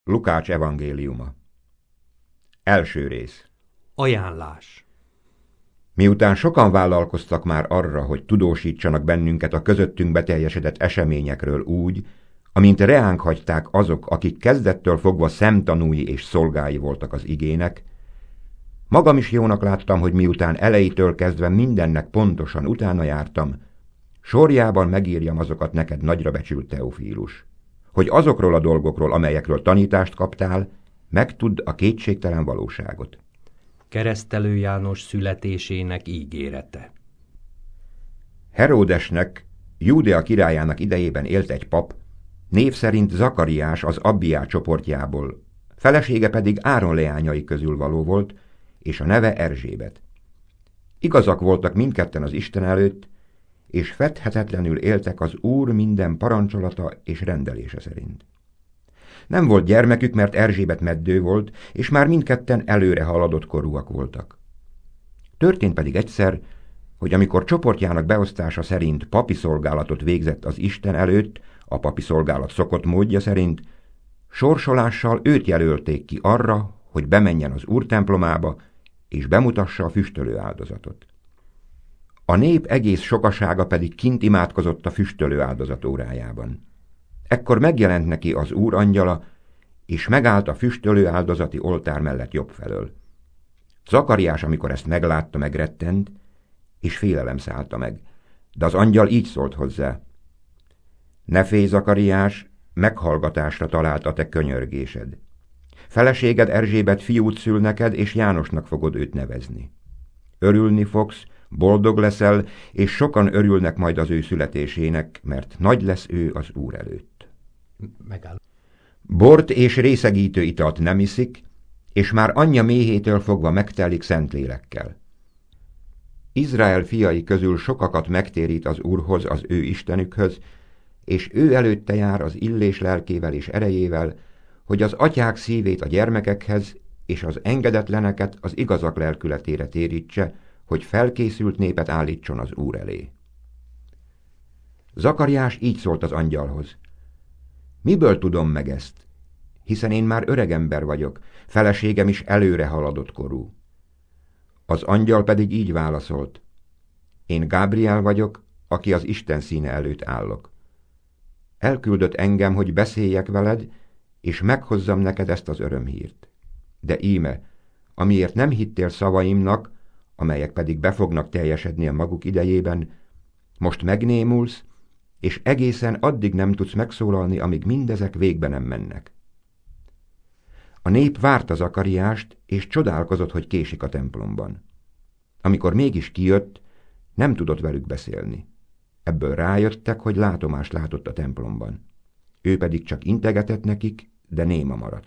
Lukács evangéliuma. Első rész. Ajánlás. Miután sokan vállalkoztak már arra, hogy tudósítsanak bennünket a közöttünk beteljesedett eseményekről úgy, amint reánk hagyták azok, akik kezdettől fogva szemtanúi és szolgái voltak az igének, magam is jónak láttam, hogy miután elejétől kezdve mindennek pontosan utána jártam, sorjában megírjam azokat neked nagyra becsült Teofílus, hogy azokról a dolgokról, amelyekről tanítást kaptál, megtudd a kétségtelen valóságot. Keresztelő János születésének ígérete. Heródesnek, Júdea királyának idejében élt egy pap, név szerint Zakariás az Abbiá csoportjából, felesége pedig Áron leányai közül való volt, és a neve Erzsébet. Igazak voltak mindketten az Isten előtt, és fedhetetlenül éltek az Úr minden parancsolata és rendelése szerint. Nem volt gyermekük, mert Erzsébet meddő volt, és már mindketten előre haladott korúak voltak. Történt pedig egyszer, hogy amikor csoportjának beosztása szerint papi szolgálatot végzett az Isten előtt, a papi szolgálat szokott módja szerint, sorsolással őt jelölték ki arra, hogy bemenjen az Úr templomába, és bemutassa a füstölő áldozatot. A nép egész sokasága pedig kint imádkozott a füstölő áldozat órájában. Ekkor megjelent neki az Úr angyala, és megállt a füstölő áldozati oltár mellett jobb felől. Zakariás, amikor ezt meglátta, megrettent, és félelem szállta meg, de az angyal így szólt hozzá: Ne félj, Zakariás, meghallgatásra talált a te könyörgésed. Feleséged Erzsébet fiút szül neked, és Jánosnak fogod őt nevezni. Örülni fogsz, boldog leszel, és sokan örülnek majd az ő születésének, mert nagy lesz ő az Úr előtt. Megáll. Bort és részegítő italt nem iszik, és már anyja méhétől fogva megtelik szentlélekkel. Izrael fiai közül sokakat megtérít az Úrhoz, az ő Istenükhöz, és ő előtte jár az illés lelkével és erejével, hogy az atyák szívét a gyermekekhez, és az engedetleneket az igazak lelkületére térítse, hogy felkészült népet állítson az Úr elé. Zakariás így szólt az angyalhoz: Miből tudom meg ezt? Hiszen én már öreg ember vagyok, feleségem is előre haladott korú. Az angyal pedig így válaszolt: Én Gábriel vagyok, aki az Isten színe előtt állok. Elküldött engem, hogy beszéljek veled, és meghozzam neked ezt az örömhírt. De íme, amiért nem hittél szavaimnak, amelyek pedig be fognak teljesedni a maguk idejében, most megnémulsz, és egészen addig nem tudsz megszólalni, amíg mindezek végbe nem mennek. A nép várta Zakariást, és csodálkozott, hogy késik a templomban. Amikor mégis kijött, nem tudott velük beszélni. Ebből rájöttek, hogy látomást látott a templomban. Ő pedig csak integetett nekik, de néma maradt.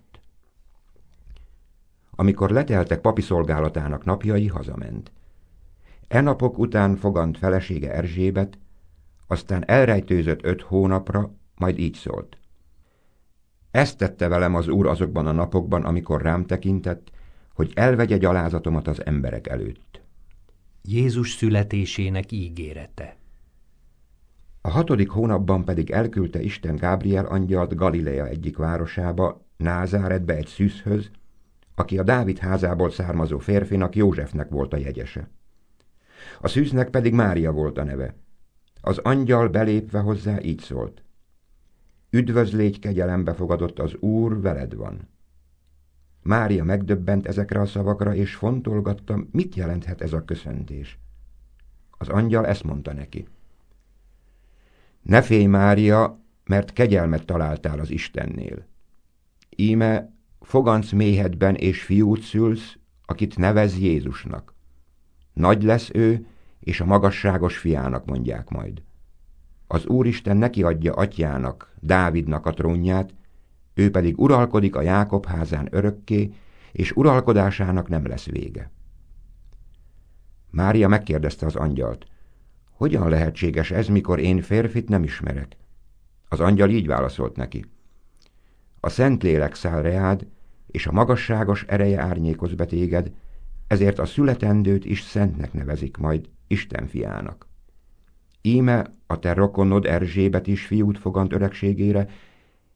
Amikor leteltek papi szolgálatának napjai, hazament. E napok után fogant felesége Erzsébet, aztán elrejtőzött 5 hónapra, majd így szólt: Ezt tette velem az Úr azokban a napokban, amikor rám tekintett, hogy elvegye gyalázatomat az emberek előtt. Jézus születésének ígérete. A 6. hónapban pedig elküldte Isten Gábriel angyalt Galilea egyik városába, Názáretbe egy szűzhöz, aki a Dávid házából származó férfinak, Józsefnek volt a jegyese. A szűznek pedig Mária volt a neve. Az angyal belépve hozzá így szólt: Üdvözlégy, kegyelembe fogadott, az Úr veled van. Mária megdöbbent ezekre a szavakra, és fontolgatta, mit jelenthet ez a köszöntés. Az angyal ezt mondta neki: Ne félj, Mária, mert kegyelmet találtál az Istennél. Íme, fogansz méhedben, és fiút szülsz, akit nevez Jézusnak. Nagy lesz ő, és a magasságos fiának mondják majd. Az Úristen neki adja atyának, Dávidnak a trónját, ő pedig uralkodik a Jákob házán örökké, és uralkodásának nem lesz vége. Mária megkérdezte az angyalt: Hogyan lehetséges ez, mikor én férfit nem ismerek? Az angyal így válaszolt neki: A Szentlélek száll reád, és a magasságos ereje árnyékoz be téged, ezért a születendőt is szentnek nevezik majd, Isten fiának. Íme a te rokonod Erzsébet is fiút fogant öregségére,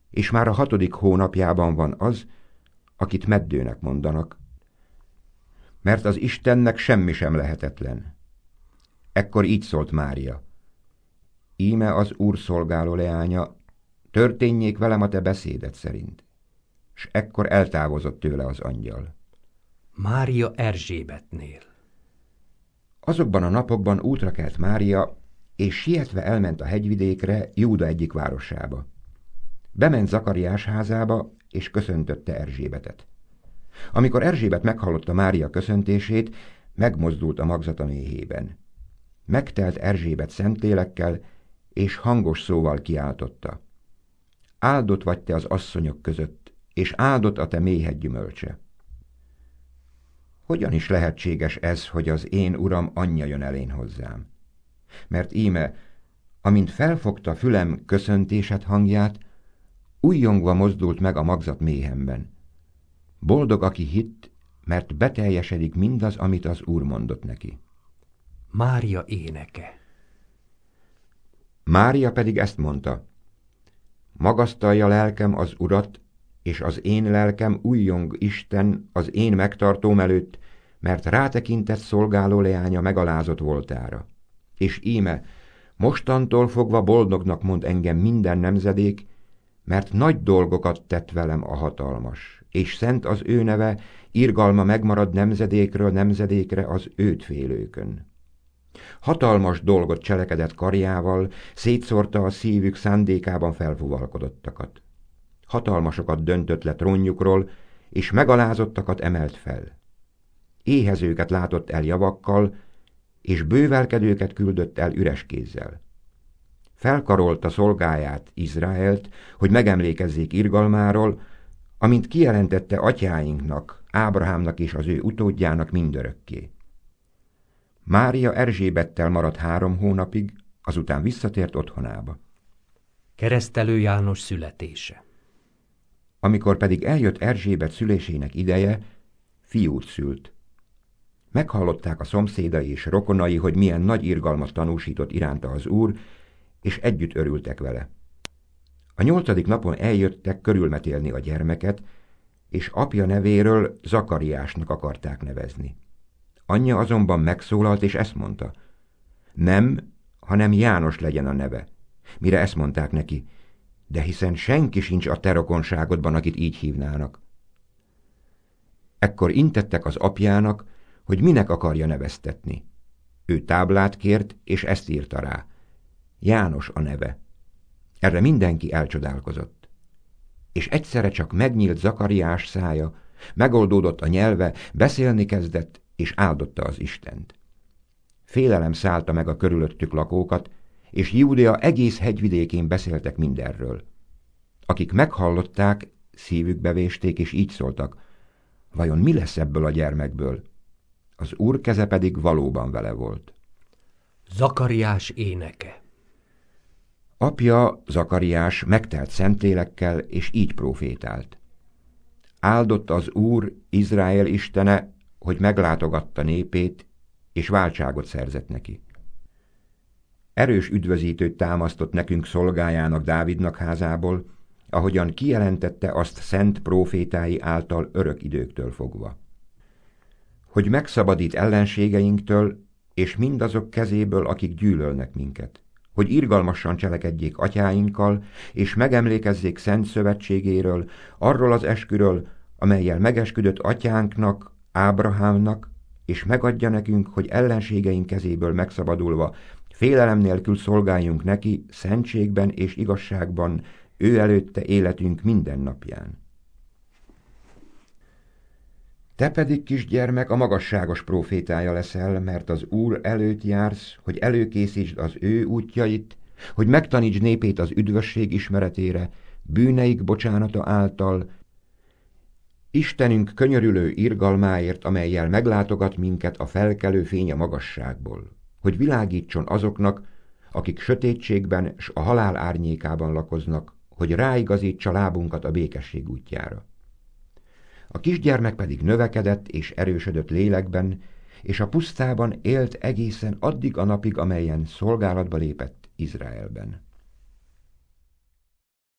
és már a 6. hónapjában van az, akit meddőnek mondanak, mert az Istennek semmi sem lehetetlen. Ekkor így szólt Mária: íme az Úr szolgáló leánya, történjék velem a te beszéded szerint. S ekkor eltávozott tőle az angyal. Mária Erzsébetnél. Azokban a napokban útra kelt Mária, és sietve elment a hegyvidékre, Júda egyik városába. Bement Zakariás házába, és köszöntötte Erzsébetet. Amikor Erzsébet meghallotta Mária köszöntését, megmozdult a magzata méhében. Megtelt Erzsébet szentlélekkel, és hangos szóval kiáltotta: áldott vagy te az asszonyok között, és áldott a te méhed gyümölcse. Hogyan is lehetséges ez, hogy az én uram anyja jön elén hozzám? Mert íme, amint felfogta fülem köszöntésed hangját, újjongva mozdult meg a magzat méhemben. Boldog, aki hitt, mert beteljesedik mindaz, amit az Úr mondott neki. Mária éneke. Mária pedig ezt mondta: magasztalja lelkem az Urat, és az én lelkem újjong Isten az én megtartóm előtt, mert rátekintett szolgáló leánya megalázott voltára. És íme, mostantól fogva boldognak mond engem minden nemzedék, mert nagy dolgokat tett velem a hatalmas, és szent az ő neve, irgalma megmarad nemzedékről nemzedékre az őt félőkön. Hatalmas dolgot cselekedett karjával, szétszórta a szívük szándékában felfuvalkodottakat. Hatalmasokat döntött le trónjukról, és megalázottakat emelt fel. Éhezőket látott el javakkal, és bővelkedőket küldött el üres kézzel. Felkarolta szolgáját, Izraelt, hogy megemlékezzék irgalmáról, amint kijelentette atyáinknak, Ábrahámnak és az ő utódjának mindörökké. Mária Erzsébettel maradt 3 hónapig, azután visszatért otthonába. Keresztelő János születése. Amikor pedig eljött Erzsébet szülésének ideje, fiút szült. Meghallották a szomszédai és rokonai, hogy milyen nagy irgalmat tanúsított iránta az Úr, és együtt örültek vele. A 8. napon eljöttek körülmetélni a gyermeket, és apja nevéről Zakariásnak akarták nevezni. Anyja azonban megszólalt, és ezt mondta: nem, hanem János legyen a neve. Mire ezt mondták neki: de hiszen senki sincs a te rokonságodban, akit így hívnának. Ekkor intettek az apjának, hogy minek akarja neveztetni. Ő táblát kért, és ezt írta rá: János a neve. Erre mindenki elcsodálkozott. És egyszerre csak megnyílt Zakariás szája, megoldódott a nyelve, beszélni kezdett, és áldotta az Istent. Félelem szállta meg a körülöttük lakókat, és Júdea egész hegyvidékén beszéltek mindenről. Akik meghallották, szívükbe vésték, és így szóltak: vajon mi lesz ebből a gyermekből? Az Úr keze pedig valóban vele volt. Zakariás éneke. Apja, Zakariás megtelt szentlélekkel, és így profétált: áldott az Úr, Izrael istene, hogy meglátogatta népét, és váltságot szerzett neki. Erős üdvözítőt támasztott nekünk szolgájának, Dávidnak házából, ahogyan kijelentette azt szent prófétái által örök időktől fogva. Hogy megszabadít ellenségeinktől, és mindazok kezéből, akik gyűlölnek minket. Hogy irgalmasan cselekedjék atyáinkkal, és megemlékezzék szent szövetségéről, arról az esküről, amellyel megesküdött atyánknak, Ábrahámnak, és megadja nekünk, hogy ellenségeink kezéből megszabadulva félelem nélkül szolgáljunk neki szentségben és igazságban, ő előtte életünk minden napján. Te pedig, kisgyermek, a magasságos prófétája leszel, mert az Úr előtt jársz, hogy előkészítsd az ő útjait, hogy megtanítsd népét az üdvösség ismeretére, bűneik bocsánata által, Istenünk könyörülő irgalmáért, amellyel meglátogat minket a felkelő fény a magasságból, hogy világítson azoknak, akik sötétségben s a halál árnyékában lakoznak, hogy ráigazítsa lábunkat a békesség útjára. A kisgyermek pedig növekedett és erősödött lélekben, és a pusztában élt egészen addig a napig, amelyen szolgálatba lépett Izraelben.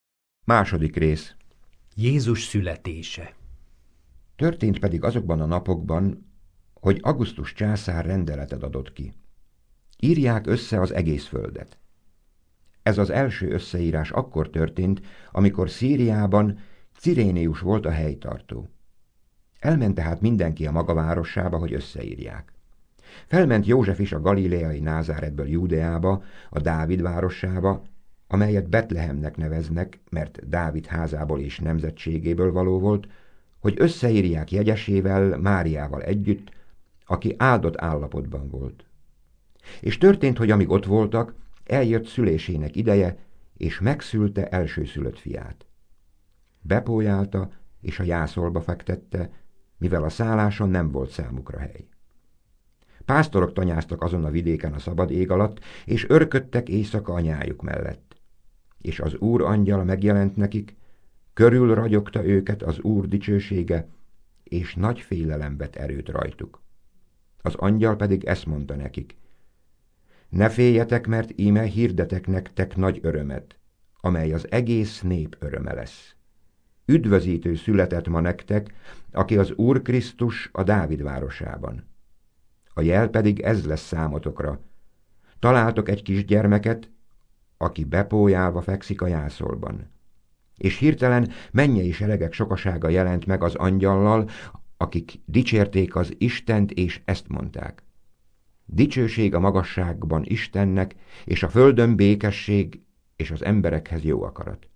Második rész. Jézus születése. Történt pedig azokban a napokban, hogy Augustus császár rendeletet adott ki. Írják össze az egész földet. Ez az első összeírás akkor történt, amikor Szíriában Cirénius volt a helytartó. Elment tehát mindenki a maga városába, hogy összeírják. Felment József is a galileai Názáretből Júdeába, a Dávid városába, amelyet Betlehemnek neveznek, mert Dávid házából és nemzetségéből való volt, hogy összeírják jegyesével, Máriával együtt, aki áldott állapotban volt. És történt, hogy amíg ott voltak, eljött szülésének ideje, és megszülte elsőszülött fiát. Bepójálta, és a jászolba fektette, mivel a szálláson nem volt számukra hely. Pásztorok tanyáztak azon a vidéken a szabad ég alatt, és örködtek éjszaka anyájuk mellett. És az Úr angyala megjelent nekik, körül ragyogta őket az Úr dicsősége, és nagy félelem vett erőt rajtuk. Az angyal pedig ezt mondta nekik: ne féljetek, mert íme hirdetek nektek nagy örömet, amely az egész nép öröme lesz. Üdvözítő született ma nektek, aki az Úr Krisztus a Dávid városában. A jel pedig ez lesz számotokra. Találtok egy kisgyermeket, aki bepójálva fekszik a jászolban. És hirtelen mennyei seregek sokasága jelent meg az angyallal, akik dicsérték az Istent, és ezt mondták: dicsőség a magasságban Istennek, és a földön békesség, és az emberekhez jó akarat.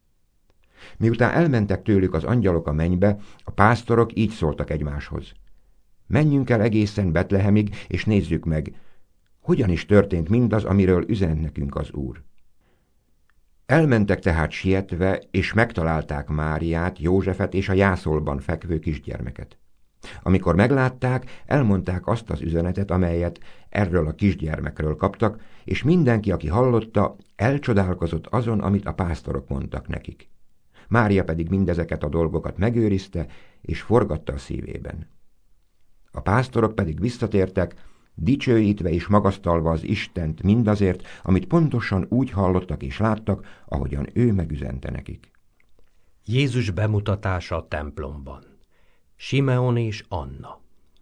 Miután elmentek tőlük az angyalok a mennybe, a pásztorok így szóltak egymáshoz: menjünk el egészen Betlehemig, és nézzük meg, hogyan is történt mindaz, amiről üzent nekünk az Úr. Elmentek tehát sietve, és megtalálták Máriát, Józsefet és a jászolban fekvő kisgyermeket. Amikor meglátták, elmondták azt az üzenetet, amelyet erről a kisgyermekről kaptak, és mindenki, aki hallotta, elcsodálkozott azon, amit a pásztorok mondtak nekik. Mária pedig mindezeket a dolgokat megőrizte, és forgatta a szívében. A pásztorok pedig visszatértek, dicsőítve és magasztalva az Istent mindazért, amit pontosan úgy hallottak és láttak, ahogyan ő megüzente nekik. Jézus bemutatása a templomban. Simeon és Anna.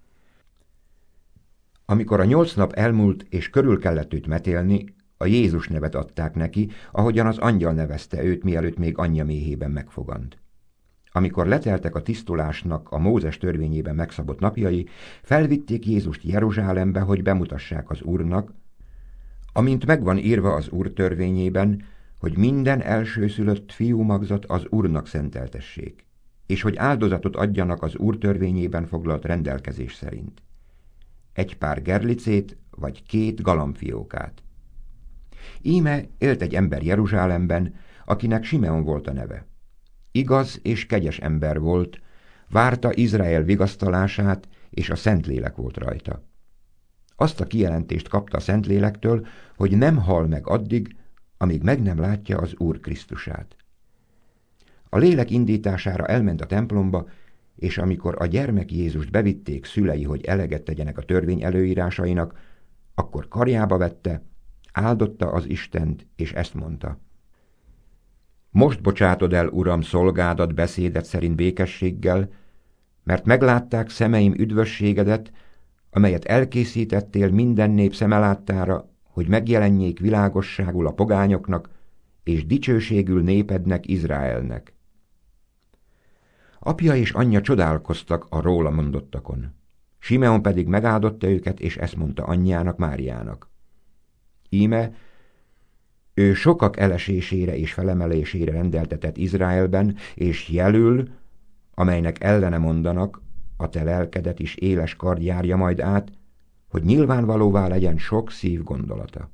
Amikor a 8 nap elmúlt, és körül kellett őt metélni, a Jézus nevet adták neki, ahogyan az angyal nevezte őt, mielőtt még anyja méhében megfogant. Amikor leteltek a tisztulásnak a Mózes törvényében megszabott napjai, felvitték Jézust Jeruzsálembe, hogy bemutassák az Úrnak, amint megvan írva az Úr törvényében, hogy minden elsőszülött fiúmagzat az Úrnak szenteltessék, és hogy áldozatot adjanak az Úr törvényében foglalt rendelkezés szerint. Egy pár gerlicét, vagy 2 galambfiókát. Íme élt egy ember Jeruzsálemben, akinek Simeon volt a neve. Igaz és kegyes ember volt, várta Izrael vigasztalását, és a Szentlélek volt rajta. Azt a kijelentést kapta a Szentlélektől, hogy nem hal meg addig, amíg meg nem látja az Úr Krisztusát. A lélek indítására elment a templomba, és amikor a gyermek Jézust bevitték szülei, hogy eleget tegyenek a törvény előírásainak, akkor karjába vette, áldotta az Istent, és ezt mondta: most bocsátod el, Uram, szolgádat beszédet szerint békességgel, mert meglátták szemeim üdvösségedet, amelyet elkészítettél minden nép szeme láttára, hogy megjelenjék világosságul a pogányoknak, és dicsőségül népednek, Izraelnek. Apja és anyja csodálkoztak a róla mondottakon. Simeon pedig megáldotta őket, és ezt mondta anyjának, Máriának: íme, ő sokak elesésére és felemelésére rendeltetett Izraelben, és jelül, amelynek ellene mondanak, a te lelkedet is éles kard járja majd át, hogy nyilvánvalóvá legyen sok szív gondolata.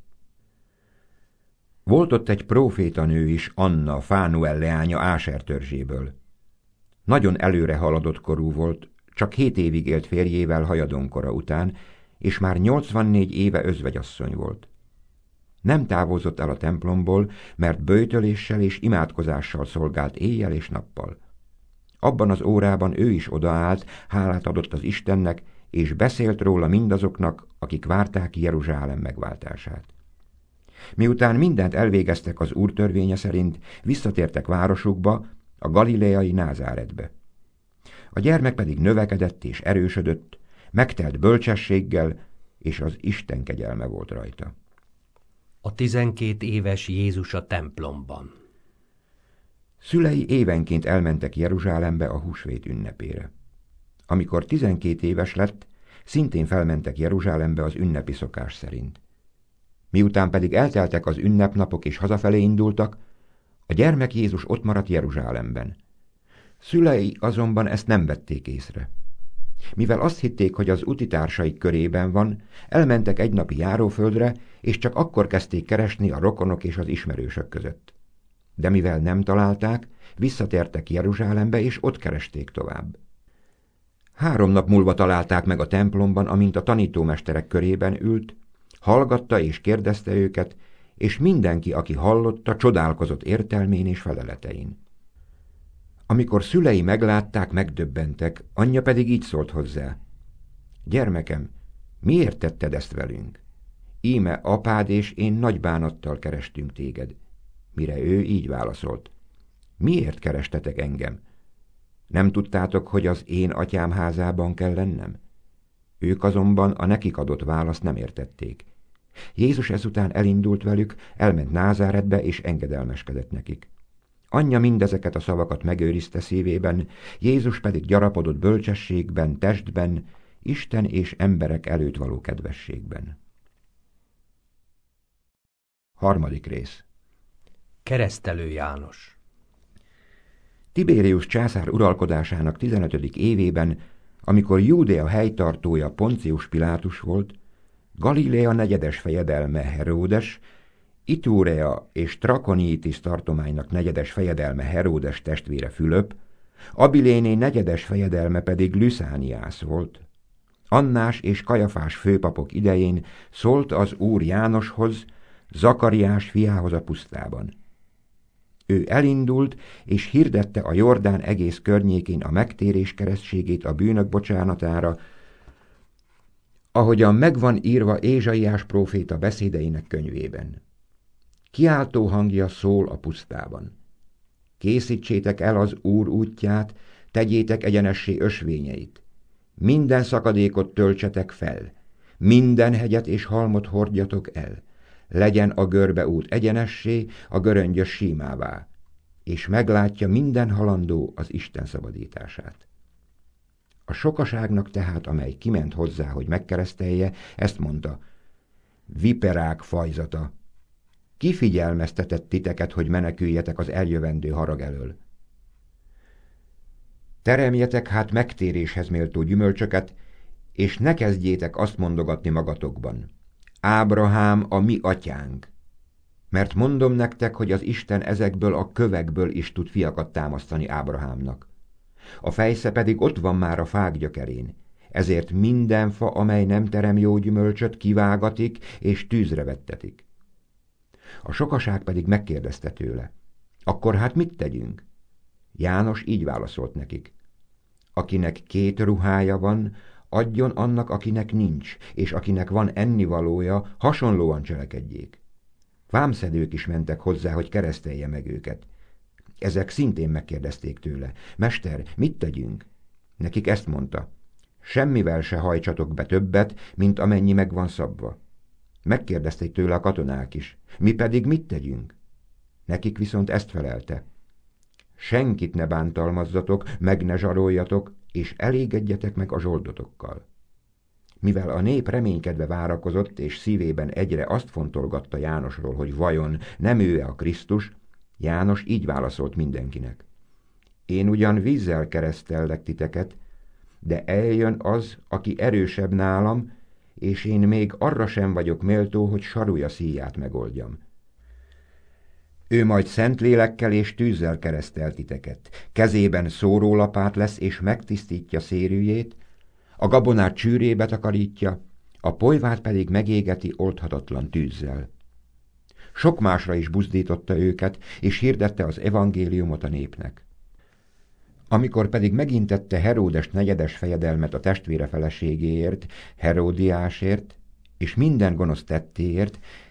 Volt ott egy prófétanő is, Anna, Fánuel leánya Áser törzséből. Nagyon előre haladott korú volt, csak 7 évig élt férjével hajadonkora után, és már 84 éve özvegyasszony volt. Nem távozott el a templomból, mert böjtöléssel és imádkozással szolgált éjjel és nappal. Abban az órában ő is odaállt, hálát adott az Istennek, és beszélt róla mindazoknak, akik várták Jeruzsálem megváltását. Miután mindent elvégeztek az Úr törvénye szerint, visszatértek városukba, a galileai Názáretbe. A gyermek pedig növekedett és erősödött, megtelt bölcsességgel, és az Isten kegyelme volt rajta. A 12 éves Jézus a templomban. Szülei évenként elmentek Jeruzsálembe a húsvét ünnepére. Amikor 12 éves lett, szintén felmentek Jeruzsálembe az ünnepi szokás szerint. Miután pedig elteltek az ünnepnapok és hazafelé indultak, a gyermek Jézus ott maradt Jeruzsálemben. Szülei azonban ezt nem vették észre. Mivel azt hitték, hogy az utitársaik körében van, elmentek egy napi járóföldre, és csak akkor kezdték keresni a rokonok és az ismerősök között. De mivel nem találták, visszatértek Jeruzsálembe, és ott keresték tovább. 3 nap múlva találták meg a templomban, amint a tanítómesterek körében ült, hallgatta és kérdezte őket, és mindenki, aki hallotta, csodálkozott értelmén és feleletein. Amikor szülei meglátták, megdöbbentek, anyja pedig így szólt hozzá: Gyermekem, miért tetted ezt velünk? Íme apád és én nagy bánattal kerestünk téged. Mire ő így válaszolt: Miért kerestetek engem? Nem tudtátok, hogy az én atyám házában kell lennem? Ők azonban a nekik adott választ nem értették. Jézus ezután elindult velük, elment Názáretbe és engedelmeskedett nekik. Anyja mindezeket a szavakat megőrizte szívében, Jézus pedig gyarapodott bölcsességben, testben, Isten és emberek előtt való kedvességben. 3. rész. Keresztelő János. Tibérius császár uralkodásának 15. évében, amikor Júdea helytartója Poncius Pilátus volt, Galilea negyedes fejedelme Heródes, Itúrea és Trakonítis tartománynak negyedes fejedelme Heródes testvére Fülöp, Abiléné negyedes fejedelme pedig Lüszániász volt. Annás és Kajafás főpapok idején szólt az Úr Jánoshoz, Zakariás fiához a pusztában. Ő elindult, és hirdette a Jordán egész környékén a megtérés keresztségét a bűnök bocsánatára, ahogyan megvan írva Ézsaiás próféta beszédeinek könyvében. Kiáltó hangja szól a pusztában. Készítsétek el az Úr útját, tegyétek egyenessé ösvényeit. Minden szakadékot töltsetek fel, minden hegyet és halmot hordjatok el. Legyen a görbe út egyenessé, a göröngyös símává, és meglátja minden halandó az Isten szabadítását. A sokaságnak tehát, amely kiment hozzá, hogy megkeresztelje, ezt mondta: Viperák fajzata! Ki figyelmeztetett titeket, hogy meneküljetek az eljövendő harag elől? Teremjetek hát megtéréshez méltó gyümölcsöket, és ne kezdjétek azt mondogatni magatokban: Ábrahám a mi atyánk. Mert mondom nektek, hogy az Isten ezekből a kövekből is tud fiakat támasztani Ábrahámnak. A fejsze pedig ott van már a fák gyökerén. Ezért minden fa, amely nem terem jó gyümölcsöt, kivágatik és tűzre vettetik. A sokaság pedig megkérdezte tőle: Akkor hát mit tegyünk? János így válaszolt nekik: Akinek 2 ruhája van, adjon annak, akinek nincs, és akinek van ennivalója, hasonlóan cselekedjék. Vámszedők is mentek hozzá, hogy keresztelje meg őket. Ezek szintén megkérdezték tőle: Mester, mit tegyünk? Nekik ezt mondta: Semmivel se hajtsatok be többet, mint amennyi meg van szabva. Megkérdezték tőle a katonák is: Mi pedig mit tegyünk? Nekik viszont ezt felelte: Senkit ne bántalmazzatok, meg ne zsaroljatok, és elégedjetek meg a zsoldotokkal. Mivel a nép reménykedve várakozott, és szívében egyre azt fontolgatta Jánosról, hogy vajon nem ő-e a Krisztus, János így válaszolt mindenkinek: Én ugyan vízzel keresztellek titeket, de eljön az, aki erősebb nálam, és én még arra sem vagyok méltó, hogy sarúja szíját megoldjam. Ő majd Szentlélekkel és tűzzel keresztel titeket, kezében szórólapát lesz, és megtisztítja szérűjét, a gabonát csűrébe takarítja, a polyvát pedig megégeti oldhatatlan tűzzel. Sok másra is buzdította őket, és hirdette az evangéliumot a népnek. Amikor pedig megintette Heródes negyedes fejedelmet a testvére feleségéért, Heródiásért, és minden gonosz tettéért,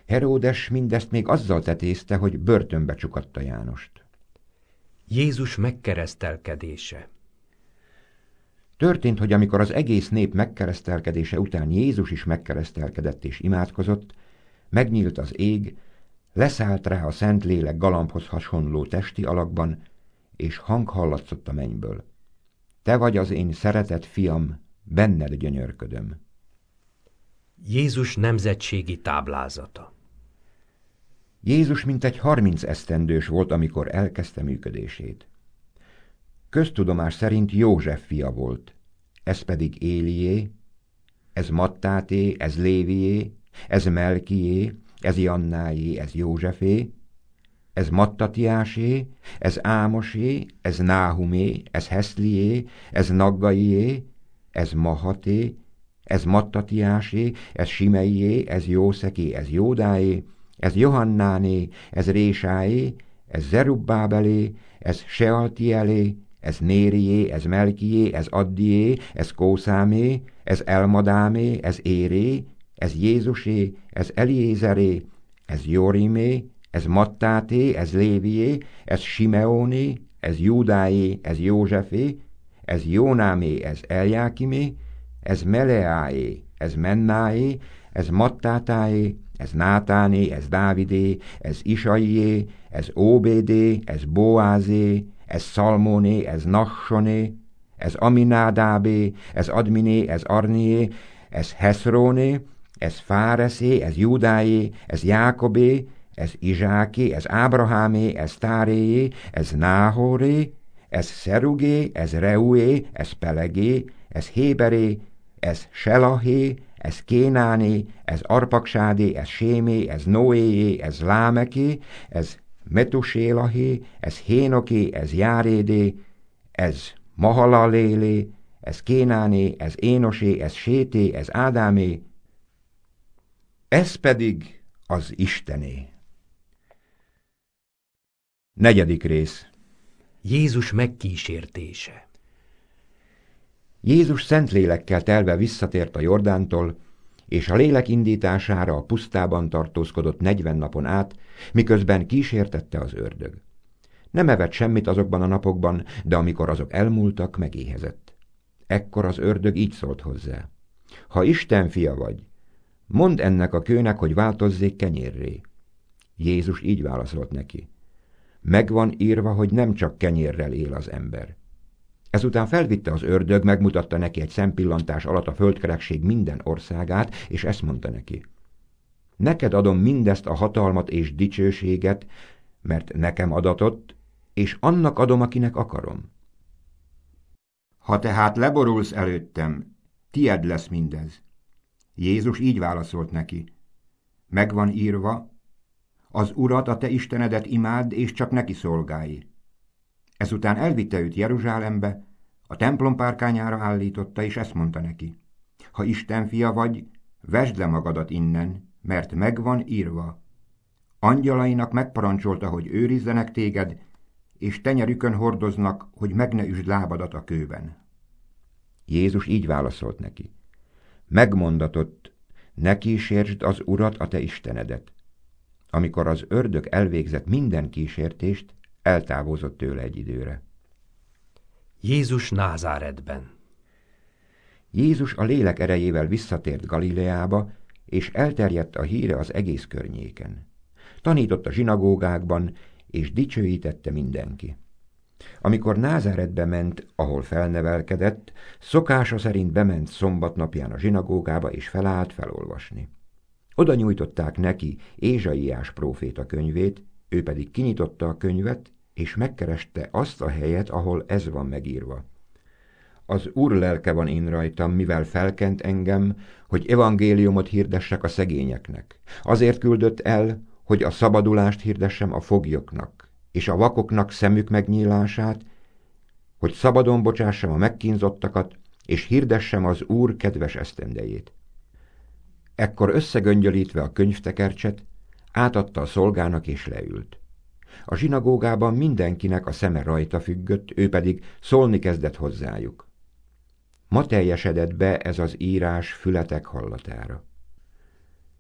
Heródes mindezt még azzal tetézte, hogy börtönbe csukatta Jánost. Jézus megkeresztelkedése. Történt, hogy amikor az egész nép megkeresztelkedése után Jézus is megkeresztelkedett és imádkozott, megnyílt az ég, leszállt rá a Szentlélek galambhoz hasonló testi alakban, és hang hallatszott a mennyből. Te vagy az én szeretett fiam, benned gyönyörködöm. Jézus nemzetségi táblázata. Jézus mintegy 30 esztendős volt, amikor elkezdte működését. Köztudomás szerint József fia volt, ez pedig Élié, ez Mattáté, ez Lévié, ez Melkié, ez Jannáé, ez Józsefé, ez Mattatiásé, ez Ámosé, ez Náhumé, ez Heszlié, ez Naggaié, ez Mahaté, ez Mattatiásé, ez Simeié, ez Jószeké, ez Jódáé, ez Johannáné, ez Résáé, ez Zerubbábelé, ez Sealtielé, ez Nérié, ez Melkié, ez Addié, ez Kószámé, ez Elmadámé, ez Éré, ez Jézusé, ez Eliézeré, ez Jorimé, ez Mattáté, ez Lévié, ez Simeóné, ez Júdáé, ez Józsefé, ez Jónámé, ez Eljákimé, ez Meleáé, ez Mennáé, ez Mattátáé, ez Nátáné, ez Dávidé, ez Isaié, ez Óbédé, ez Boázé, ez Szalmóné, ez Nassoné, ez Aminádábé, ez Adminé, ez Arnié, ez Heszróné, ez Fáreszé, ez Júdáé, ez Jákobé, ez Izsáké, ez Ábrahámé, ez Táréé, ez Náhoré, ez Szerugé, ez Reué, ez Pelegé, ez Héberé, ez Selahé, ez Kénáné, ez Arpaksádé, ez Sémé, ez Noéé, ez Lámeké, ez Metusélahé, ez Hénoké, ez Járédé, ez Mahalalélé, ez Kénáné, ez Énosé, ez Sété, ez Ádámé, ez pedig az Istené. 4. rész. Jézus megkísértése. Jézus Szentlélekkel telve visszatért a Jordántól, és a lélek indítására a pusztában tartózkodott 40 napon át, miközben kísértette az ördög. Nem evett semmit azokban a napokban, de amikor azok elmúltak, megéhezett. Ekkor az ördög így szólt hozzá: ha Isten fia vagy, mondd ennek a kőnek, hogy változzék kenyérré. Jézus így válaszolt neki: megvan írva, hogy nem csak kenyérrel él az ember. Ezután felvitte az ördög, megmutatta neki egy szempillantás alatt a földkerekség minden országát, és ezt mondta neki: neked adom mindezt a hatalmat és dicsőséget, mert nekem adatott, és annak adom, akinek akarom. Ha tehát leborulsz előttem, tied lesz mindez. Jézus így válaszolt neki: megvan írva, az Urat, a te Istenedet imádd, és csak neki szolgálj. Ezután elvitte őt Jeruzsálembe, a templom párkányára állította, és ezt mondta neki: ha Isten fia vagy, vesd le magadat innen, mert megvan írva. Angyalainak megparancsolta, hogy őrizzenek téged, és tenyerükön hordoznak, hogy meg ne üsd lábadat a kőben. Jézus így válaszolt neki: megmondatott, ne kísértsd az Urat, a te Istenedet. Amikor az ördög elvégzett minden kísértést, eltávozott tőle egy időre. Jézus Názáretben. Jézus a lélek erejével visszatért Galileába, és elterjedt a híre az egész környéken. Tanított a zsinagógákban, és dicsőítette mindenki. Amikor Názáretbe ment, ahol felnevelkedett, szokása szerint bement szombatnapján a zsinagógába, és felállt felolvasni. Oda nyújtották neki Ézsaiás próféta könyvét, ő pedig kinyitotta a könyvet, és megkereste azt a helyet, ahol ez van megírva: az Úr lelke van én rajtam, mivel felkent engem, hogy evangéliumot hirdessek a szegényeknek. Azért küldött el, hogy a szabadulást hirdessem a foglyoknak, és a vakoknak szemük megnyílását, hogy szabadon bocsássam a megkínzottakat, és hirdessem az Úr kedves esztendejét. Ekkor összegöngyölítve a könyvtekercset, átadta a szolgának, és leült. A zsinagógában mindenkinek a szeme rajta függött, ő pedig szólni kezdett hozzájuk. Ma teljesedett be ez az írás fületek hallatára.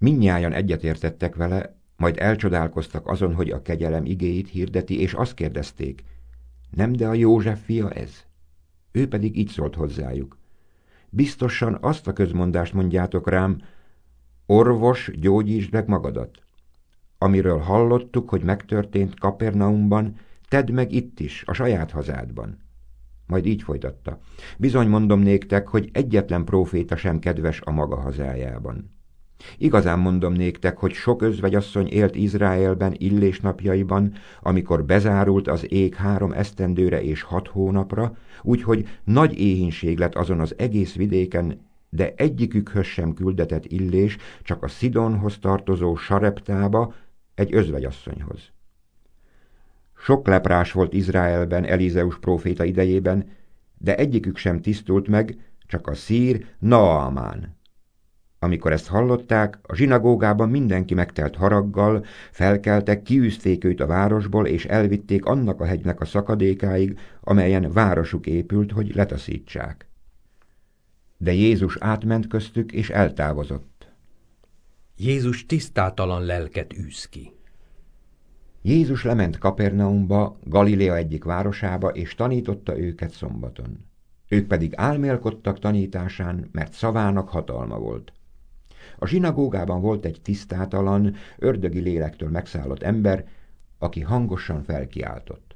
Mindnyájan egyetértettek vele, majd elcsodálkoztak azon, hogy a kegyelem igéit hirdeti, és azt kérdezték, nem de a József fia ez? Ő pedig így szólt hozzájuk. Biztosan azt a közmondást mondjátok rám, orvos, gyógyítsd meg magadat. Amiről hallottuk, hogy megtörtént Kapernaumban, tedd meg itt is, a saját hazádban. Majd így folytatta. Bizony mondom néktek, hogy egyetlen próféta sem kedves a maga hazájában. Igazán mondom néktek, hogy sok özvegyasszony élt Izraelben Illés napjaiban, amikor bezárult az ég 3 esztendőre és 6 hónapra, úgyhogy nagy éhínség lett azon az egész vidéken, de egyikükhöz sem küldetett Illés, csak a Szidonhoz tartozó Sareptába, egy özvegyasszonyhoz. Sok leprás volt Izraelben Elizeus próféta idejében, de egyikük sem tisztult meg, csak a szír Naamán. Amikor ezt hallották, a zsinagógában mindenki megtelt haraggal, felkeltek, kiűzték őt a városból, és elvitték annak a hegynek a szakadékáig, amelyen városuk épült, hogy letaszítsák. De Jézus átment köztük, és eltávozott. Jézus tisztátalan lelket űz ki. Jézus lement Kapernaumba, Galilea egyik városába, és tanította őket szombaton. Ők pedig álmélkodtak tanításán, mert szavának hatalma volt. A zsinagógában volt egy tisztátalan, ördögi lélektől megszállott ember, aki hangosan felkiáltott.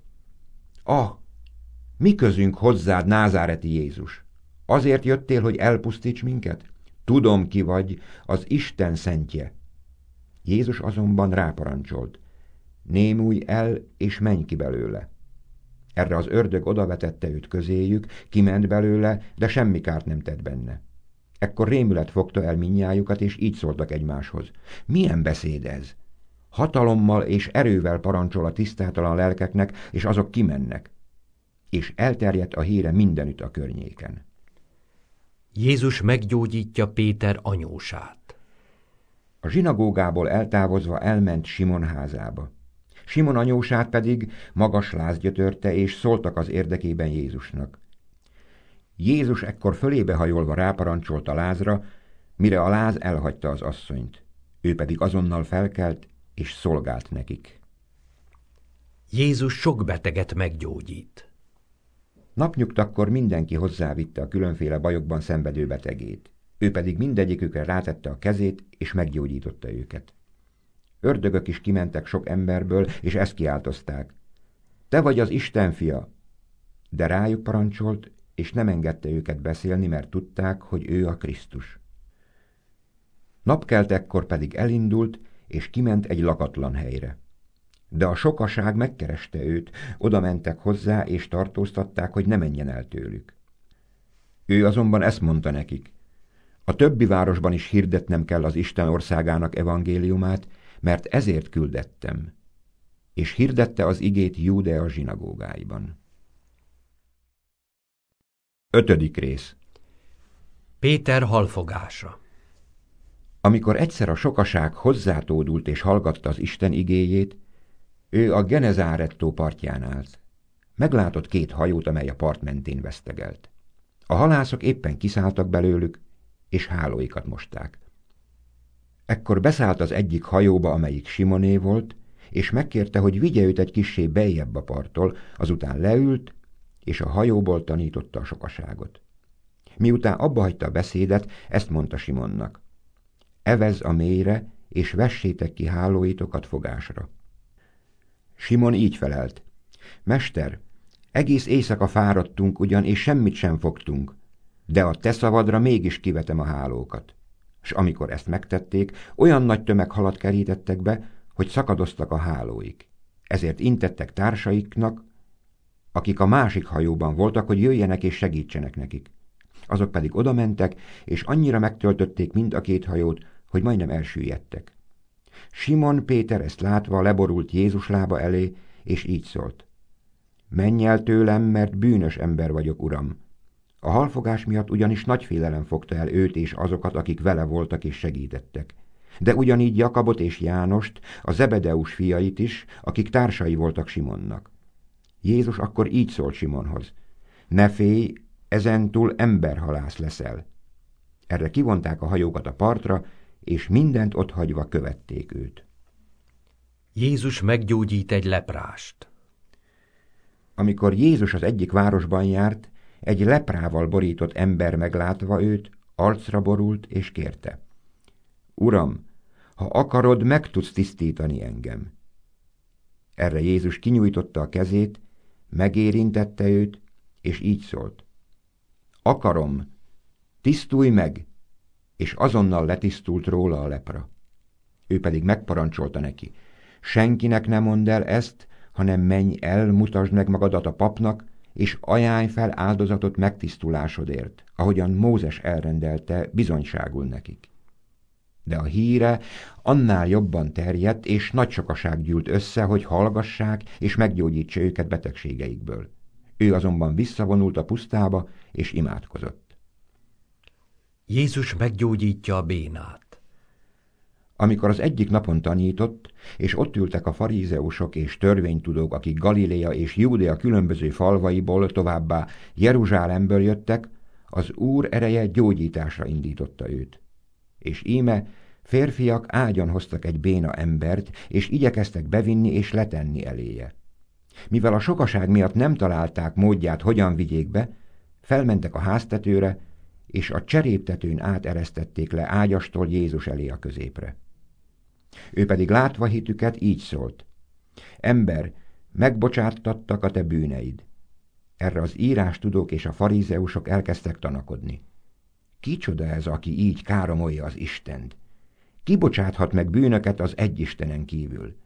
Mi közünk hozzád, názáreti Jézus? Azért jöttél, hogy elpusztíts minket? Tudom, ki vagy, az Isten szentje. Jézus azonban ráparancsolt. Némulj el, és menj ki belőle. Erre az ördög odavetette őt közéjük, kiment belőle, de semmi kárt nem tett benne. Ekkor rémület fogta el mindnyájukat, és így szóltak egymáshoz. Milyen beszéd ez? Hatalommal és erővel parancsol a tisztátalan lelkeknek, és azok kimennek. És elterjedt a híre mindenütt a környéken. Jézus meggyógyítja Péter anyósát. A zsinagógából eltávozva elment Simon házába. Simon anyósát pedig magas láz gyötörte, és szóltak az érdekében Jézusnak. Jézus ekkor fölébe hajolva ráparancsolt a lázra, mire a láz elhagyta az asszonyt. Ő pedig azonnal felkelt, és szolgált nekik. Jézus sok beteget meggyógyít. Napnyugtakkor mindenki hozzávitte a különféle bajokban szenvedő betegét. Ő pedig mindegyikükre rátette a kezét, és meggyógyította őket. Ördögök is kimentek sok emberből, és ezt kiáltozták. Te vagy az Isten fia! De rájuk parancsolt, és nem engedte őket beszélni, mert tudták, hogy ő a Krisztus. Napkeltekkor pedig elindult, és kiment egy lakatlan helyre. De a sokaság megkereste őt, oda mentek hozzá, és tartóztatták, hogy ne menjen el tőlük. Ő azonban ezt mondta nekik. A többi városban is hirdetnem kell az Isten országának evangéliumát, mert ezért küldettem. És hirdette az igét Júdea zsinagógáiban. 5. rész. Péter halfogása. Amikor egyszer a sokaság hozzátódult és hallgatta az Isten igéjét, ő a Genezáret-tó partján állt. Meglátott 2 hajót, amely a part mentén vesztegelt. A halászok éppen kiszálltak belőlük, és hálóikat mosták. Ekkor beszállt az egyik hajóba, amelyik Simoné volt, és megkérte, hogy vigye őt egy kissé beljebb a parttól, azután leült, és a hajóból tanította a sokaságot. Miután abbahagyta a beszédet, ezt mondta Simonnak. Evezz a mélyre, és vessétek ki hálóitokat fogásra. Simon így felelt. Mester, egész éjszaka fáradtunk ugyan, és semmit sem fogtunk, de a te szavadra mégis kivetem a hálókat. S amikor ezt megtették, olyan nagy tömeghalat kerítettek be, hogy szakadoztak a hálóik. Ezért intettek társaiknak, akik a másik hajóban voltak, hogy jöjjenek és segítsenek nekik. Azok pedig odamentek, és annyira megtöltötték mind a 2 hajót, hogy majdnem elsüllyedtek. Simon Péter ezt látva leborult Jézus lába elé, és így szólt. Menj el tőlem, mert bűnös ember vagyok, Uram. A halfogás miatt ugyanis nagy félelem fogta el őt és azokat, akik vele voltak és segítettek. De ugyanígy Jakabot és Jánost, a Zebedeus fiait is, akik társai voltak Simonnak. Jézus akkor így szólt Simonhoz. Ne félj, ezentúl emberhalász leszel. Erre kivonták a hajókat a partra, és mindent otthagyva követték őt. Jézus meggyógyít egy leprást. Amikor Jézus az egyik városban járt, egy leprával borított ember meglátva őt, arcra borult és kérte: Uram, ha akarod, meg tudsz tisztítani engem. Erre Jézus kinyújtotta a kezét, megérintette őt, és így szólt: Akarom, tisztulj meg! És azonnal letisztult róla a lepra. Ő pedig megparancsolta neki: Senkinek ne mondd el ezt, hanem menj el, mutasd meg magadat a papnak, és ajánlj fel áldozatot megtisztulásodért, ahogyan Mózes elrendelte bizonyságul nekik. De a híre annál jobban terjedt, és nagy sokaság gyűlt össze, hogy hallgassák és meggyógyítsa őket betegségeikből. Ő azonban visszavonult a pusztába, és imádkozott. Jézus meggyógyítja a bénát. Amikor az egyik napon tanított, és ott ültek a farízeusok és törvénytudók, akik Galiléa és Júdea különböző falvaiból, továbbá Jeruzsálemből jöttek, az Úr ereje gyógyításra indította őt. És íme férfiak ágyon hoztak egy béna embert, és igyekeztek bevinni és letenni eléje. Mivel a sokaság miatt nem találták módját, hogyan vigyék be, felmentek a háztetőre, és a cseréptetőn áteresztették le ágyastól Jézus elé a középre. Ő pedig látva hitüket így szólt: Ember, megbocsáttattak a te bűneid. Erre az írástudók és a farizeusok elkezdtek tanakodni. Kicsoda ez, aki így káromolja az Istent? Ki bocsáthat meg bűnöket az egy Istenen kívül?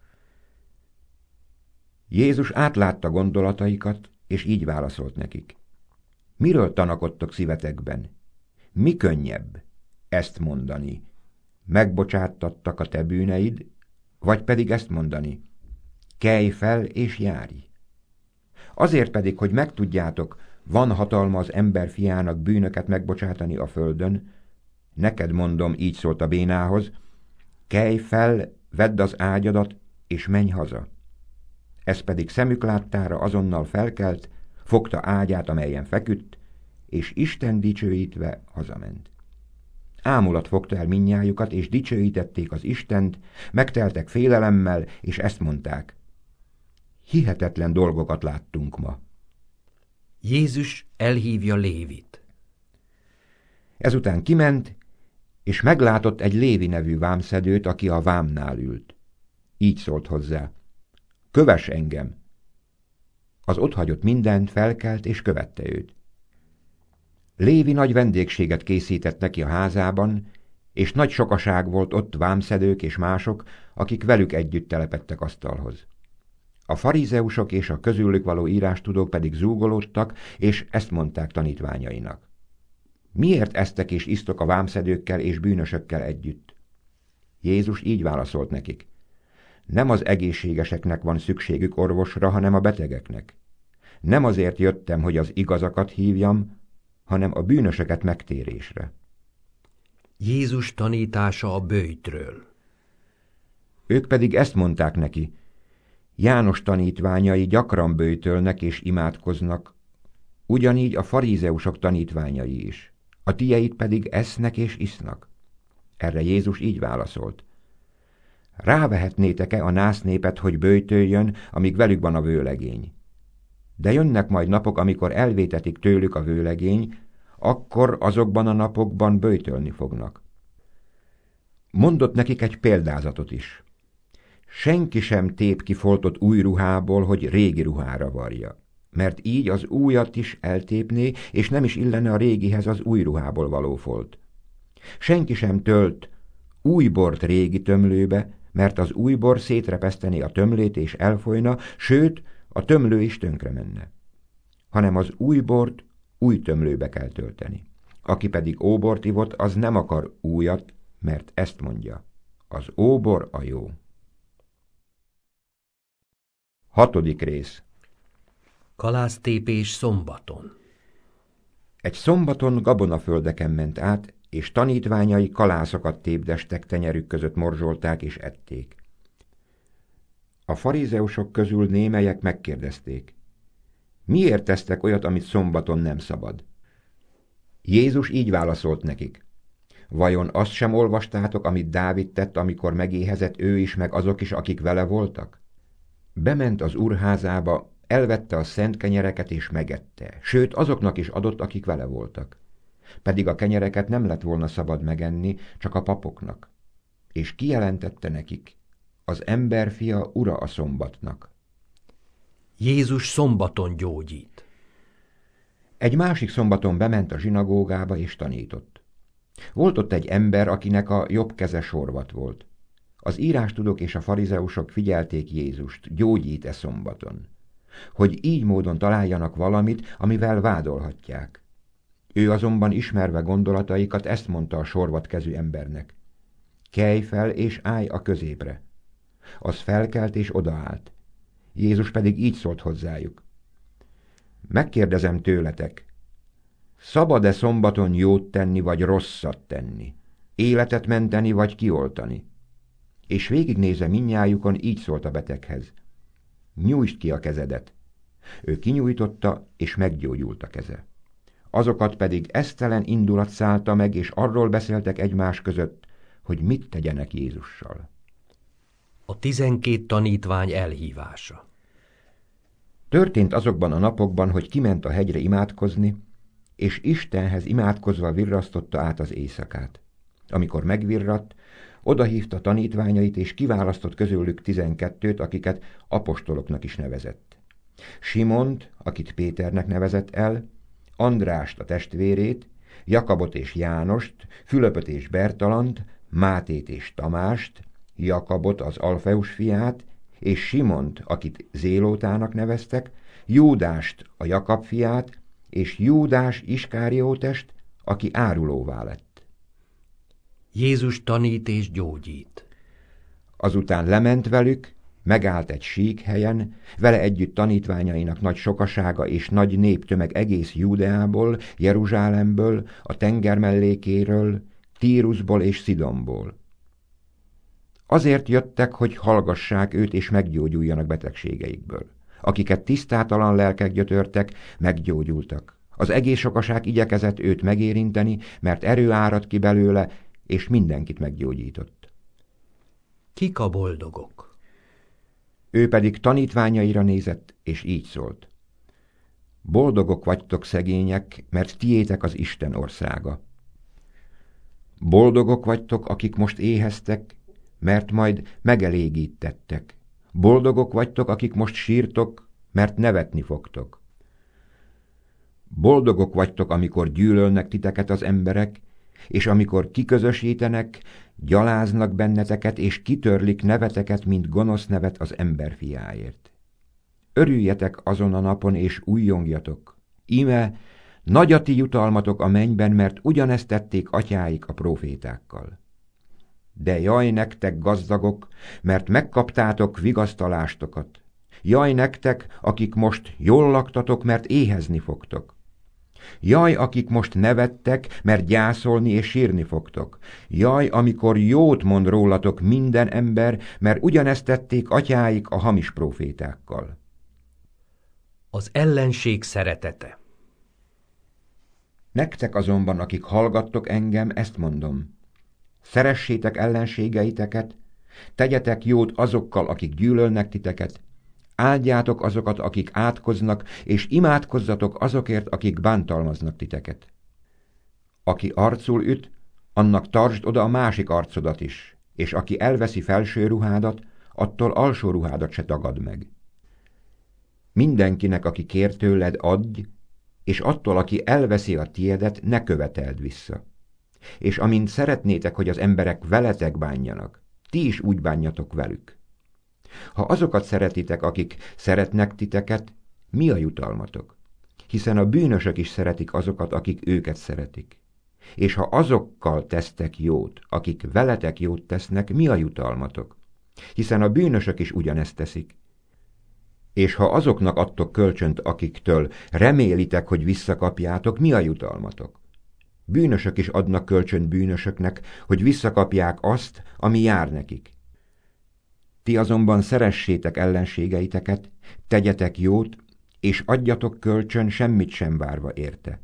Jézus átlátta gondolataikat, és így válaszolt nekik: Miről tanakodtok szívetekben? Mi könnyebb ezt mondani: Megbocsáttattak a te bűneid, vagy pedig ezt mondani: Kelj fel és járj. Azért pedig, hogy megtudjátok, van hatalma az ember fiának bűnöket megbocsátani a földön, neked mondom, így szólt a bénához: Kelj fel, vedd az ágyadat, és menj haza. Ez pedig szemük láttára azonnal felkelt, fogta ágyát, amelyen feküdt, és Isten dicsőítve hazament. Ámulat fogta el mindnyájukat, és dicsőítették az Istent, megteltek félelemmel, és ezt mondták: Hihetetlen dolgokat láttunk ma. Jézus elhívja Lévit. Ezután kiment, és meglátott egy Lévi nevű vámszedőt, aki a vámnál ült. Így szólt hozzá: Kövess engem! Az otthagyott mindent, felkelt, és követte őt. Lévi nagy vendégséget készített neki a házában, és nagy sokaság volt ott, vámszedők és mások, akik velük együtt telepedtek asztalhoz. A farizeusok és a közülük való írástudók pedig zúgolódtak, és ezt mondták tanítványainak: Miért esztek és isztok a vámszedőkkel és bűnösökkel együtt? Jézus így válaszolt nekik: Nem az egészségeseknek van szükségük orvosra, hanem a betegeknek. Nem azért jöttem, hogy az igazakat hívjam, hanem a bűnösöket megtérésre. Jézus tanítása a böjtről. Ők pedig ezt mondták neki: János tanítványai gyakran böjtölnek és imádkoznak, ugyanígy a farizeusok tanítványai is. A tieid pedig esznek és isznak. Erre Jézus így válaszolt: Rávehetnétek-e a násznépet, hogy böjtöljön, amíg velük van a vőlegény? De jönnek majd napok, amikor elvétetik tőlük a vőlegény, akkor azokban a napokban böjtölni fognak. Mondott nekik egy példázatot is. Senki sem tép ki foltot új ruhából, hogy régi ruhára varja, mert így az újat is eltépné, és nem is illene a régihez az új ruhából való folt. Senki sem tölt új bort régi tömlőbe, mert az új bor szétrepesztené a tömlét és elfolyna, sőt, a tömlő is tönkre menne. Hanem az új bort új tömlőbe kell tölteni. Aki pedig óbort ivott, az nem akar újat, mert ezt mondja: az óbor a jó. 6. rész. Kalásztépés szombaton. Egy szombaton gabonaföldeken ment át, és tanítványai kalászokat tépdestek, tenyerük között morzsolták és ették. A farizeusok közül némelyek megkérdezték: Miért tesztek olyat, amit szombaton nem szabad? Jézus így válaszolt nekik: Vajon azt sem olvastátok, amit Dávid tett, amikor megéhezett ő is, meg azok is, akik vele voltak? Bement az úrházába, elvette a szent kenyereket és megette, sőt azoknak is adott, akik vele voltak. Pedig a kenyereket nem lett volna szabad megenni, csak a papoknak. És kijelentette nekik: az emberfia ura a szombatnak. Jézus szombaton gyógyít. Egy másik szombaton bement a zsinagógába és tanított. Volt ott egy ember, akinek a jobb keze sorvat volt. Az írástudók és a farizeusok figyelték Jézust, gyógyít-e szombaton, hogy így módon találjanak valamit, amivel vádolhatják. Ő azonban ismerve gondolataikat ezt mondta a sorvatkezű embernek: kelj fel és állj a középre. Az felkelt és odaállt. Jézus pedig így szólt hozzájuk: megkérdezem tőletek, szabad-e szombaton jót tenni, vagy rosszat tenni? Életet menteni, vagy kioltani? És végignézve mindnyájukon így szólt a beteghez: nyújtsd ki a kezedet. Ő kinyújtotta, és meggyógyult a keze. Azokat pedig esztelen indulat szállta meg, és arról beszéltek egymás között, hogy mit tegyenek Jézussal. A 12 tanítvány elhívása. Történt azokban a napokban, hogy kiment a hegyre imádkozni, és Istenhez imádkozva virrasztotta át az éjszakát. Amikor megvirradt, odahívta tanítványait, és kiválasztott közülük 12-t, akiket apostoloknak is nevezett. Simont, akit Péternek nevezett el, Andrást a testvérét, Jakabot és Jánost, Fülöpöt és Bertalant, Mátét és Tamást, Jakabot az Alfeus fiát, és Simont, akit Zélótának neveztek, Júdást a Jakab fiát, és Júdás Iskáriótest, aki árulóvá lett. Jézus tanít és gyógyít. Azután lement velük, megállt egy sík helyen, vele együtt tanítványainak nagy sokasága és nagy néptömeg egész Júdeából, Jeruzsálemből, a tenger mellékéről, Tírusból és Szidonból. Azért jöttek, hogy hallgassák őt és meggyógyuljanak betegségeikből. Akiket tisztátalan lelkek gyötörtek, meggyógyultak. Az egész sokaság igyekezett őt megérinteni, mert erő árad ki belőle, és mindenkit meggyógyított. Kik a boldogok? Ő pedig tanítványaira nézett, és így szólt: boldogok vagytok szegények, mert tiétek az Isten országa. Boldogok vagytok, akik most éheztek, mert majd megelégítettek. Boldogok vagytok, akik most sírtok, mert nevetni fogtok. Boldogok vagytok, amikor gyűlölnek titeket az emberek, és amikor kiközösítenek, gyaláznak benneteket, és kitörlik neveteket, mint gonosz nevet az emberfiáért. Örüljetek azon a napon, és újjongjatok. Íme, nagy a ti jutalmatok a mennyben, mert ugyanezt tették atyáik a prófétákkal. De jaj nektek, gazdagok, mert megkaptátok vigasztalástokat. Jaj nektek, akik most jól laktatok, mert éhezni fogtok. Jaj, akik most nevettek, mert gyászolni és sírni fogtok. Jaj, amikor jót mond rólatok minden ember, mert ugyanezt tették atyáik a hamis prófétákkal. Az ellenség szeretete. Nektek azonban, akik hallgattok engem, ezt mondom: szeressétek ellenségeiteket, tegyetek jót azokkal, akik gyűlölnek titeket, áldjátok azokat, akik átkoznak, és imádkozzatok azokért, akik bántalmaznak titeket. Aki arcul üt, annak tartsd oda a másik arcodat is, és aki elveszi felső ruhádat, attól alsó ruhádat se tagad meg. Mindenkinek, aki kér tőled, adj, és attól, aki elveszi a tiedet, ne követeld vissza. És amint szeretnétek, hogy az emberek veletek bánjanak, ti is úgy bánjatok velük. Ha azokat szeretitek, akik szeretnek titeket, mi a jutalmatok? Hiszen a bűnösök is szeretik azokat, akik őket szeretik. És ha azokkal tesztek jót, akik veletek jót tesznek, mi a jutalmatok? Hiszen a bűnösök is ugyanezt teszik. És ha azoknak adtok kölcsönt, akiktől remélitek, hogy visszakapjátok, mi a jutalmatok? Bűnösök is adnak kölcsönt bűnösöknek, hogy visszakapják azt, ami jár nekik. Ti azonban szeressétek ellenségeiteket, tegyetek jót, és adjatok kölcsön, semmit sem várva érte.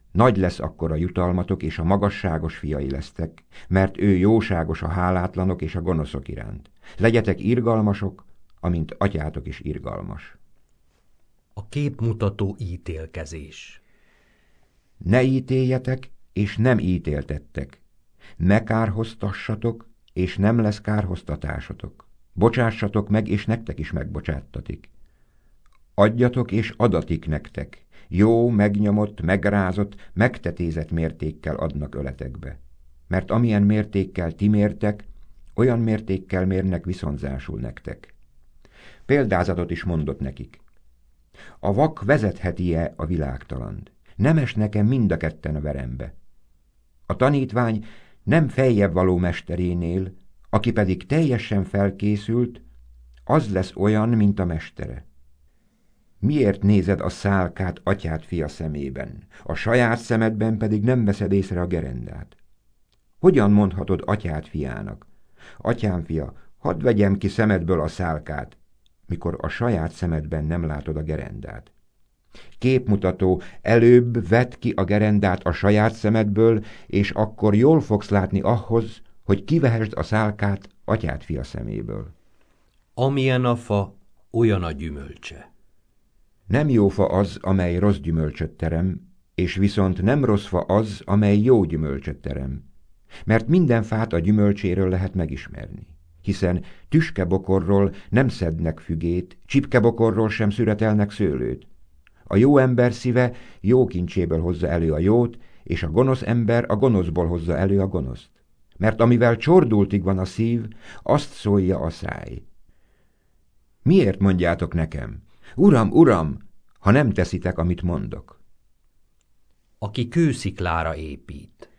Nagy lesz akkor a jutalmatok, és a magasságos fiai lesztek, mert ő jóságos a hálátlanok és a gonoszok iránt. Legyetek irgalmasok, amint atyátok is irgalmas. A képmutató ítélkezés. Ne ítéljetek, és nem ítéltettek. Ne kárhoztassatok, és nem lesz kárhoztatásatok. Bocsássatok meg, és nektek is megbocsáttatik. Adjatok, és adatik nektek. Jó, megnyomott, megrázott, megtetézett mértékkel adnak öletekbe. Mert amilyen mértékkel ti mértek, olyan mértékkel mérnek viszonzásul nektek. Példázatot is mondott nekik. A vak vezetheti-e a világtalant? Nem esnek-e mind a ketten a verembe? A tanítvány nem feljebb való mesterénél, aki pedig teljesen felkészült, az lesz olyan, mint a mestere. Miért nézed a szálkát atyád fia szemében, a saját szemedben pedig nem veszed észre a gerendát? Hogyan mondhatod atyád fiának? Atyám fia, hadd vegyem ki szemedből a szálkát, mikor a saját szemedben nem látod a gerendát. Képmutató, előbb vedd ki a gerendát a saját szemedből, és akkor jól fogsz látni ahhoz, hogy kivehesd a szálkát atyád fia szeméből. Amilyen a fa, olyan a gyümölcse. Nem jó fa az, amely rossz gyümölcsöt terem, és viszont nem rossz fa az, amely jó gyümölcsöt terem. Mert minden fát a gyümölcséről lehet megismerni, hiszen tüskebokorról nem szednek fügét, csipkebokorról sem szüretelnek szőlőt. A jó ember szíve jó kincséből hozza elő a jót, és a gonosz ember a gonoszból hozza elő a gonoszt. Mert amivel csordultig van a szív, azt szólja a száj. Miért mondjátok nekem? Uram, uram, ha nem teszitek, amit mondok. Aki kősziklára épít.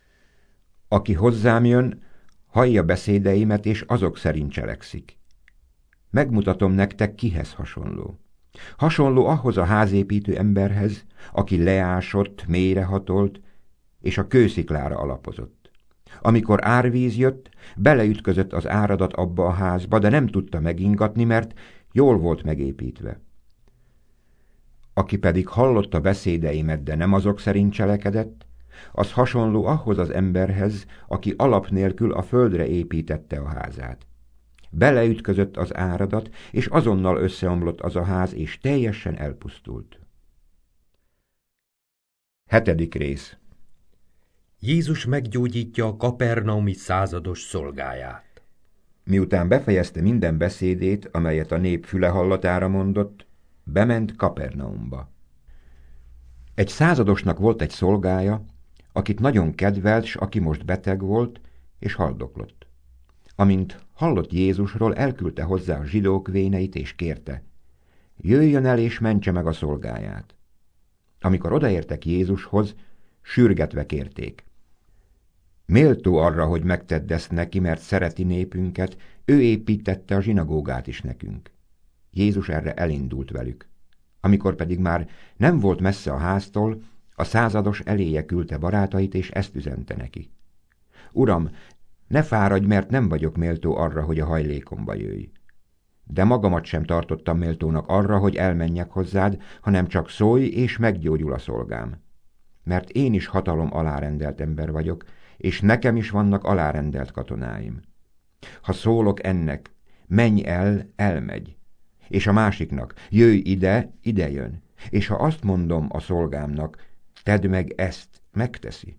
Aki hozzám jön, hallja beszédeimet, és azok szerint cselekszik. Megmutatom nektek, kihez hasonló. Hasonló ahhoz a házépítő emberhez, aki leásott, mélyrehatolt, és a kősziklára alapozott. Amikor árvíz jött, beleütközött az áradat abba a házba, de nem tudta megingatni, mert jól volt megépítve. Aki pedig hallotta beszédeimet, de nem azok szerint cselekedett, az hasonló ahhoz az emberhez, aki alap nélkül a földre építette a házát. Beleütközött az áradat, és azonnal összeomlott az a ház, és teljesen elpusztult. 7. rész. Jézus meggyógyítja a kapernaumi százados szolgáját. Miután befejezte minden beszédét, amelyet a nép füle hallatára mondott, bement Kapernaumba. Egy századosnak volt egy szolgája, akit nagyon kedvelt, s aki most beteg volt, és haldoklott. Amint hallott Jézusról, elküldte hozzá a zsidók véneit, és kérte, jöjjön el és mentse meg a szolgáját. Amikor odaértek Jézushoz, sürgetve kérték. Méltó arra, hogy megtedd ezt neki, mert szereti népünket, ő építette a zsinagógát is nekünk. Jézus erre elindult velük. Amikor pedig már nem volt messze a háztól, a százados eléje küldte barátait, és ezt üzente neki. Uram, ne fáradj, mert nem vagyok méltó arra, hogy a hajlékomba jöjj. De magamat sem tartottam méltónak arra, hogy elmenjek hozzád, hanem csak szólj, és meggyógyul a szolgám. Mert én is hatalom alárendelt ember vagyok, és nekem is vannak alárendelt katonáim. Ha szólok ennek, menj el, elmegy, és a másiknak, jöjj ide, ide jön, és ha azt mondom a szolgámnak, tedd meg ezt, megteszi.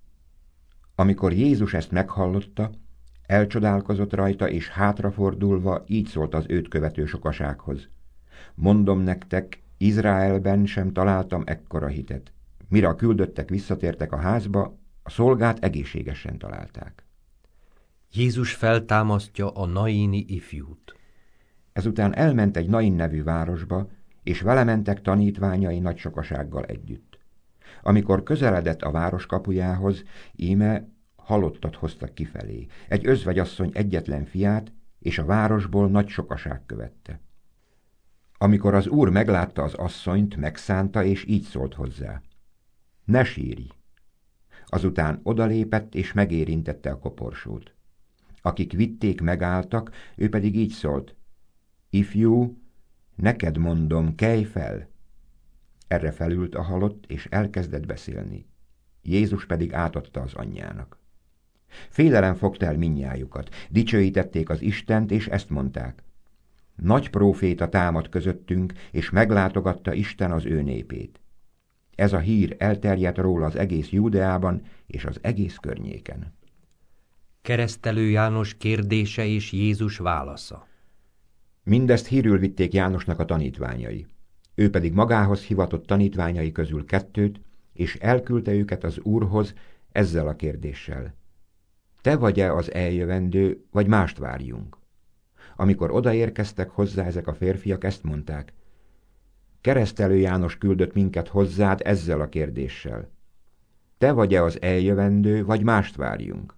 Amikor Jézus ezt meghallotta, elcsodálkozott rajta, és hátrafordulva így szólt az őt követő sokasághoz. Mondom nektek, Izraelben sem találtam ekkora hitet. Mire a küldöttek visszatértek a házba, a szolgát egészségesen találták. Jézus feltámasztja a naini ifjút. Ezután elment egy Nain nevű városba, és vele mentek tanítványai nagy sokasággal együtt. Amikor közeledett a város kapujához, íme halottat hoztak kifelé, egy özvegyasszony egyetlen fiát, és a városból nagy sokaság követte. Amikor az úr meglátta az asszonyt, megszánta, és így szólt hozzá. Ne sírj! Azután odalépett, és megérintette a koporsót. Akik vitték, megálltak, ő pedig így szólt. Ifjú, neked mondom, kelj fel! Erre felült a halott, és elkezdett beszélni. Jézus pedig átadta az anyjának. Félelem fogta el mindnyájukat, dicsőítették az Istent, és ezt mondták: nagy próféta támad közöttünk, és meglátogatta Isten az ő népét. Ez a hír elterjedt róla az egész Júdeában és az egész környéken. Keresztelő János kérdése és Jézus válasza. Mindezt hírül vitték Jánosnak a tanítványai. Ő pedig magához hivatott tanítványai közül 2, és elküldte őket az Úrhoz ezzel a kérdéssel: te vagy-e az eljövendő, vagy mást várjunk? Amikor odaérkeztek hozzá ezek a férfiak, ezt mondták: Keresztelő János küldött minket hozzád ezzel a kérdéssel: te vagy-e az eljövendő, vagy mást várjunk?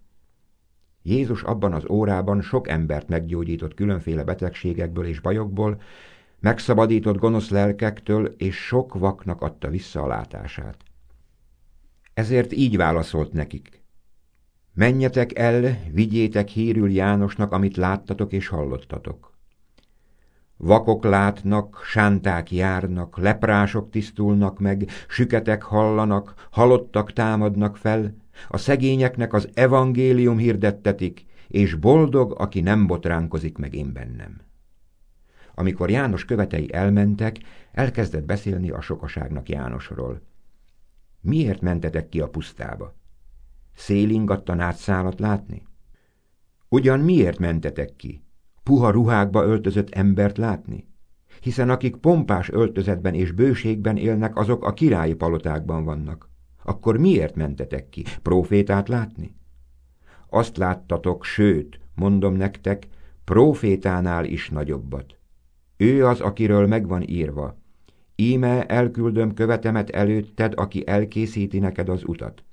Jézus abban az órában sok embert meggyógyított különféle betegségekből és bajokból, megszabadított gonosz lelkektől, és sok vaknak adta vissza a látását. Ezért így válaszolt nekik: menjetek el, vigyétek hírül Jánosnak, amit láttatok és hallottatok. Vakok látnak, sánták járnak, leprások tisztulnak meg, süketek hallanak, halottak támadnak fel, a szegényeknek az evangélium hirdettetik, és boldog, aki nem botránkozik meg én bennem. Amikor János követei elmentek, elkezdett beszélni a sokaságnak Jánosról. Miért mentetek ki a pusztába? Szélingattan átszálat látni? Ugyan miért mentetek ki? Puha ruhákba öltözött embert látni? Hiszen akik pompás öltözetben és bőségben élnek, azok a királyi palotákban vannak. Akkor miért mentetek ki? Prófétát látni? Azt láttatok, sőt, mondom nektek, prófétánál is nagyobbat. Ő az, akiről megvan írva: íme elküldöm követemet előtted, aki elkészíti neked az utat.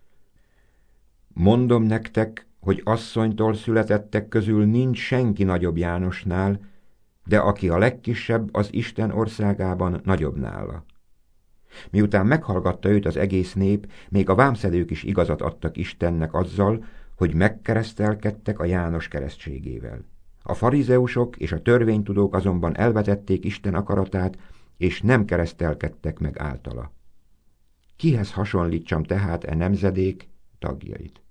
Mondom nektek, hogy asszonytól születettek közül nincs senki nagyobb Jánosnál, de aki a legkisebb, az Isten országában nagyobb nála. Miután meghallgatta őt az egész nép, még a vámszedők is igazat adtak Istennek azzal, hogy megkeresztelkedtek a János keresztségével. A farizeusok és a törvénytudók azonban elvetették Isten akaratát, és nem keresztelkedtek meg általa. Kihez hasonlítsam tehát e nemzedék tagjait?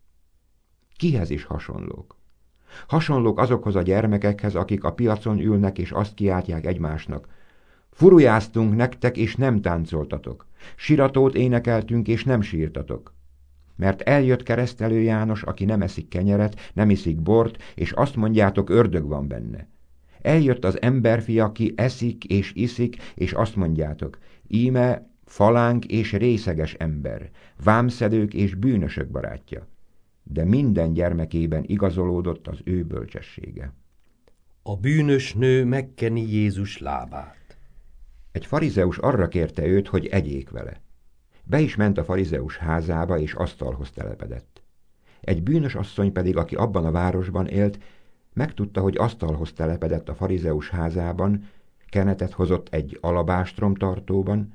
Kihez is hasonlók? Hasonlók azokhoz a gyermekekhez, akik a piacon ülnek, és azt kiáltják egymásnak: furujáztunk nektek, és nem táncoltatok. Siratót énekeltünk, és nem sírtatok. Mert eljött Keresztelő János, aki nem eszik kenyeret, nem iszik bort, és azt mondjátok, ördög van benne. Eljött az emberfia, aki eszik és iszik, és azt mondjátok: íme falánk és részeges ember, vámszedők és bűnösök barátja. De minden gyermekében igazolódott az ő bölcsessége. A bűnös nő megkeni Jézus lábát. Egy farizeus arra kérte őt, hogy egyék vele. Be is ment a farizeus házába, és asztalhoz telepedett. Egy bűnös asszony pedig, aki abban a városban élt, megtudta, hogy asztalhoz telepedett a farizeus házában, kenetet hozott egy alabástrom tartóban,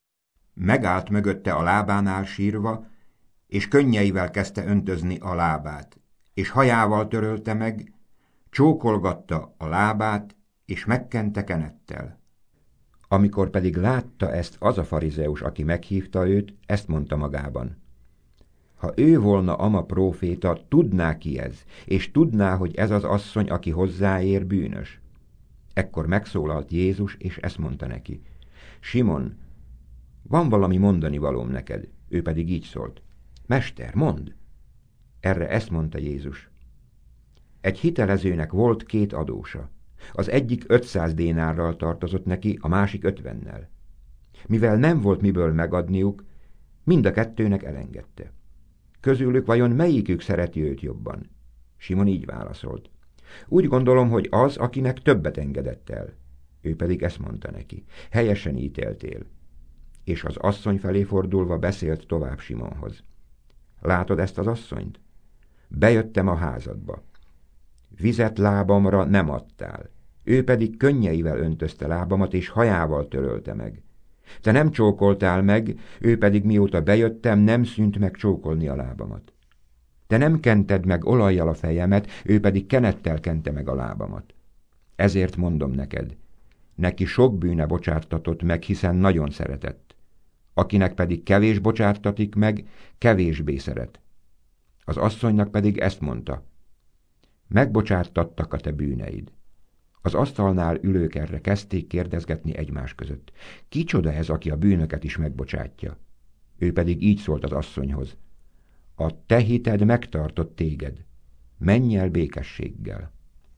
megállt mögötte a lábánál sírva, és könnyeivel kezdte öntözni a lábát, és hajával törölte meg, csókolgatta a lábát, és megkente kenettel. Amikor pedig látta ezt az a farizeus, aki meghívta őt, ezt mondta magában: ha ő volna ama próféta, tudná ki ez, és tudná, hogy ez az asszony, aki hozzáér, bűnös. Ekkor megszólalt Jézus, és ezt mondta neki: Simon, van valami mondani valóm neked. Ő pedig így szólt: Mester, mondd! Erre ezt mondta Jézus: egy hitelezőnek volt 2 adósa. Az egyik 500 dénárral tartozott neki, a másik 50-nel. Mivel nem volt miből megadniuk, mind a 2-nek elengedte. Közülük vajon melyikük szereti őt jobban? Simon így válaszolt: úgy gondolom, hogy az, akinek többet engedett el. Ő pedig ezt mondta neki: helyesen ítéltél. És az asszony felé fordulva beszélt tovább Simonhoz: látod ezt az asszonyt? Bejöttem a házadba. Vizet lábamra nem adtál. Ő pedig könnyeivel öntözte lábamat, és hajával törölte meg. Te nem csókoltál meg, ő pedig mióta bejöttem, nem szűnt meg csókolni a lábamat. Te nem kented meg olajjal a fejemet, ő pedig kenettel kente meg a lábamat. Ezért mondom neked, neki sok bűne bocsáttatott meg, hiszen nagyon szeretett. akinek pedig kevés bocsáttatik meg, kevésbé szeret. Az asszonynak pedig ezt mondta: megbocsáttattak a te bűneid. Az asztalnál ülők erre kezdték kérdezgetni egymás között: kicsoda ez, aki a bűnöket is megbocsátja? Ő pedig így szólt az asszonyhoz: a te hited megtartott téged, menj el békességgel.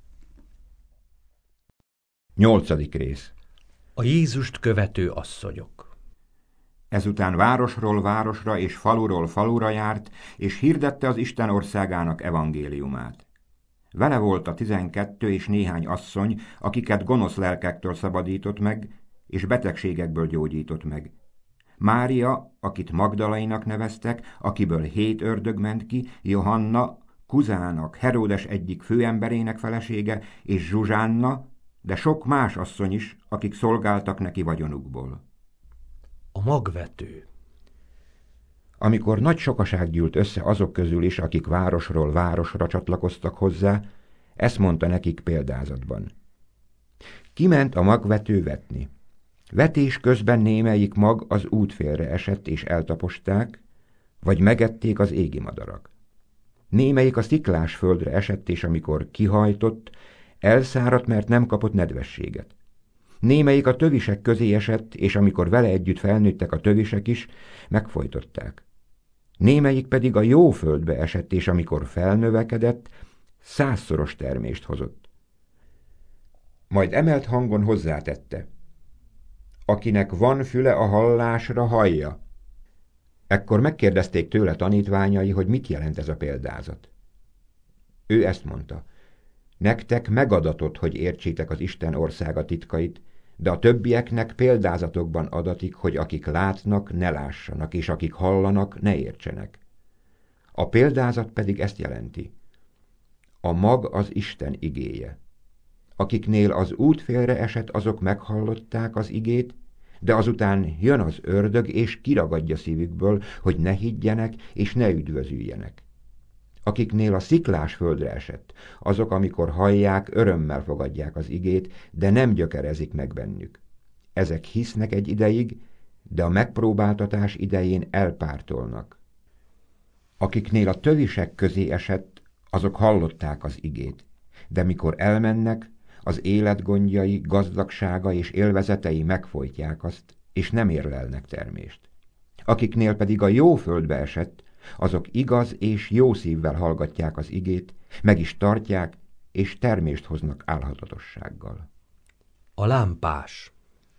8. rész. A Jézust követő asszonyok. Ezután városról városra és faluról falura járt, és hirdette az Isten országának evangéliumát. Vele volt a 12 és néhány asszony, akiket gonosz lelkektől szabadított meg, és betegségekből gyógyított meg. Mária, akit Magdalainak neveztek, akiből 7 ördög ment ki, Johanna, Kuzának, Heródes egyik főemberének felesége, és Zsuzsánna, de sok más asszony is, akik szolgáltak neki vagyonukból. A magvető. Amikor nagy sokaság gyűlt össze azok közül is, akik városról városra csatlakoztak hozzá, ezt mondta nekik példázatban. Kiment a magvető vetni. Vetés közben némelyik mag az útfélre esett és eltaposták, vagy megették az égi madarak. Némelyik a sziklás földre esett, és amikor kihajtott, elszáradt, mert nem kapott nedvességet. Némelyik a tövisek közé esett, és amikor vele együtt felnőttek a tövisek is, megfojtották. Némelyik pedig a jó földbe esett, és amikor felnövekedett, 100-szoros termést hozott. Majd emelt hangon hozzátette: akinek van füle a hallásra, hallja. Ekkor megkérdezték tőle tanítványai, hogy mit jelent ez a példázat. Ő ezt mondta: nektek megadatott, hogy értsétek az Isten országa titkait, de a többieknek példázatokban adatik, hogy akik látnak, ne lássanak, és akik hallanak, ne értsenek. A példázat pedig ezt jelenti: a mag az Isten igéje. Akiknél az útfélre esett, azok meghallották az igét, de azután jön az ördög, és kiragadja szívükből, hogy ne higgyenek, és ne üdvözüljenek. Akiknél a sziklás földre esett, azok, amikor hallják, örömmel fogadják az igét, de nem gyökerezik meg bennük. Ezek hisznek egy ideig, de a megpróbáltatás idején elpártolnak. Akiknél a tövisek közé esett, azok hallották az igét, de mikor elmennek, az élet gondjai, gazdagsága és élvezetei megfojtják azt, és nem érlelnek termést. Akiknél pedig a jó földbe esett, azok igaz és jó szívvel hallgatják az igét, meg is tartják, és termést hoznak álhatatossággal. A lámpás.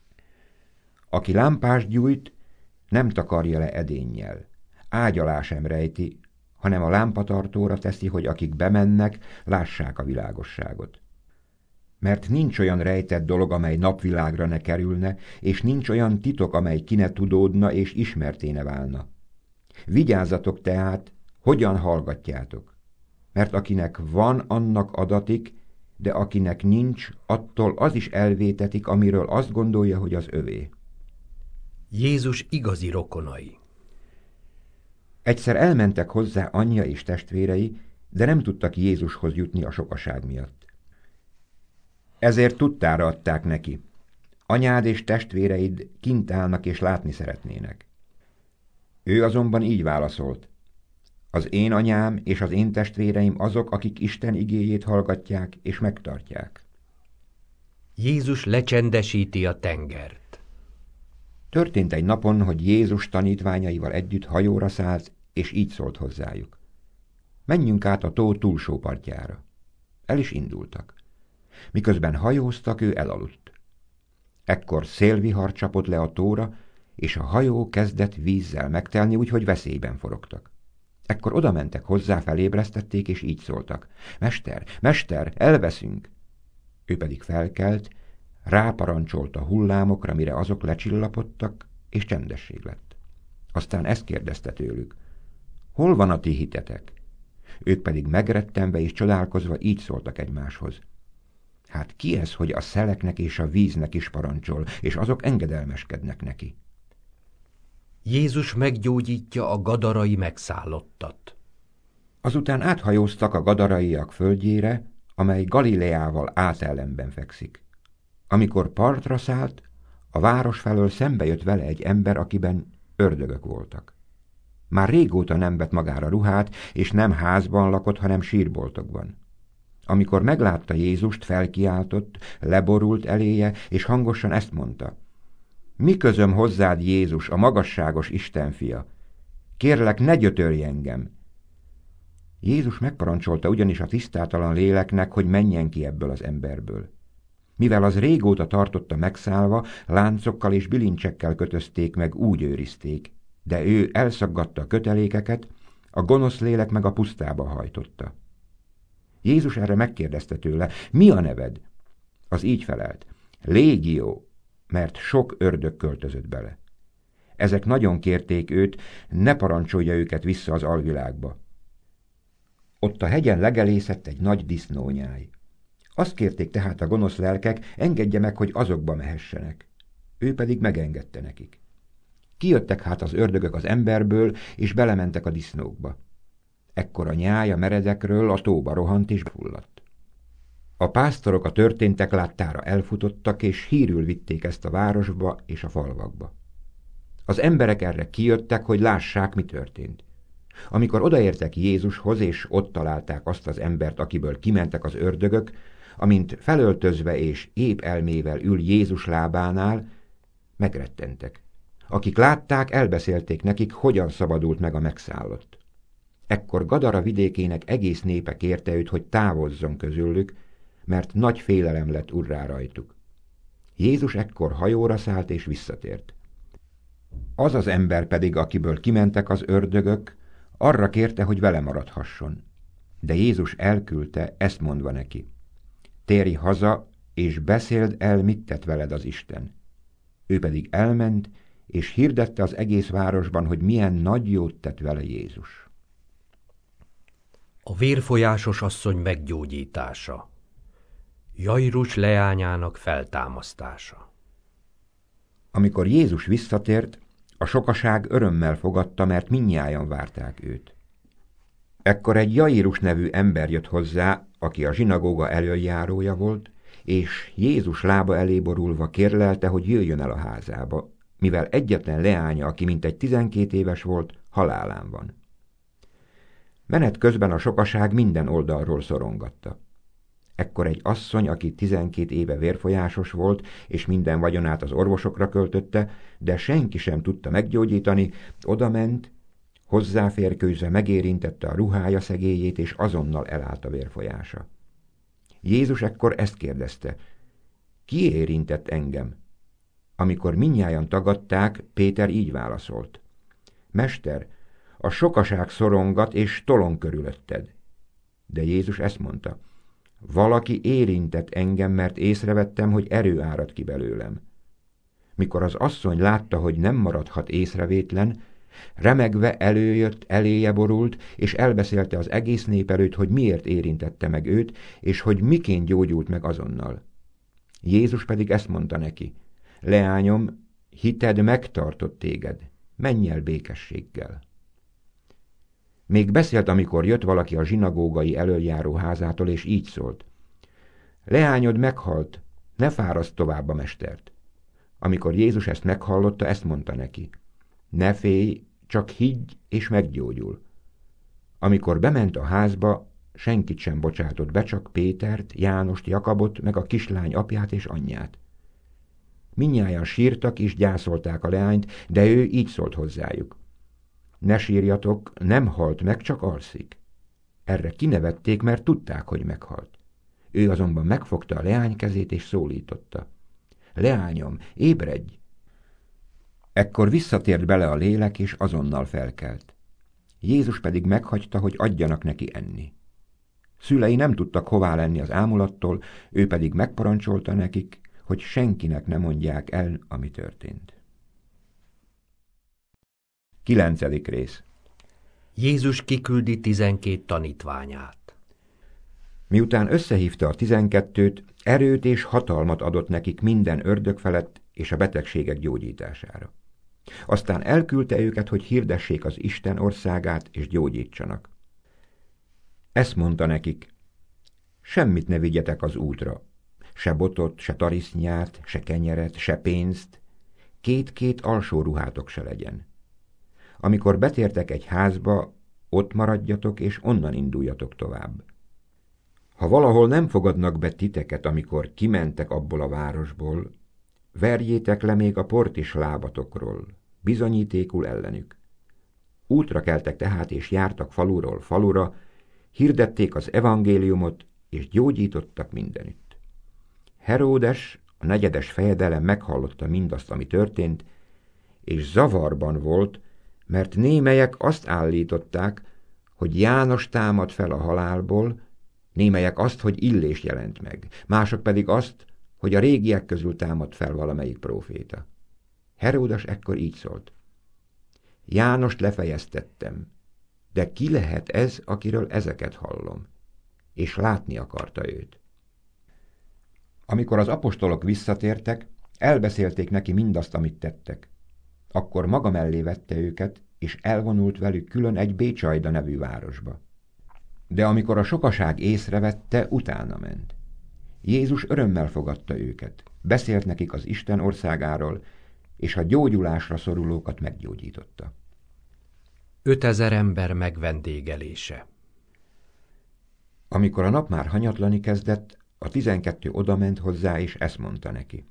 Aki lámpást gyújt, nem takarja le edénnyel, ágy alá sem rejti, hanem a lámpatartóra teszi, hogy akik bemennek, lássák a világosságot. Mert nincs olyan rejtett dolog, amely napvilágra ne kerülne, és nincs olyan titok, amely ki ne tudódna és ismerté ne válna. Vigyázzatok tehát, hogyan hallgatjátok, mert akinek van, annak adatik, de akinek nincs, attól az is elvétetik, amiről azt gondolja, hogy az övé. Jézus igazi rokonai. Egyszer elmentek hozzá anyja és testvérei, de nem tudtak Jézushoz jutni a sokaság miatt. Ezért tudtára adták neki: anyád és testvéreid kint állnak és látni szeretnének. Ő azonban így válaszolt: az én anyám és az én testvéreim azok, akik Isten igéjét hallgatják és megtartják. Jézus lecsendesíti a tengert. Történt egy napon, hogy Jézus tanítványaival együtt hajóra szállt, és így szólt hozzájuk: menjünk át a tó túlsó partjára. El is indultak. Miközben hajóztak, ő elaludt. Ekkor szélvihar csapott le a tóra, és a hajó kezdett vízzel megtelni, úgyhogy veszélyben forogtak. Ekkor oda mentek hozzá, felébresztették, és így szóltak: mester, mester, elveszünk! Ő pedig felkelt, ráparancsolt a hullámokra, mire azok lecsillapodtak, és csendesség lett. Aztán ezt kérdezte tőlük: hol van a ti hitetek? Ők pedig megrettenve és csodálkozva így szóltak egymáshoz: hát ki ez, hogy a szeleknek és a víznek is parancsol, és azok engedelmeskednek neki? Jézus meggyógyítja a gadarai megszállottat. Azután áthajóztak a gadaraiak földjére, amely Galileával átellenben fekszik. Amikor partra szállt, a város felől szembe jött vele egy ember, akiben ördögök voltak. Már régóta nem vett magára ruhát, és nem házban lakott, hanem sírboltokban. Amikor meglátta Jézust, felkiáltott, leborult eléje, és hangosan ezt mondta: Mi közöm hozzád, Jézus, a magasságos Isten fia? Kérlek, ne gyötörj engem! Jézus megparancsolta ugyanis a tisztátalan léleknek, hogy menjen ki ebből az emberből. Mivel az régóta tartotta megszállva, láncokkal és bilincsekkel kötözték meg, úgy őrizték, de ő elszaggatta a kötelékeket, a gonosz lélek meg a pusztába hajtotta. Jézus erre megkérdezte tőle: Mi a neved? Az így felelt: Légió, mert sok ördög költözött bele. Ezek nagyon kérték őt, ne parancsolja őket vissza az alvilágba. Ott a hegyen legelészett egy nagy disznónyáj. Azt kérték tehát a gonosz lelkek, engedje meg, hogy azokba mehessenek. Ő pedig megengedte nekik. Kijöttek hát az ördögök az emberből, és belementek a disznókba. Ekkor a nyáj a meredekről a tóba rohant és fulladt. A pásztorok a történtek láttára elfutottak, és hírül vitték ezt a városba és a falvakba. Az emberek erre kijöttek, hogy lássák, mi történt. Amikor odaértek Jézushoz, és ott találták azt az embert, akiből kimentek az ördögök, amint felöltözve és épp elmével ül Jézus lábánál, megrettentek. Akik látták, elbeszélték nekik, hogyan szabadult meg a megszállott. Ekkor Gadara vidékének egész népe kérte őt, hogy távozzon közülük, mert nagy félelem lett urrá rajtuk. Jézus ekkor hajóra szállt és visszatért. Az az ember pedig, akiből kimentek az ördögök, arra kérte, hogy vele maradhasson. De Jézus elküldte, ezt mondva neki: Térj haza, és beszéld el, mit tett veled az Isten. Ő pedig elment, és hirdette az egész városban, hogy milyen nagy jót tett vele Jézus. A vérfolyásos asszony meggyógyítása. Jairus leányának feltámasztása. Amikor Jézus visszatért, a sokaság örömmel fogadta, mert mindnyájan várták őt. Ekkor egy Jairus nevű ember jött hozzá, aki a zsinagóga elöljárója volt, és Jézus lába elé borulva kérlelte, hogy jöjjön el a házába, mivel egyetlen leánya, aki mintegy 12 éves volt, halálán van. Menet közben a sokaság minden oldalról szorongatta. Ekkor egy asszony, aki 12 éve vérfolyásos volt, és minden vagyonát az orvosokra költötte, de senki sem tudta meggyógyítani, odament, hozzáférkőzve megérintette a ruhája szegélyét, és azonnal elállt a vérfolyása. Jézus ekkor ezt kérdezte: Ki érintett engem? Amikor mindnyájan tagadták, Péter így válaszolt: Mester, a sokaság szorongat és tolong körülötted. De Jézus ezt mondta: Valaki érintett engem, mert észrevettem, hogy erő árad ki belőlem. Mikor az asszony látta, hogy nem maradhat észrevétlen, remegve előjött, eléje borult, és elbeszélte az egész nép előtt, hogy miért érintette meg őt, és hogy miként gyógyult meg azonnal. Jézus pedig ezt mondta neki: Leányom, hited megtartott téged, menj el békességgel. Még beszélt, amikor jött valaki a zsinagógai elöljáró házától, és így szólt: Leányod meghalt, ne fáraszd tovább a mestert. Amikor Jézus ezt meghallotta, ezt mondta neki: Ne félj, csak higgy, és meggyógyul. Amikor bement a házba, senkit sem bocsátott be, csak Pétert, Jánost, Jakabot, meg a kislány apját és anyját. Mindnyájan sírtak és gyászolták a leányt, de ő így szólt hozzájuk: Ne sírjatok, nem halt meg, csak alszik. Erre kinevették, mert tudták, hogy meghalt. Ő azonban megfogta a leány kezét és szólította: Leányom, ébredj! Ekkor visszatért bele a lélek, és azonnal felkelt. Jézus pedig meghagyta, hogy adjanak neki enni. Szülei nem tudtak hová lenni az ámulattól, ő pedig megparancsolta nekik, hogy senkinek ne mondják el, ami történt. 9. rész. Jézus kiküldi 12 tanítványát. Miután összehívta a 12-t, erőt és hatalmat adott nekik minden ördög felett és a betegségek gyógyítására. Aztán elküldte őket, hogy hirdessék az Isten országát és gyógyítsanak. Ezt mondta nekik: Semmit ne vigyetek az útra, se botot, se tarisznyát, se kenyeret, se pénzt, 2 alsó ruhátok se legyen. Amikor betértek egy házba, ott maradjatok, és onnan induljatok tovább. Ha valahol nem fogadnak be titeket, amikor kimentek abból a városból, verjétek le még a port is lábatokról, bizonyítékul ellenük. Útra keltek tehát, és jártak faluról falura, hirdették az evangéliumot, és gyógyítottak mindenütt. Heródes, a negyedes fejedelem meghallotta mindazt, ami történt, és zavarban volt, mert némelyek azt állították, hogy János támad fel a halálból, némelyek azt, hogy Illés jelent meg, mások pedig azt, hogy a régiek közül támad fel valamelyik próféta. Heródes ekkor így szólt: Jánost lefejeztettem, de ki lehet ez, akiről ezeket hallom? És látni akarta őt. Amikor az apostolok visszatértek, elbeszélték neki mindazt, amit tettek. Akkor maga mellé vette őket, és elvonult velük külön egy Bécsajda nevű városba. De amikor a sokaság észrevette, utána ment. Jézus örömmel fogadta őket, beszélt nekik az Isten országáról, és a gyógyulásra szorulókat meggyógyította. 5000 ember megvendégelése. Amikor a nap már hanyatlani kezdett, a 12 odament hozzá, és ezt mondta neki: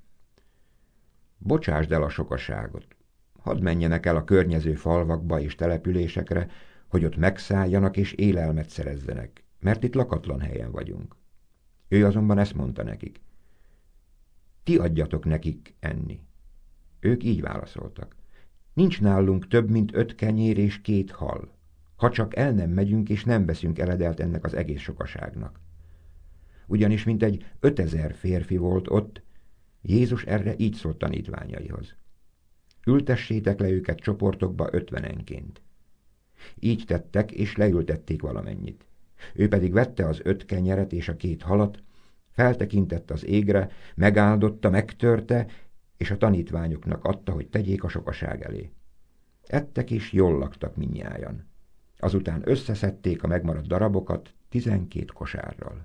Bocsásd el a sokaságot, hadd menjenek el a környező falvakba és településekre, hogy ott megszálljanak és élelmet szerezzenek, mert itt lakatlan helyen vagyunk. Ő azonban ezt mondta nekik: Ti adjatok nekik enni. Ők így válaszoltak: Nincs nálunk több, mint 5 kenyér és 2 hal, ha csak el nem megyünk és nem veszünk eledelt ennek az egész sokaságnak. Ugyanis mintegy 5000 férfi volt ott, Jézus erre így szólt tanítványaihoz: Ültessétek le őket csoportokba 50-enként. Így tettek, és leültették valamennyit. Ő pedig vette az 5 kenyeret és a 2 halat, feltekintett az égre, megáldotta, megtörte, és a tanítványoknak adta, hogy tegyék a sokaság elé. Ettek és jól laktak mindnyájan. Azután összeszedték a megmaradt darabokat 12 kosárral.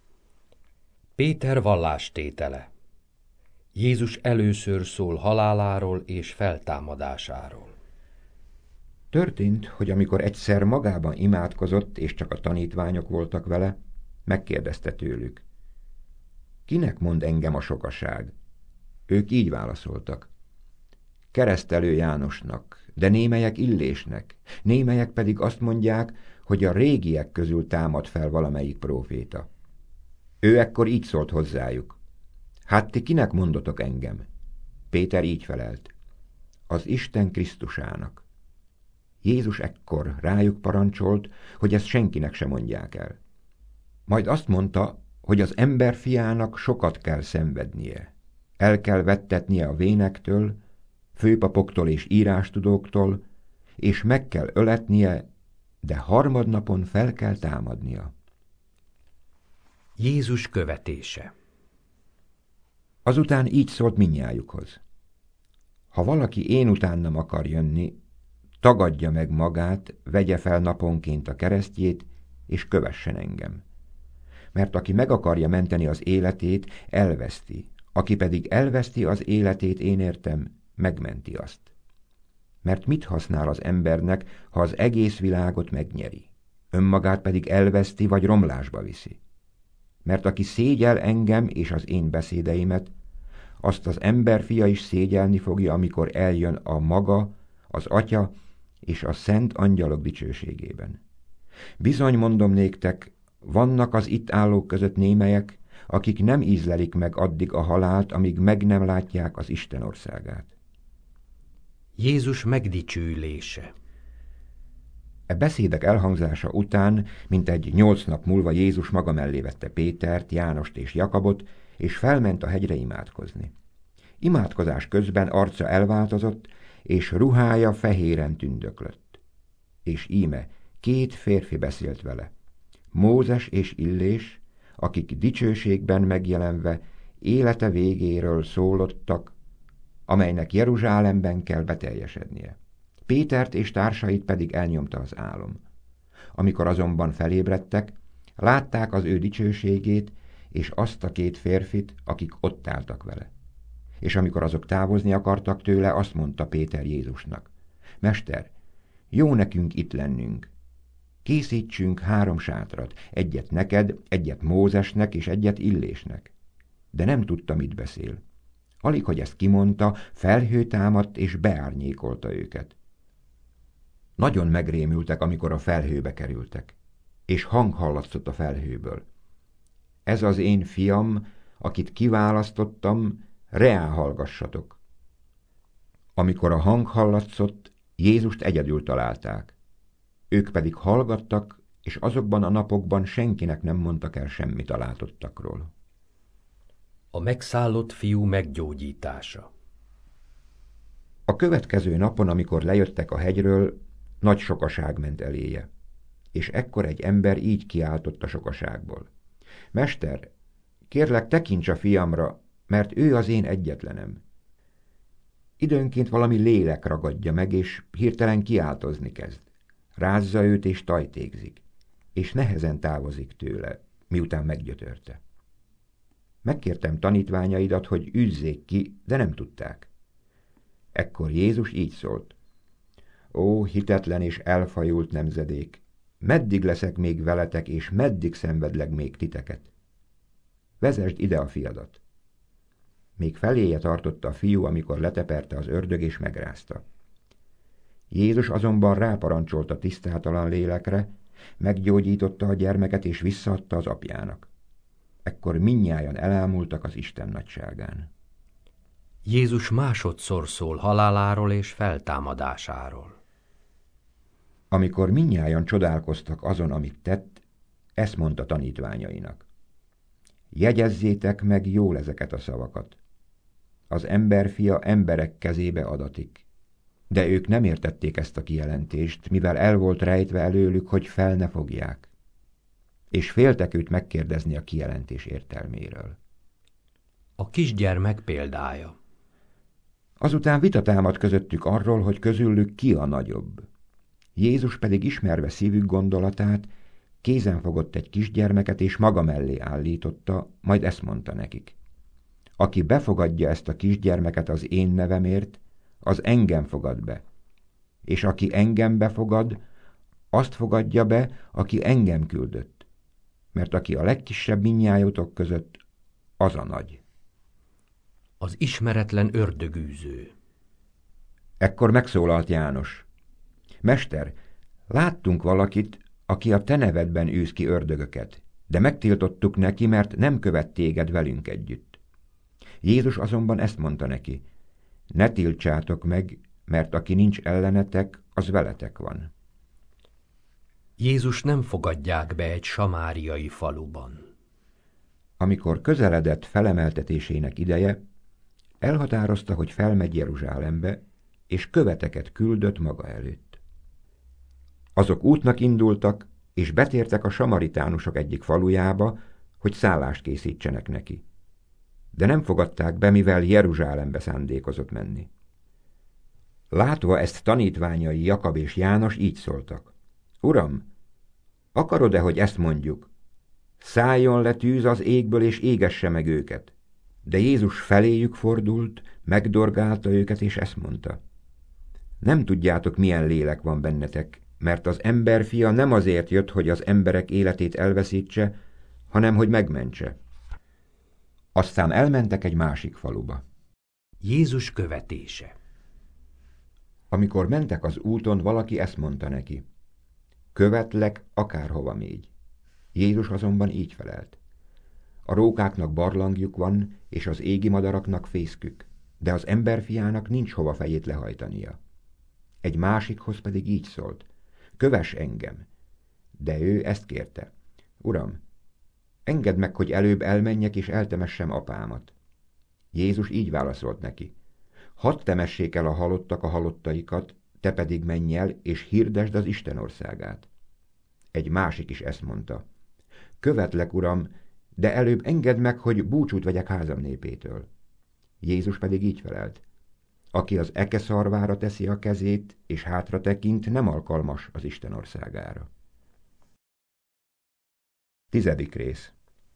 Péter vallástétele. Jézus először szól haláláról és feltámadásáról. Történt, hogy amikor egyszer magában imádkozott, és csak a tanítványok voltak vele, megkérdezte tőlük: Kinek mond engem a sokaság? Ők így válaszoltak: Keresztelő Jánosnak, de némelyek Illésnek, némelyek pedig azt mondják, hogy a régiek közül támad fel valamelyik próféta. Ő ekkor így szólt hozzájuk: Hát ti kinek mondotok engem? Péter így felelt: Az Isten Krisztusának. Jézus ekkor rájuk parancsolt, hogy ezt senkinek se mondják el. Majd azt mondta, hogy az emberfiának sokat kell szenvednie. El kell vettetnie a vénektől, főpapoktól és írástudóktól, és meg kell öletnie, de harmadnapon fel kell támadnia. Jézus követése. Azután így szólt mindnyájukhoz: Ha valaki én utánam akar jönni, tagadja meg magát, vegye fel naponként a keresztjét, és kövessen engem. Mert aki meg akarja menteni az életét, elveszti, aki pedig elveszti az életét, én értem, megmenti azt. Mert mit használ az embernek, ha az egész világot megnyeri, önmagát pedig elveszti vagy romlásba viszi? Mert aki szégyel engem és az én beszédeimet, azt az emberfia is szégyelni fogja, amikor eljön a maga, az Atya és a szent angyalok dicsőségében. Bizony mondom néktek, vannak az itt állók között némelyek, akik nem ízlelik meg addig a halált, amíg meg nem látják az Isten országát. Jézus megdicsőülése. E beszédek elhangzása után, mintegy 8 nap múlva Jézus maga mellé vette Pétert, Jánost és Jakabot, és felment a hegyre imádkozni. Imádkozás közben arca elváltozott, és ruhája fehéren tündöklött. És íme 2 férfi beszélt vele, Mózes és Illés, akik dicsőségben megjelenve élete végéről szólottak, amelynek Jeruzsálemben kell beteljesednie. Pétert és társait pedig elnyomta az álom. Amikor azonban felébredtek, látták az ő dicsőségét, és azt a 2 férfit, akik ott álltak vele. És amikor azok távozni akartak tőle, azt mondta Péter Jézusnak: Mester, Jó nekünk itt lennünk. Készítsünk 3 sátrat, egyet neked, egyet Mózesnek és egyet Illésnek. De nem tudta, mit beszél. Alig, hogy ezt kimondta, felhő támadt és beárnyékolta őket. Nagyon megrémültek, amikor a felhőbe kerültek, és hang hallatszott a felhőből. Ez az én fiam, akit kiválasztottam, reá hallgassatok. Amikor a hang hallatszott, Jézust egyedül találták. Ők pedig hallgattak, és azokban a napokban senkinek nem mondtak el semmit a látottakról. A megszállott fiú meggyógyítása. A következő napon, amikor lejöttek a hegyről, nagy sokaság ment eléje, és ekkor egy ember így kiáltott a sokaságból. Mester, kérlek, tekints a fiamra, mert ő az én egyetlenem. Időnként valami lélek ragadja meg, és hirtelen kiáltozni kezd. Rázza őt és tajtékzik, és nehezen távozik tőle, miután meggyötörte. Megkértem tanítványaidat, hogy űzzék ki, de nem tudták. Ekkor Jézus így szólt. Ó, hitetlen és elfajult nemzedék, meddig leszek még veletek, és meddig szenvedlek még titeket? Vezesd ide a fiadat. Még feléje tartotta a fiú, amikor leteperte az ördög és megrázta. Jézus azonban ráparancsolt a tisztátalan lélekre, meggyógyította a gyermeket és visszaadta az apjának. Ekkor mindnyájan elámultak az Isten nagyságán. Jézus másodszor szól haláláról és feltámadásáról. Amikor mindnyájan csodálkoztak azon, amit tett, ezt mondta tanítványainak. Jegyezzétek meg jól ezeket a szavakat. Az emberfia emberek kezébe adatik. De ők nem értették ezt a kijelentést, mivel el volt rejtve előlük, hogy fel ne fogják. És féltek őt megkérdezni a kijelentés értelméről. A kisgyermek példája. Azután vita támadt közöttük arról, hogy közülük ki a nagyobb. Jézus pedig ismerve szívük gondolatát, kézen fogott egy kisgyermeket és maga mellé állította, majd ezt mondta nekik. Aki befogadja ezt a kisgyermeket az én nevemért, az engem fogad be. És aki engem befogad, azt fogadja be, aki engem küldött. Mert aki a legkisebb mindnyájotok között, az a nagy. Az ismeretlen ördögűző. Ekkor megszólalt János. Mester, láttunk valakit, aki a te nevedben űz ki ördögöket, de megtiltottuk neki, mert nem követ téged velünk együtt. Jézus azonban ezt mondta neki. Ne tiltsátok meg, mert aki nincs ellenetek, az veletek van. Jézus nem fogadják be egy samáriai faluban. Amikor közeledett felemeltetésének ideje, elhatározta, hogy felmegy Jeruzsálembe, és követeket küldött maga előtt. Azok útnak indultak, és betértek a samaritánusok egyik falujába, hogy szállást készítsenek neki. De nem fogadták be, mivel Jeruzsálembe szándékozott menni. Látva ezt tanítványai Jakab és János így szóltak. Uram, akarod-e, hogy ezt mondjuk? Szálljon le tűz az égből, és égesse meg őket. De Jézus feléjük fordult, megdorgálta őket, és ezt mondta. Nem tudjátok, milyen lélek van bennetek, mert az emberfia nem azért jött, hogy az emberek életét elveszítse, hanem hogy megmentse. Aztán elmentek egy másik faluba. Jézus követése. Amikor mentek az úton, valaki ezt mondta neki. Követlek, akárhova mégy. Jézus azonban így felelt. A rókáknak barlangjuk van, és az égi madaraknak fészkük, de az emberfiának nincs hova fejét lehajtania. Egy másikhoz pedig így szólt. Kövess engem. De ő ezt kérte. Uram, engedd meg, hogy előbb elmenjek és eltemessem apámat. Jézus így válaszolt neki. Hadd temessék el a halottak a halottaikat, te pedig menj el, és hirdesd az Isten országát. Egy másik is ezt mondta. Követlek, Uram, de előbb engedd meg, hogy búcsút vegyek házam népétől. Jézus pedig így felelt. Aki az eke szarvára teszi a kezét, és hátra tekint, nem alkalmas az Isten országára. 10. rész.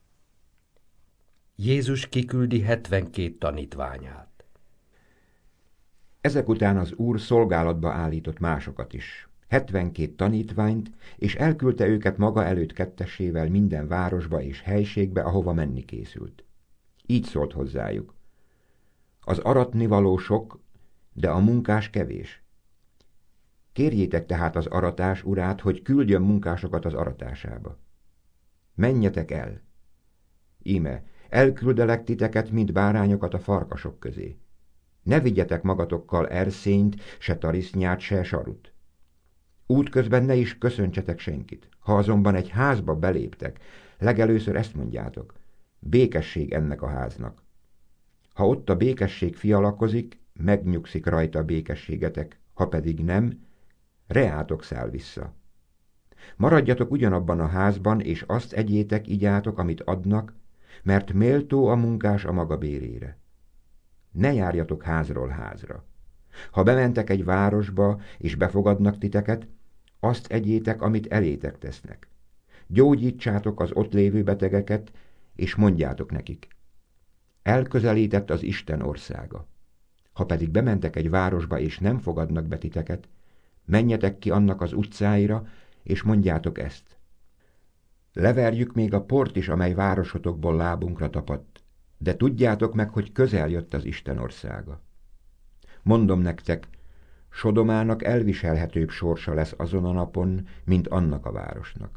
Jézus kiküldi 72 tanítványát. Ezek után az Úr szolgálatba állított másokat is, 72 tanítványt, és elküldte őket maga előtt kettessével minden városba és helységbe, ahova menni készült. Így szólt hozzájuk: az aratnivaló sok, de a munkás kevés. Kérjétek tehát az aratás urát, hogy küldjön munkásokat az aratásába. Menjetek el! Íme, elküldelek titeket, mint bárányokat a farkasok közé. Ne vigyetek magatokkal erszényt, se tarisznyát, se sarut. Útközben ne is köszöntsetek senkit. Ha azonban egy házba beléptek, legelőször ezt mondjátok: békesség ennek a háznak. Ha ott a békesség fialakozik, megnyugszik rajta a békességetek, ha pedig nem, reátok száll vissza. Maradjatok ugyanabban a házban, és azt egyétek, igyátok, amit adnak, mert méltó a munkás a maga bérére. Ne járjatok házról házra. Ha bementek egy városba, és befogadnak titeket, azt egyétek, amit elétek tesznek. Gyógyítsátok az ott lévő betegeket, és mondjátok nekik: elközelített az Isten országa. Ha pedig bementek egy városba, és nem fogadnak be titeket, menjetek ki annak az utcáira, és mondjátok ezt: leverjük még a port is, amely városotokból lábunkra tapadt, de tudjátok meg, hogy közel jött az Isten országa. Mondom nektek, Sodomának elviselhetőbb sorsa lesz azon a napon, mint annak a városnak.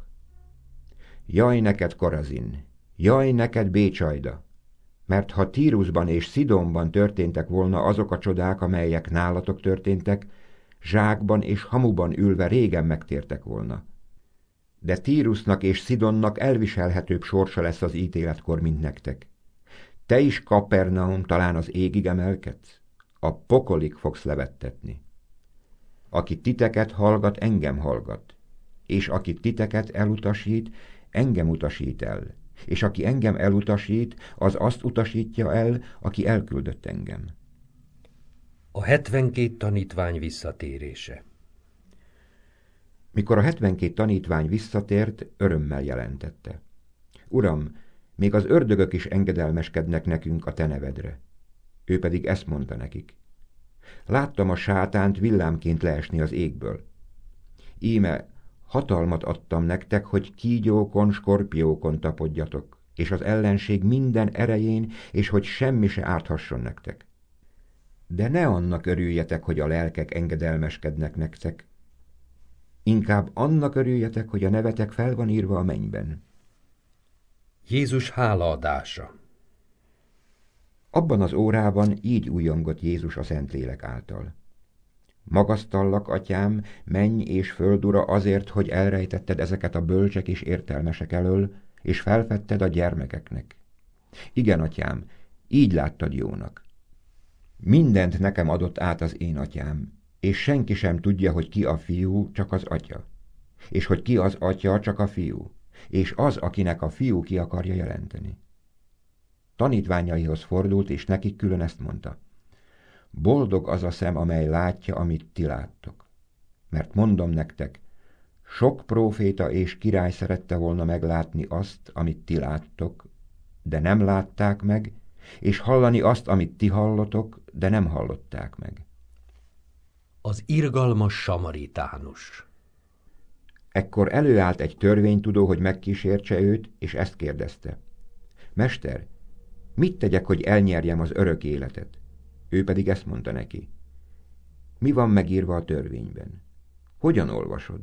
Jaj neked, Korazin! Jaj neked, Bécsajda! Mert ha Tírusban és Szidonban történtek volna azok a csodák, amelyek nálatok történtek, zsákban és hamuban ülve régen megtértek volna. De Tírusnak és Szidonnak elviselhetőbb sorsa lesz az ítéletkor, mint nektek. Te is, Kapernaum, talán az égig emelkedsz? A pokolig fogsz levettetni. Aki titeket hallgat, engem hallgat, és aki titeket elutasít, engem utasít el, és aki engem elutasít, az azt utasítja el, aki elküldött engem. A 72 tanítvány visszatérése. Mikor a 72 tanítvány visszatért, örömmel jelentette: Uram, még az ördögök is engedelmeskednek nekünk a te nevedre. Ő pedig ezt mondta nekik: láttam a sátánt villámként leesni az égből. Íme, hatalmat adtam nektek, hogy kígyókon, skorpiókon tapodjatok, és az ellenség minden erején, és hogy semmi se árthasson nektek. De ne annak örüljetek, hogy a lelkek engedelmeskednek nektek. Inkább annak örüljetek, hogy a nevetek fel van írva a mennyben. Jézus hálaadása. Abban az órában így újjongott Jézus a Szentlélek által: magasztallak, atyám, menny és földura, azért, hogy elrejtetted ezeket a bölcsek és értelmesek elől, és felfedted a gyermekeknek. Igen, atyám, így láttad jónak. Mindent nekem adott át az én atyám, és senki sem tudja, hogy ki a fiú, csak az atya, és hogy ki az atya, csak a fiú, és az, akinek a fiú ki akarja jelenteni. Tanítványaihoz fordult, és nekik külön ezt mondta: boldog az a szem, amely látja, amit ti láttok. Mert mondom nektek, sok próféta és király szerette volna meglátni azt, amit ti láttok, de nem látták meg, és hallani azt, amit ti hallotok, de nem hallották meg. Az irgalmas samaritánus. Ekkor előállt egy törvénytudó, hogy megkísértse őt, és ezt kérdezte: Mester, mit tegyek, hogy elnyerjem az örök életet? Ő pedig ezt mondta neki: mi van megírva a törvényben? Hogyan olvasod?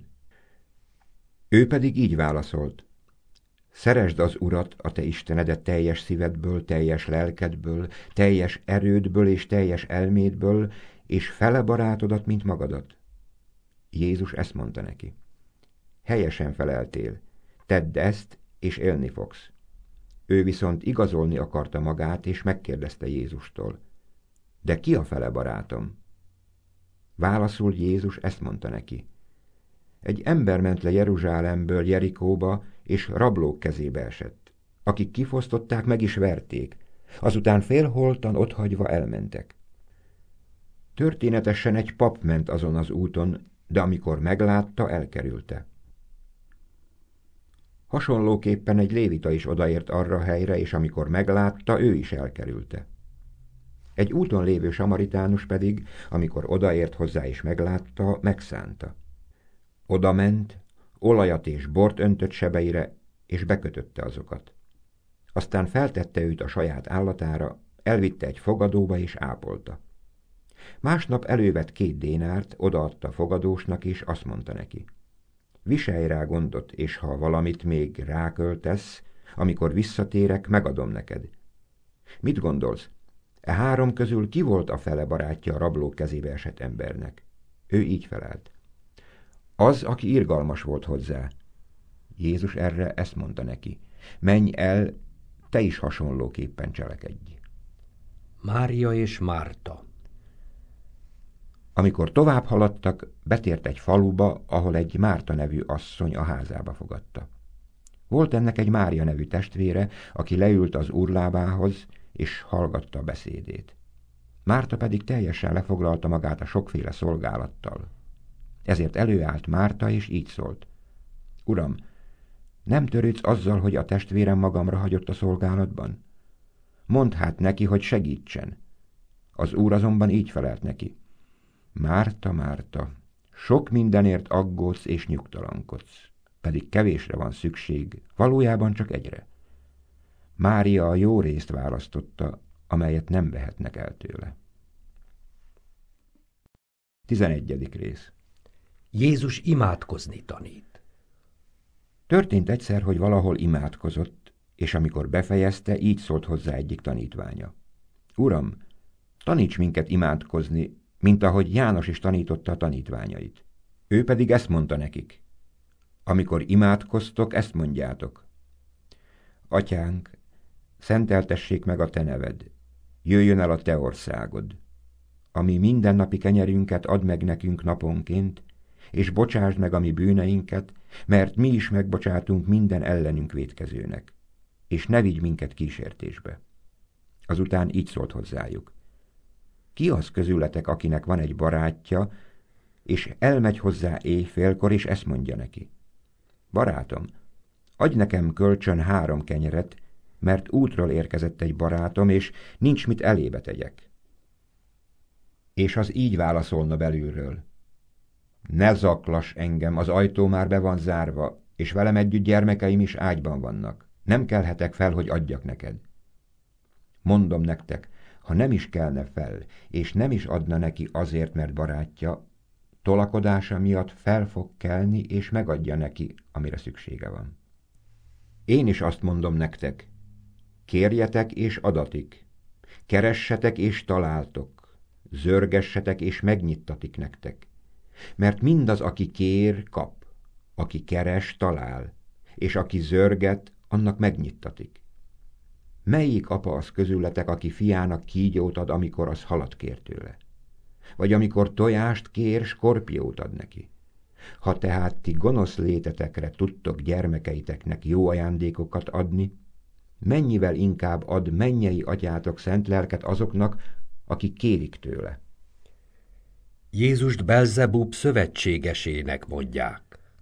Ő pedig így válaszolt: szeresd az Urat, a te Istenedet teljes szívedből, teljes lelkedből, teljes erődből és teljes elmédből, és fele barátodat, mint magadat. Jézus ezt mondta neki: helyesen feleltél, tedd ezt, és élni fogsz. Ő viszont igazolni akarta magát, és megkérdezte Jézustól: de ki a fele barátom? Válaszul Jézus ezt mondta neki: egy ember ment le Jeruzsálemből Jerikóba, és rablók kezébe esett, akik kifosztották, meg is verték, azután félholtan otthagyva elmentek. Történetesen egy pap ment azon az úton, de amikor meglátta, elkerülte. Hasonlóképpen egy lévita is odaért arra a helyre, és amikor meglátta, ő is elkerülte. Egy úton lévő samaritánus pedig, amikor odaért hozzá és meglátta, megszánta. Odament, olajat és bort öntött sebeire, és bekötötte azokat. Aztán feltette őt a saját állatára, elvitte egy fogadóba és ápolta. Másnap elővett 2 dénárt, odaadta a fogadósnak, és azt mondta neki: viselj rá gondot, és ha valamit még ráköltesz, amikor visszatérek, megadom neked. Mit gondolsz? E 3 közül ki volt a fele barátja a rablók kezébe esett embernek? Ő így felelt: az, aki irgalmas volt hozzá. Jézus erre ezt mondta neki: menj el, te is hasonlóképpen cselekedj. Mária és Márta. Amikor tovább haladtak, betért egy faluba, ahol egy Márta nevű asszony a házába fogadta. Volt ennek egy Mária nevű testvére, aki leült az Úr lábához, és hallgatta a beszédét. Márta pedig teljesen lefoglalta magát a sokféle szolgálattal. Ezért előállt Márta, és így szólt: Uram, nem törődsz azzal, hogy a testvérem magamra hagyott a szolgálatban? Mondd hát neki, hogy segítsen. Az Úr azonban így felelt neki: Márta, Márta, sok mindenért aggódsz és nyugtalankodsz, pedig kevésre van szükség, valójában csak egyre. Mária a jó részt választotta, amelyet nem vehetnek el tőle. 11. rész. Jézus imádkozni tanít. Történt egyszer, hogy valahol imádkozott, és amikor befejezte, így szólt hozzá egyik tanítványa: Uram, taníts minket imádkozni, mint ahogy János is tanította a tanítványait. Ő pedig ezt mondta nekik: amikor imádkoztok, ezt mondjátok: Atyánk, szenteltessék meg a te neved, jöjjön el a te országod. Ami mindennapi kenyerünket add meg nekünk naponként, és bocsásd meg a mi bűneinket, mert mi is megbocsátunk minden ellenünk vétkezőnek. És ne vigy minket kísértésbe. Azután így szólt hozzájuk: ki az közületek, akinek van egy barátja, és elmegy hozzá éjfélkor, és ezt mondja neki: Barátom, adj nekem kölcsön 3 kenyeret, mert útról érkezett egy barátom, és nincs mit elébe tegyek. És az így válaszolna belülről: Ne zaklass engem, az ajtó már be van zárva, és velem együtt gyermekeim is ágyban vannak. Nem kelhetek fel, hogy adjak neked. Mondom nektek, ha nem is kelne fel, és nem is adna neki azért, mert barátja, tolakodása miatt fel fog kelni, és megadja neki, amire szüksége van. Én is azt mondom nektek: kérjetek, és adatik, keressetek, és találtok, zörgessetek, és megnyittatik nektek. Mert mindaz, aki kér, kap, aki keres, talál, és aki zörget, annak megnyittatik. Melyik apa az közületek, aki fiának kígyót ad, amikor az halat kér tőle? Vagy amikor tojást kér, skorpiót ad neki? Ha tehát ti gonosz létetekre tudtok gyermekeiteknek jó ajándékokat adni, mennyivel inkább ad mennyei atyátok szent lelket azoknak, akik kérik tőle. Jézust Belzebub szövetségesének mondják.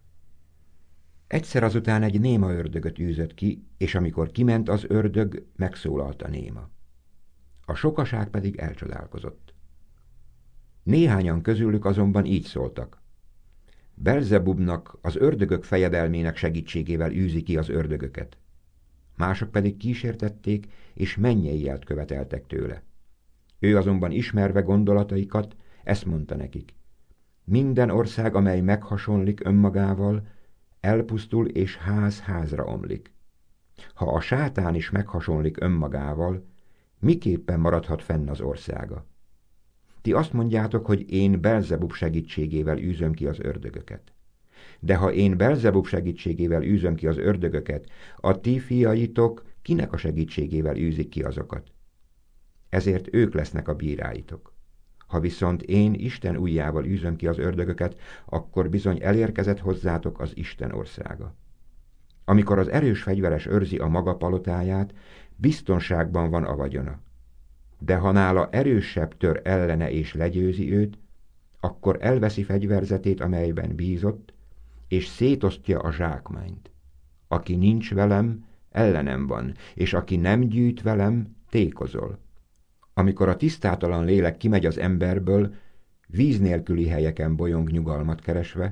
Egyszer azután egy néma ördögöt űzött ki, és amikor kiment az ördög, megszólalt a néma. A sokaság pedig elcsodálkozott. Néhányan közülük azonban így szóltak: Belzebubnak, az ördögök fejedelmének segítségével űzi ki az ördögöket. Mások pedig kísértették, és mennyei jelt követeltek tőle. Ő azonban ismerve gondolataikat, ezt mondta nekik: minden ország, amely meghasonlik önmagával, elpusztul és ház házra omlik. Ha a sátán is meghasonlik önmagával, miképpen maradhat fenn az országa? Ti azt mondjátok, hogy én Belzebub segítségével űzöm ki az ördögöket. De ha én Belzebub segítségével űzöm ki az ördögöket, a ti fiaitok kinek a segítségével űzik ki azokat? Ezért ők lesznek a bíráitok. Ha viszont én Isten ujjával űzöm ki az ördögöket, akkor bizony elérkezett hozzátok az Isten országa. Amikor az erős fegyveres őrzi a maga palotáját, biztonságban van a vagyona. De ha nála erősebb tör ellene és legyőzi őt, akkor elveszi fegyverzetét, amelyben bízott, és szétosztja a zsákmányt. Aki nincs velem, ellenem van, és aki nem gyűjt velem, tékozol. Amikor a tisztátalan lélek kimegy az emberből, víz nélküli helyeken bolyong nyugalmat keresve,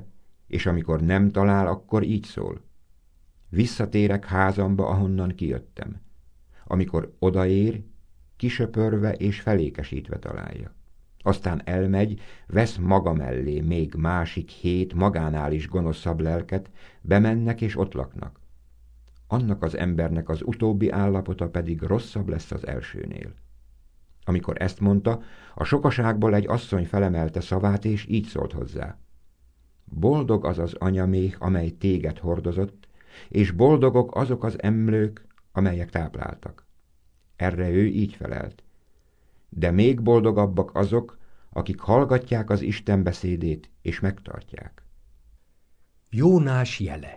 és amikor nem talál, akkor így szól: visszatérek házamba, ahonnan kijöttem. Amikor odaér, kisöpörve és felékesítve találja. Aztán elmegy, vesz maga mellé még másik 7 magánál is gonoszabb lelket, bemennek és ott laknak. Annak az embernek az utóbbi állapota pedig rosszabb lesz az elsőnél. Amikor ezt mondta, a sokaságból egy asszony felemelte szavát, és így szólt hozzá: boldog az az anyaméh, amely téged hordozott, és boldogok azok az emlők, amelyek tápláltak. Erre ő így felelt: de még boldogabbak azok, akik hallgatják az Isten beszédét és megtartják. Jónás jele.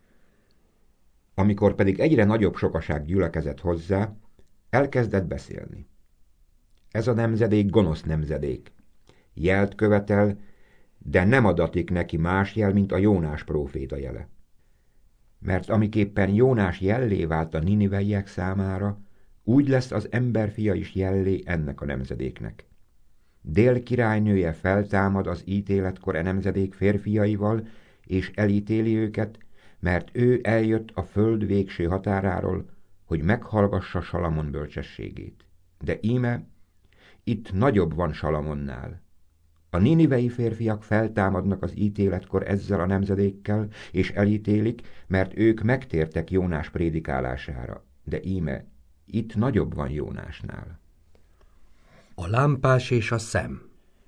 Amikor pedig egyre nagyobb sokaság gyülekezett hozzá, elkezdett beszélni. Ez a nemzedék gonosz nemzedék. Jelt követel, de nem adatik neki más jel, mint a Jónás próféta jele. Mert amiképpen Jónás jellé vált a niniveiek számára, úgy lesz az emberfia is jellé ennek a nemzedéknek. Dél királynője feltámad az ítéletkor e nemzedék férfiaival, és elítéli őket, mert ő eljött a föld végső határáról, hogy meghallgassa Salamon bölcsességét. De íme, itt nagyobb van Salamonnál. A ninivei férfiak feltámadnak az ítéletkor ezzel a nemzedékkel, és elítélik, mert ők megtértek Jónás prédikálására. De íme, itt nagyobb van Jónásnál. A lámpás és a szem.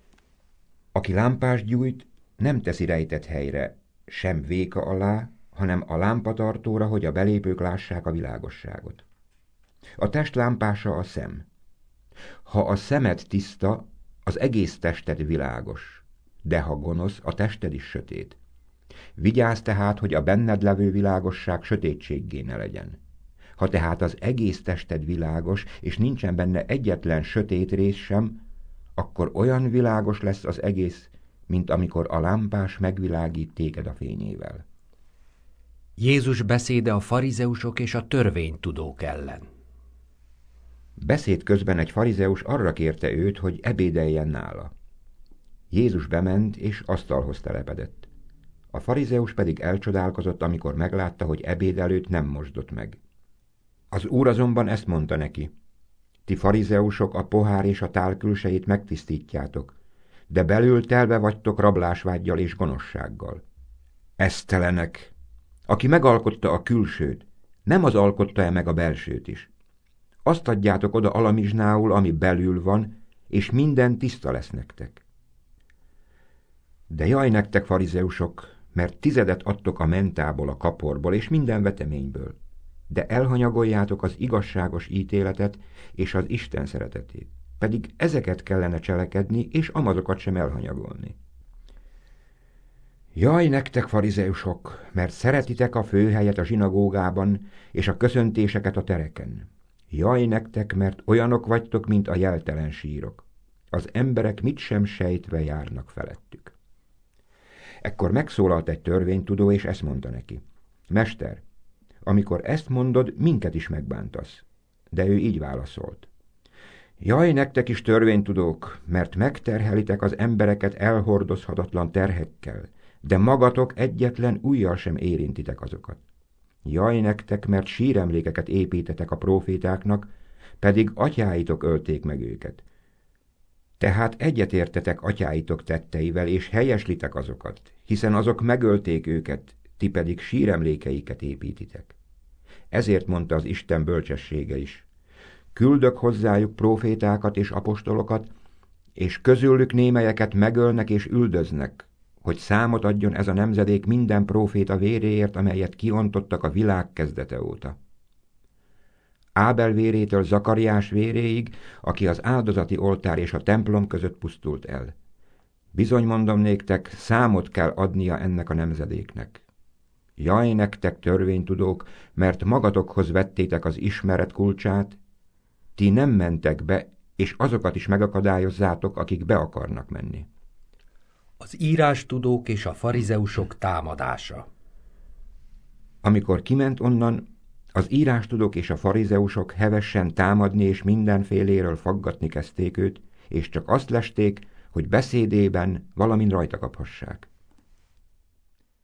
Aki lámpást gyújt, nem teszi rejtett helyre, sem véka alá, hanem a lámpatartóra, hogy a belépők lássák a világosságot. A test lámpása a szem. Ha a szemed tiszta, az egész tested világos, de ha gonosz, a tested is sötét. Vigyázz tehát, hogy a benned levő világosság sötétséggé ne legyen. Ha tehát az egész tested világos, és nincsen benne egyetlen sötét rész sem, akkor olyan világos lesz az egész, mint amikor a lámpás megvilágít téged a fényével. Jézus beszéde a farizeusok és a törvénytudók ellen. Beszéd közben egy farizeus arra kérte őt, hogy ebédeljen nála. Jézus bement, és asztalhoz telepedett. A farizeus pedig elcsodálkozott, amikor meglátta, hogy ebéd előtt nem mosdott meg. Az Úr azonban ezt mondta neki: ti farizeusok a pohár és a tál külsejét megtisztítjátok, de belül telve vagytok rablásvággyal és gonoszsággal. Esztelenek! Aki megalkotta a külsőt, nem az alkotta-e meg a belsőt is? Azt adjátok oda alamizsnául, ami belül van, és minden tiszta lesz nektek. De jaj nektek, farizeusok, mert 10 adtok a mentából, a kaporból és minden veteményből, de elhanyagoljátok az igazságos ítéletet és az Isten szeretetét, pedig ezeket kellene cselekedni, és amazokat sem elhanyagolni. Jaj nektek, farizeusok, mert szeretitek a főhelyet a zsinagógában, és a köszöntéseket a tereken. Jaj nektek, mert olyanok vagytok, mint a jeltelen sírok. Az emberek mit sem sejtve járnak felettük. Ekkor megszólalt egy törvénytudó, és ezt mondta neki: Mester, amikor ezt mondod, minket is megbántasz. De ő így válaszolt: jaj nektek is, törvénytudók, mert megterhelitek az embereket elhordozhatatlan terhekkel, de magatok egyetlen ujjal sem érintitek azokat. Jaj nektek, mert síremlékeket építetek a prófétáknak, pedig atyáitok ölték meg őket. Tehát egyetértetek atyáitok tetteivel, és helyeslitek azokat, hiszen azok megölték őket, ti pedig síremlékeiket építitek. Ezért mondta az Isten bölcsessége is: küldök hozzájuk prófétákat és apostolokat, és közülük némelyeket megölnek és üldöznek, hogy számot adjon ez a nemzedék minden próféta véréért, amelyet kiontottak a világ kezdete óta. Ábel vérétől Zakariás véréig, aki az áldozati oltár és a templom között pusztult el. Bizony mondom néktek, számot kell adnia ennek a nemzedéknek. Jaj nektek, törvénytudók, mert magatokhoz vettétek az ismeret kulcsát, ti nem mentek be, és azokat is megakadályozzátok, akik be akarnak menni. Az írástudók és a farizeusok támadása. Amikor kiment onnan, az írástudók és a farizeusok hevesen támadni és mindenféléről faggatni kezdték őt, és csak azt lesték, hogy beszédében valamin rajta kaphassák.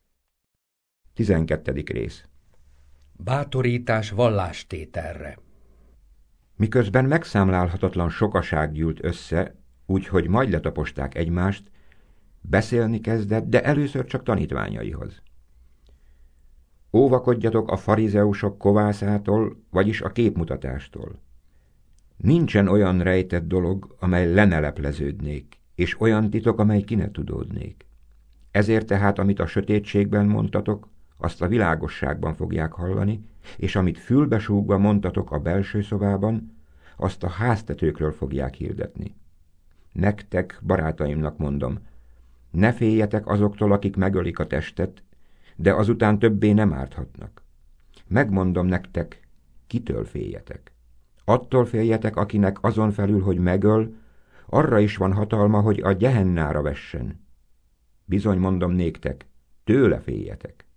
12. rész. Bátorítás vallástételre. Miközben megszámlálhatatlan sokaság gyűlt össze, úgyhogy majd letaposták egymást, beszélni kezdett, de először csak tanítványaihoz. Óvakodjatok a farizeusok kovászától, vagyis a képmutatástól. Nincsen olyan rejtett dolog, amely le ne lepleződnék, és olyan titok, amely ki ne tudódnék. Ezért tehát, amit a sötétségben mondtatok, azt a világosságban fogják hallani, és amit fülbesúgva mondtatok a belső szobában, azt a háztetőkről fogják hirdetni. Nektek, barátaimnak mondom, ne féljetek azoktól, akik megölik a testet, de azután többé nem árthatnak. Megmondom nektek, kitől féljetek. Attól féljetek, akinek azon felül, hogy megöl, arra is van hatalma, hogy a gyehennára vessen. Bizony mondom néktek, tőle féljetek.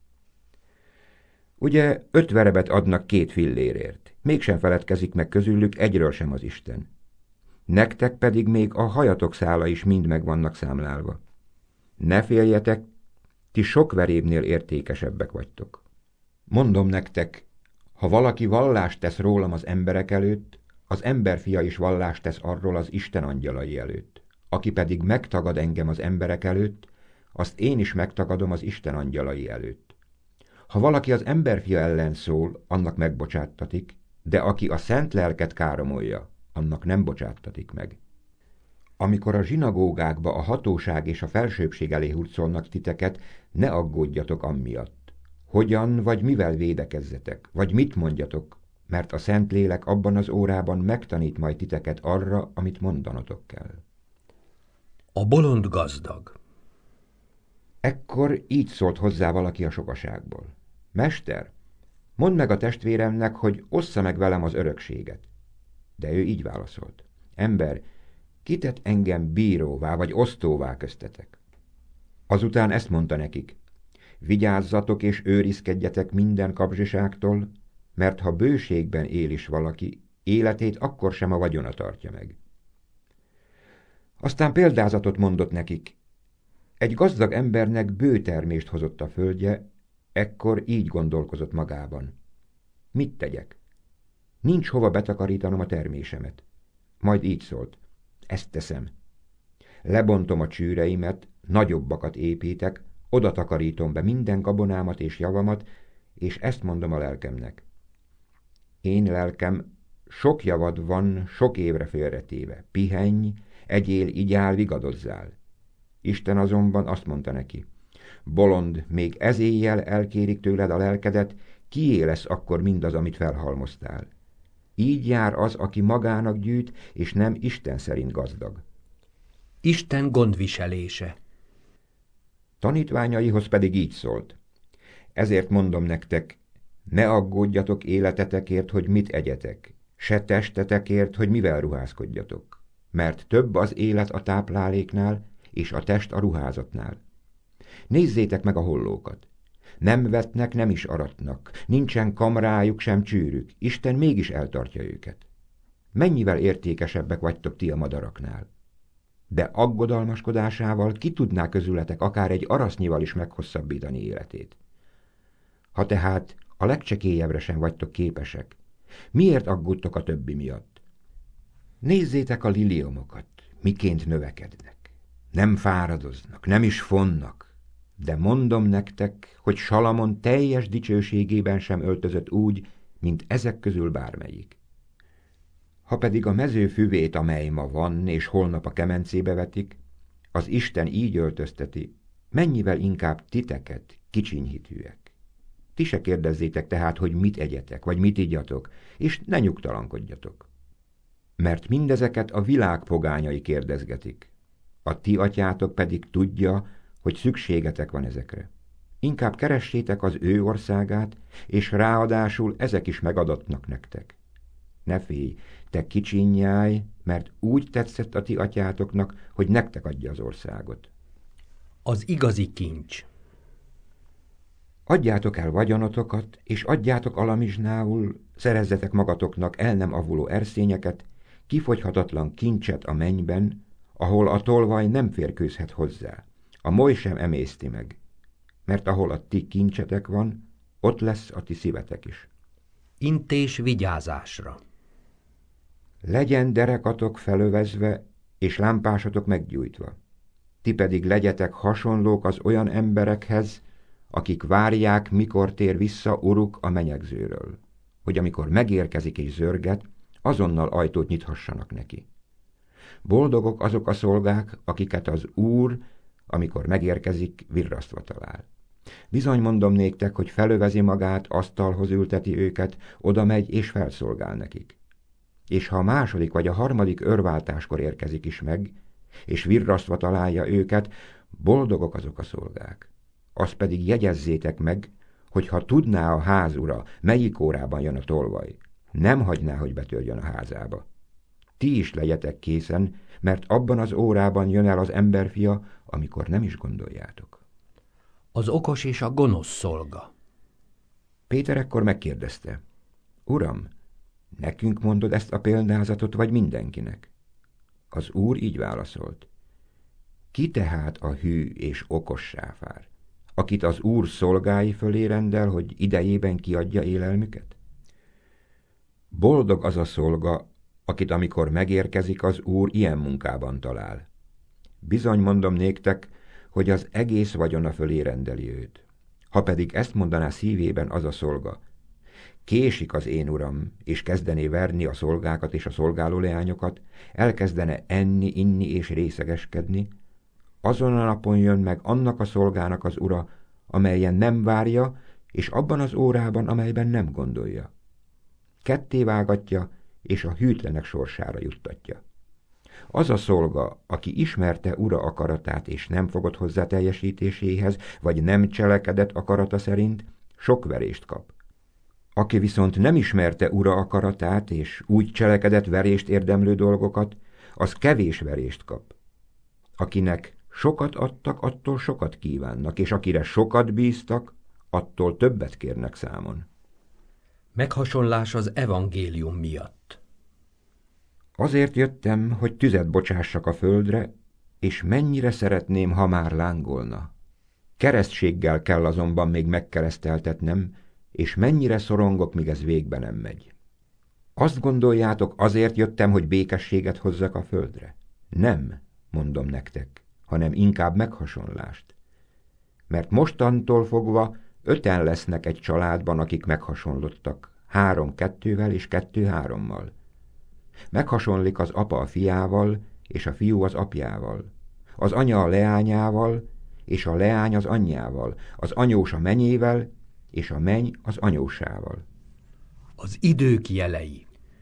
Ugye 5 verebet adnak 2 fillérért, mégsem feledkezik meg közülük egyről sem az Isten. Nektek pedig még a hajatok szála is mind meg vannak számlálva. Ne féljetek, ti sok verébnél értékesebbek vagytok. Mondom nektek, ha valaki vallást tesz rólam az emberek előtt, az emberfia is vallást tesz arról az Isten angyalai előtt. Aki pedig megtagad engem az emberek előtt, azt én is megtagadom az Isten angyalai előtt. Ha valaki az emberfia ellen szól, annak megbocsáttatik, de aki a szent lelket káromolja, annak nem bocsáttatik meg. Amikor a zsinagógákba a hatóság és a felsőbbség elé hurcolnak titeket, ne aggódjatok ammiatt. Hogyan vagy mivel védekezzetek, vagy mit mondjatok, mert a Szentlélek abban az órában megtanít majd titeket arra, amit mondanotok kell. A bolond gazdag. Ekkor így szólt hozzá valaki a sokaságból. Mester, mondd meg a testvéremnek, hogy ossza meg velem az örökséget. De ő így válaszolt. Ember, ki tett engem bíróvá vagy osztóvá köztetek? Azután ezt mondta nekik. Vigyázzatok és őrizkedjetek minden kapzsiságtól, mert ha bőségben él is valaki, életét akkor sem a vagyona tartja meg. Aztán példázatot mondott nekik. Egy gazdag embernek bő termést hozott a földje, ekkor így gondolkozott magában. Mit tegyek? Nincs hova betakarítanom a termésemet. Majd így szólt. Ezt teszem. Lebontom a csűreimet, nagyobbakat építek, oda takarítom be minden gabonámat és javamat, és ezt mondom a lelkemnek. Én lelkem, sok javad van, sok évre félretéve. Pihenj, egyél, igyál, vigadozzál. Isten azonban azt mondta neki. Bolond, még ez éjjel elkérik tőled a lelkedet, kié lesz akkor mindaz, amit felhalmoztál. Így jár az, aki magának gyűjt, és nem Isten szerint gazdag. Isten gondviselése. Tanítványaihoz pedig így szólt. Ezért mondom nektek, ne aggódjatok életetekért, hogy mit egyetek, se testetekért, hogy mivel ruházkodjatok, mert több az élet a tápláléknál, és a test a ruházatnál. Nézzétek meg a hollókat. Nem vetnek, nem is aratnak, nincsen kamrájuk, sem csűrük, Isten mégis eltartja őket. Mennyivel értékesebbek vagytok ti a madaraknál? De aggodalmaskodásával ki tudná közületek akár egy arasznyival is meghosszabbítani életét? Ha tehát a legcsekélyebbre sem vagytok képesek, miért aggódtok a többi miatt? Nézzétek a liliomokat, miként növekednek. Nem fáradoznak, nem is fonnak, de mondom nektek, hogy Salamon teljes dicsőségében sem öltözött úgy, mint ezek közül bármelyik. Ha pedig a mező füvét, amely ma van, és holnap a kemencébe vetik, az Isten így öltözteti, mennyivel inkább titeket, kicsinyhitűek. Ti se kérdezzétek tehát, hogy mit egyetek, vagy mit igyatok, és ne nyugtalankodjatok. Mert mindezeket a világ pogányai kérdezgetik. A ti atyátok pedig tudja, hogy szükségetek van ezekre. Inkább keressétek az ő országát, és ráadásul ezek is megadatnak nektek. Ne félj, te kicsinnyáj, mert úgy tetszett a ti atyátoknak, hogy nektek adja az országot. Az igazi kincs. Adjátok el vagyonotokat, és adjátok alamizsnául, szerezzetek magatoknak el nem avuló erszényeket, kifogyhatatlan kincset a mennyben, ahol a tolvaj nem férkőzhet hozzá, a moly sem emészti meg. mert ahol a ti kincsetek van, ott lesz a ti szívetek is. Intés vigyázásra. Legyen derekatok felövezve, és lámpásatok meggyújtva. Ti pedig legyetek hasonlók az olyan emberekhez, akik várják, mikor tér vissza uruk a menyegzőről, hogy amikor megérkezik és zörget, azonnal ajtót nyithassanak neki. Boldogok azok a szolgák, akiket az Úr, amikor megérkezik, virrasztva talál. Bizony mondom néktek, hogy felövezi magát, asztalhoz ülteti őket, oda megy és felszolgál nekik. És ha a második vagy a harmadik örváltáskor érkezik is meg, és virrasztva találja őket, boldogok azok a szolgák. Azt pedig jegyezzétek meg, hogy ha tudná a ház ura, melyik órában jön a tolvaj, nem hagyná, hogy betörjön a házába. Ti is legyetek készen, mert abban az órában jön el az emberfia, amikor nem is gondoljátok. Az okos és a gonosz szolga. Péter ekkor megkérdezte, Uram, nekünk mondod ezt a példázatot, vagy mindenkinek? Az Úr így válaszolt, ki tehát a hű és okos sáfár, akit az Úr szolgái fölé rendel, hogy idejében kiadja élelmüket? Boldog az a szolga, akit amikor megérkezik az Úr, ilyen munkában talál. Bizony mondom néktek, hogy az egész vagyona fölé rendeli őt. Ha pedig ezt mondaná szívében az a szolga, késik az én uram, és kezdené verni a szolgákat és a szolgáló leányokat, elkezdene enni, inni és részegeskedni, azon a napon jön meg annak a szolgának az ura, amelyen nem várja, és abban az órában, amelyben nem gondolja. Ketté vágatja, és a hűtlenek sorsára juttatja. Az a szolga, aki ismerte ura akaratát, és nem fogott hozzá teljesítéséhez, vagy nem cselekedett akarata szerint, sok verést kap. Aki viszont nem ismerte ura akaratát, és úgy cselekedett verést érdemlő dolgokat, az kevés verést kap. Akinek sokat adtak, attól sokat kívánnak, és akire sokat bíztak, attól többet kérnek számon. Meghasonlás az evangélium miatt. Azért jöttem, hogy tüzet bocsássak a földre, és mennyire szeretném, ha már lángolna. Keresztséggel kell azonban még megkereszteltetnem, és mennyire szorongok, míg ez végbe nem megy. Azt gondoljátok, azért jöttem, hogy békességet hozzak a földre? Nem, mondom nektek, hanem inkább meghasonlást. Mert mostantól fogva 5-en lesznek egy családban, akik meghasonlottak, 3 2-vel és 2 3-mal. Meghasonlik az apa a fiával, és a fiú az apjával, az anya a leányával, és a leány az anyjával, az anyós a menyével, és a menny az anyósával. Az idők jelei.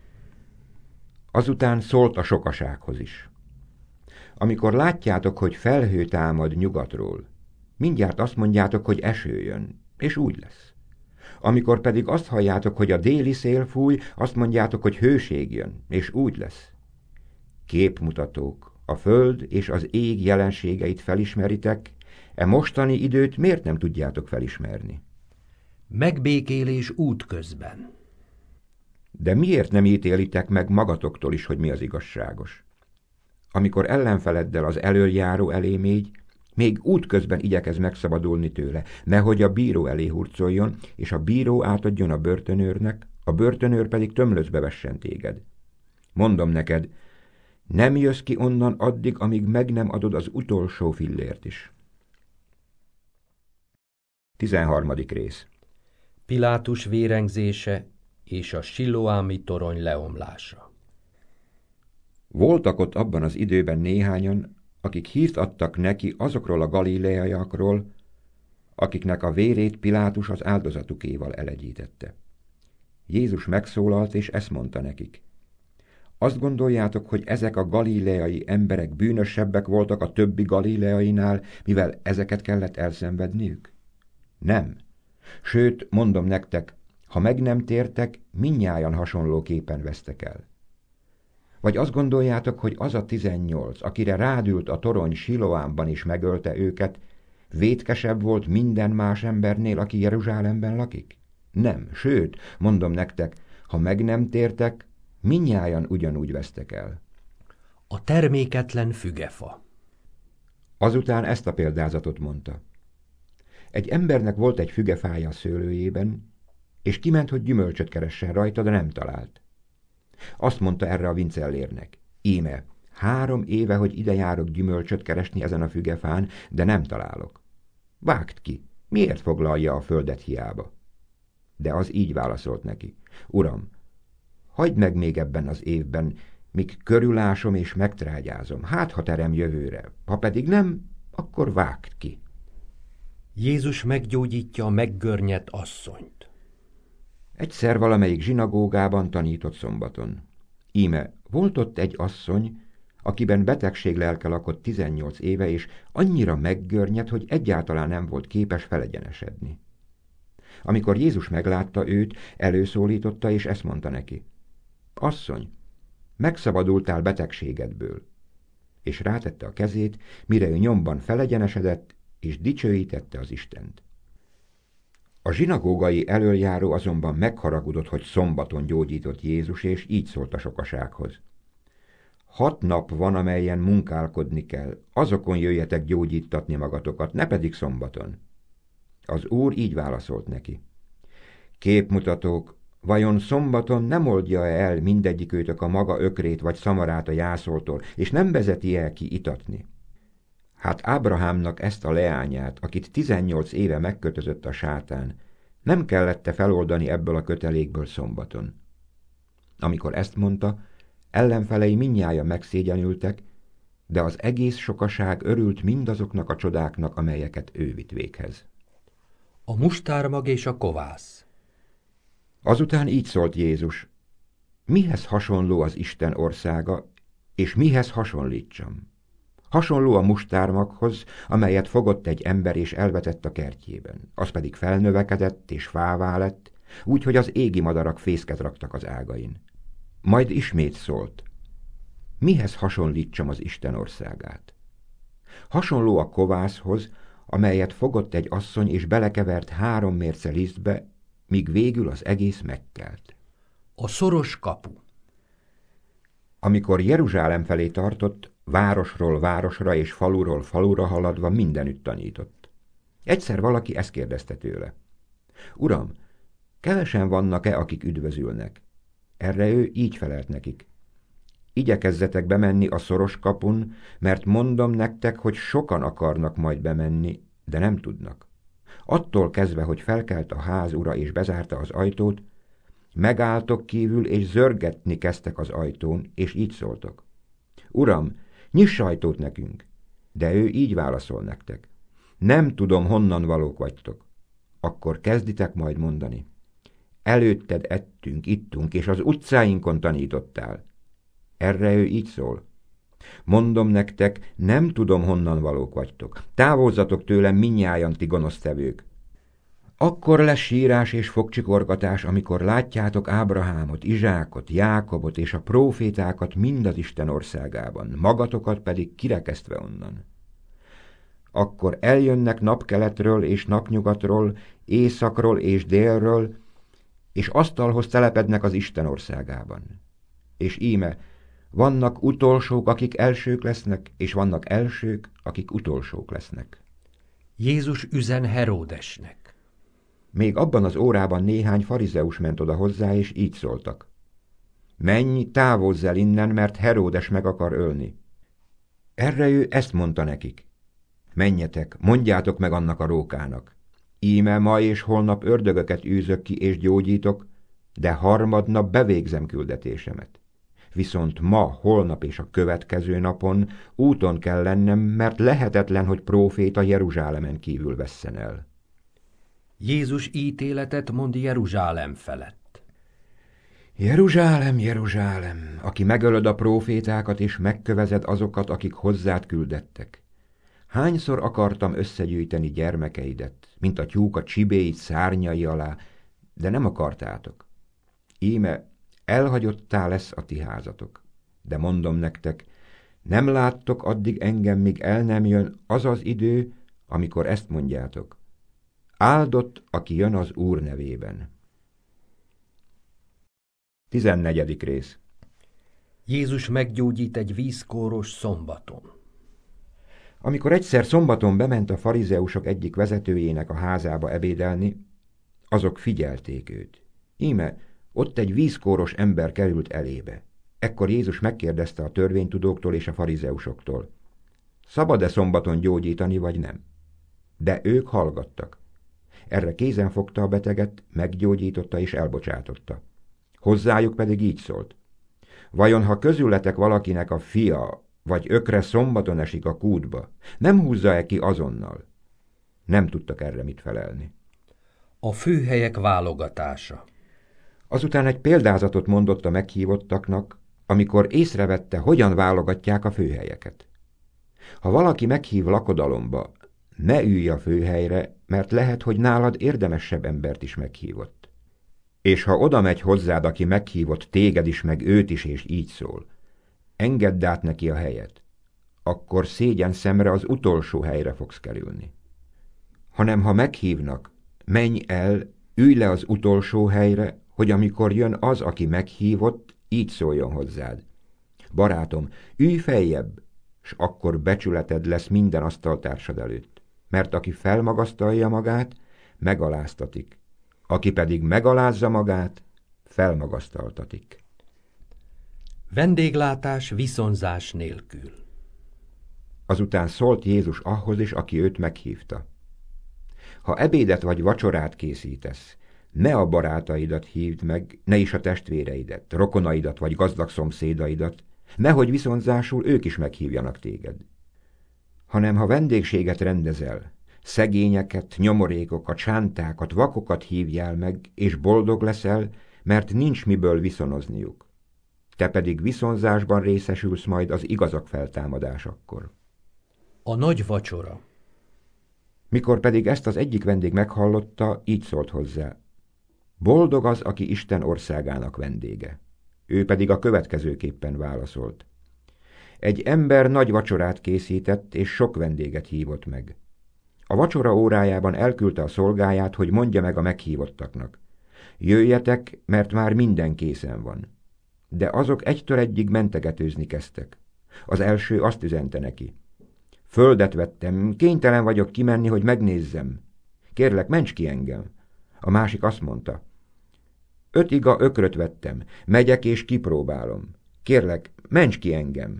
Azután szólt a sokasághoz is. Amikor látjátok, hogy felhő támad nyugatról, mindjárt azt mondjátok, hogy eső jön, és úgy lesz. Amikor pedig azt halljátok, hogy a déli szél fúj, azt mondjátok, hogy hőség jön, és úgy lesz. Képmutatók, a föld és az ég jelenségeit felismeritek, e mostani időt miért nem tudjátok felismerni? Megbékélés útközben. De miért nem ítélitek meg magatoktól is, hogy mi az igazságos? Amikor ellenfeleddel az elöljáró elé mégy, még útközben igyekez megszabadulni tőle, nehogy a bíró elé hurcoljon, és a bíró átadjon a börtönőrnek, a börtönőr pedig tömlöcbe vessen téged. Mondom neked, nem jössz ki onnan addig, amíg meg nem adod az utolsó fillért is. 13. rész. Pilátus vérengzése és a siloámi torony leomlása. Voltak ott abban az időben néhányan, akik hírt adtak neki azokról a galileaiakról, akiknek a vérét Pilátus az áldozatukéval elegyítette. Jézus megszólalt, és ezt mondta nekik. Azt gondoljátok, hogy ezek a galileai emberek bűnösebbek voltak a többi galileainál, mivel ezeket kellett elszenvedniük? Nem. Sőt, mondom nektek, ha meg nem tértek, mindnyájan hasonlóképpen vesztek el. Vagy azt gondoljátok, hogy az a 18, akire rádült a torony Siloámban is megölte őket, vétkesebb volt minden más embernél, aki Jeruzsálemben lakik? Nem, sőt, mondom nektek, ha meg nem tértek, mindnyájan ugyanúgy vesztek el. A terméketlen fügefa. Azután ezt a példázatot mondta. Egy embernek volt egy fügefája a szőlőjében, és kiment, hogy gyümölcsöt keressen rajta, de nem talált. Azt mondta erre a vincellérnek: íme, 3 éve, hogy ide járok gyümölcsöt keresni ezen a fügefán, de nem találok. Vágd ki, miért foglalja a földet hiába? De az így válaszolt neki: Uram, hagyd meg még ebben az évben, míg körülásom és megtrágyázom, hát ha terem jövőre, ha pedig nem, akkor vágd ki. Jézus meggyógyítja a meggörnyedt asszonyt. Egyszer valamelyik zsinagógában tanított szombaton. Íme, volt ott egy asszony, akiben betegség lelke lakott 18 éve, és annyira meggörnyedt, hogy egyáltalán nem volt képes felegyenesedni. Amikor Jézus meglátta őt, előszólította, és ezt mondta neki: Asszony, megszabadultál betegségedből. És rátette a kezét, mire ő nyomban felegyenesedett, és dicsőítette az Istent. A zsinagógai elöljáró azonban megharagudott, hogy szombaton gyógyított Jézus, és így szólt a sokasághoz: 6 nap van, amelyen munkálkodni kell, azokon jöjjetek gyógyítatni magatokat, ne pedig szombaton. Az Úr így válaszolt neki: Képmutatók, vajon szombaton nem oldja el mindegyikőtök a maga ökrét vagy szamarát a jászoltól, és nem vezeti el ki itatni? Hát Ábrahámnak ezt a leányát, akit 18 éve megkötözött a sátán, nem kellett feloldani ebből a kötelékből szombaton. Amikor ezt mondta, ellenfelei mindnyájan megszégyenültek, de az egész sokaság örült mindazoknak a csodáknak, amelyeket ő vitt véghez. A mustármag és a kovász. Azután így szólt Jézus: Mihez hasonló az Isten országa, és mihez hasonlítsam? Hasonló a mustármaghoz, amelyet fogott egy ember és elvetett a kertjében. Az pedig felnövekedett és fává lett, úgy, hogy az égi madarak fészket raktak az ágain. Majd ismét szólt: Mihez hasonlítsam az Isten országát? Hasonló a kovászhoz, amelyet fogott egy asszony és belekevert 3 mérce lisztbe, míg végül az egész megkelt. A szoros kapu. Amikor Jeruzsálem felé tartott, városról városra és faluról falura haladva mindenütt tanított. Egyszer valaki ezt kérdezte tőle: Uram, kevesen vannak-e, akik üdvözülnek? Erre ő így felelt nekik: Igyekezzetek bemenni a szoros kapun, mert mondom nektek, hogy sokan akarnak majd bemenni, de nem tudnak. Attól kezdve, hogy felkelt a ház ura és bezárta az ajtót, megálltok kívül és zörgetni kezdtek az ajtón, és így szóltok: Uram, nyiss ajtót nekünk! De ő így válaszol nektek: Nem tudom, honnan valók vagytok. Akkor kezditek majd mondani: Előtted ettünk, ittunk, és az utcáinkon tanítottál. Erre ő így szól: Mondom nektek, nem tudom, honnan valók vagytok. Távozzatok tőlem, mindnyájan ti gonosztevők. Akkor lesz sírás és fogcsikorgatás, amikor látjátok Ábrahámot, Izsákot, Jákobot és a prófétákat mind az Isten országában, magatokat pedig kirekesztve onnan. Akkor eljönnek napkeletről és napnyugatról, északról és délről, és asztalhoz telepednek az Isten országában. És íme, vannak utolsók, akik elsők lesznek, és vannak elsők, akik utolsók lesznek. Jézus üzen Heródesnek. Még abban az órában néhány farizeus ment oda hozzá, és így szóltak: Menj, távozz el innen, mert Heródes meg akar ölni. Erre ő ezt mondta nekik: Menjetek, mondjátok meg annak a rókának: Íme ma és holnap ördögöket űzök ki és gyógyítok, de harmadnap bevégzem küldetésemet. Viszont ma, holnap és a következő napon úton kell lennem, mert lehetetlen, hogy próféta Jeruzsálemen kívül vesszen el. Jézus ítéletet mond Jeruzsálem felett. Jeruzsálem, Jeruzsálem, aki megölöd a prófétákat és megkövezed azokat, akik hozzád küldettek. Hányszor akartam összegyűjteni gyermekeidet, mint a tyúk a csibéit szárnyai alá, de nem akartátok. Íme, elhagyottá lesz a ti házatok. De mondom nektek, nem láttok addig engem, míg el nem jön az az idő, amikor ezt mondjátok: Áldott, aki jön az Úr nevében. 14. rész. Jézus meggyógyít egy vízkóros szombaton. Amikor egyszer szombaton bement a farizeusok egyik vezetőjének a házába ebédelni, azok figyelték őt. Íme, ott egy vízkóros ember került elébe. Ekkor Jézus megkérdezte a törvénytudóktól és a farizeusoktól: szabad-e szombaton gyógyítani, vagy nem? De ők hallgattak. Erre kézen fogta a beteget, meggyógyította és elbocsátotta. Hozzájuk pedig így szólt: vajon ha közületek valakinek a fia vagy ökre szombaton esik a kútba, nem húzza-e ki azonnal? Nem tudtak erre mit felelni. A főhelyek válogatása. Azután egy példázatot mondott a meghívottaknak, amikor észrevette, hogyan válogatják a főhelyeket. Ha valaki meghív lakodalomba, ne ülj a főhelyre, mert lehet, hogy nálad érdemesebb embert is meghívott. És ha oda megy hozzád, aki meghívott téged is, meg őt is, és így szól: engedd át neki a helyet, akkor szégyen szemre az utolsó helyre fogsz kerülni. Hanem ha meghívnak, menj el, ülj le az utolsó helyre, hogy amikor jön az, aki meghívott, így szóljon hozzád: barátom, ülj feljebb, s akkor becsületed lesz minden asztaltársad előtt. Mert aki felmagasztalja magát, megaláztatik, aki pedig megalázza magát, felmagasztaltatik. Vendéglátás viszonzás nélkül. Azután szólt Jézus ahhoz is, aki őt meghívta: ha ebédet vagy vacsorát készítesz, ne a barátaidat hívd meg, ne is a testvéreidet, rokonaidat vagy gazdag szomszédaidat, nehogy viszonzásul ők is meghívjanak téged. Hanem ha vendégséget rendezel, szegényeket, nyomorékokat, sántákat, vakokat hívjál meg, és boldog leszel, mert nincs miből viszonozniuk. Te pedig viszonzásban részesülsz majd az igazak feltámadásakor. A nagy vacsora. Mikor pedig ezt az egyik vendég meghallotta, így szólt hozzá: boldog az, aki Isten országának vendége. Ő pedig a következőképpen válaszolt: egy ember nagy vacsorát készített, és sok vendéget hívott meg. A vacsora órájában elküldte a szolgáját, hogy mondja meg a meghívottaknak: jöjjetek, mert már minden készen van. De azok egytől egyig mentegetőzni kezdtek. Az első azt üzente neki: földet vettem, kénytelen vagyok kimenni, hogy megnézzem. Kérlek, ments ki engem. A másik azt mondta: 5 iga ökröt vettem, megyek és kipróbálom. Kérlek, ments ki engem.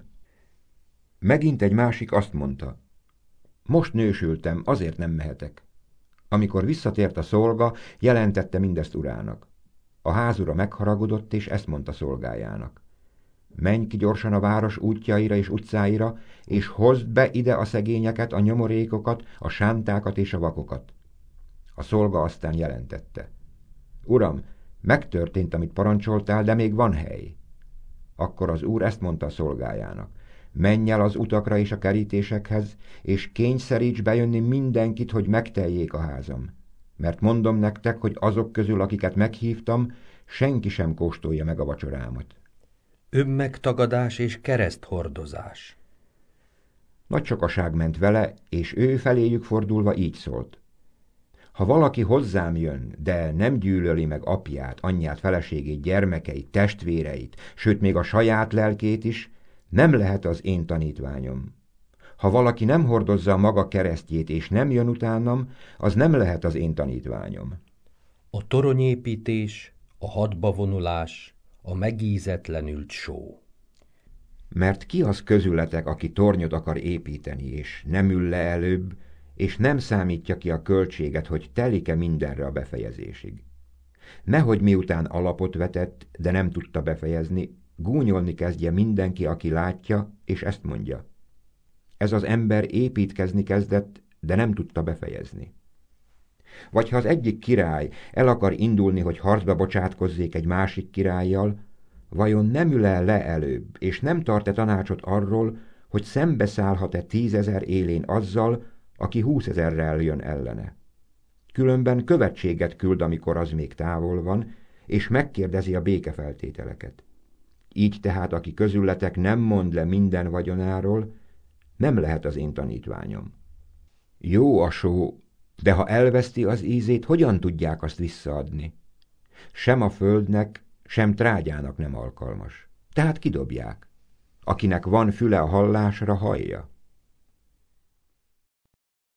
Megint egy másik azt mondta: most nősültem, azért nem mehetek. Amikor visszatért a szolga, jelentette mindezt urának. A házura megharagudott, és ezt mondta szolgájának: menj ki gyorsan a város útjaira és utcáira, és hozd be ide a szegényeket, a nyomorékokat, a sántákat és a vakokat. A szolga aztán jelentette: uram, megtörtént, amit parancsoltál, de még van hely. Akkor az úr ezt mondta a szolgájának: menj el az utakra és a kerítésekhez, és kényszeríts bejönni mindenkit, hogy megteljék a házam. Mert mondom nektek, hogy azok közül, akiket meghívtam, senki sem kóstolja meg a vacsorámat. Önmegtagadás és kereszthordozás. Nagy sokaság ment vele, és ő feléjük fordulva így szólt: ha valaki hozzám jön, de nem gyűlöli meg apját, anyját, feleségét, gyermekeit, testvéreit, sőt még a saját lelkét is, nem lehet az én tanítványom. Ha valaki nem hordozza a maga keresztjét, és nem jön utánam, az nem lehet az én tanítványom. A toronyépítés, a hadba vonulás, a megízetlenült só. Mert ki az közületek, aki tornyot akar építeni, és nem ül le előbb, és nem számítja ki a költséget, hogy telik-e mindenre a befejezésig? Nehogy miután alapot vetett, de nem tudta befejezni, gúnyolni kezdje mindenki, aki látja, és ezt mondja: ez az ember építkezni kezdett, de nem tudta befejezni. Vagy ha az egyik király el akar indulni, hogy harcba bocsátkozzék egy másik királlyal, vajon nem ül el le előbb, és nem tart-e tanácsot arról, hogy szembeszállhat-e 10 000 élén azzal, aki 20 000-rel jön ellene? Különben követséget küld, amikor az még távol van, és megkérdezi a békefeltételeket. Így tehát, aki közületek nem mond le minden vagyonáról, nem lehet az én tanítványom. Jó a só, de ha elveszti az ízét, hogyan tudják azt visszaadni? Sem a földnek, sem trágyának nem alkalmas. Tehát kidobják. Akinek van füle a hallásra, hallja.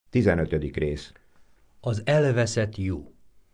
15. rész. Az elveszett juh.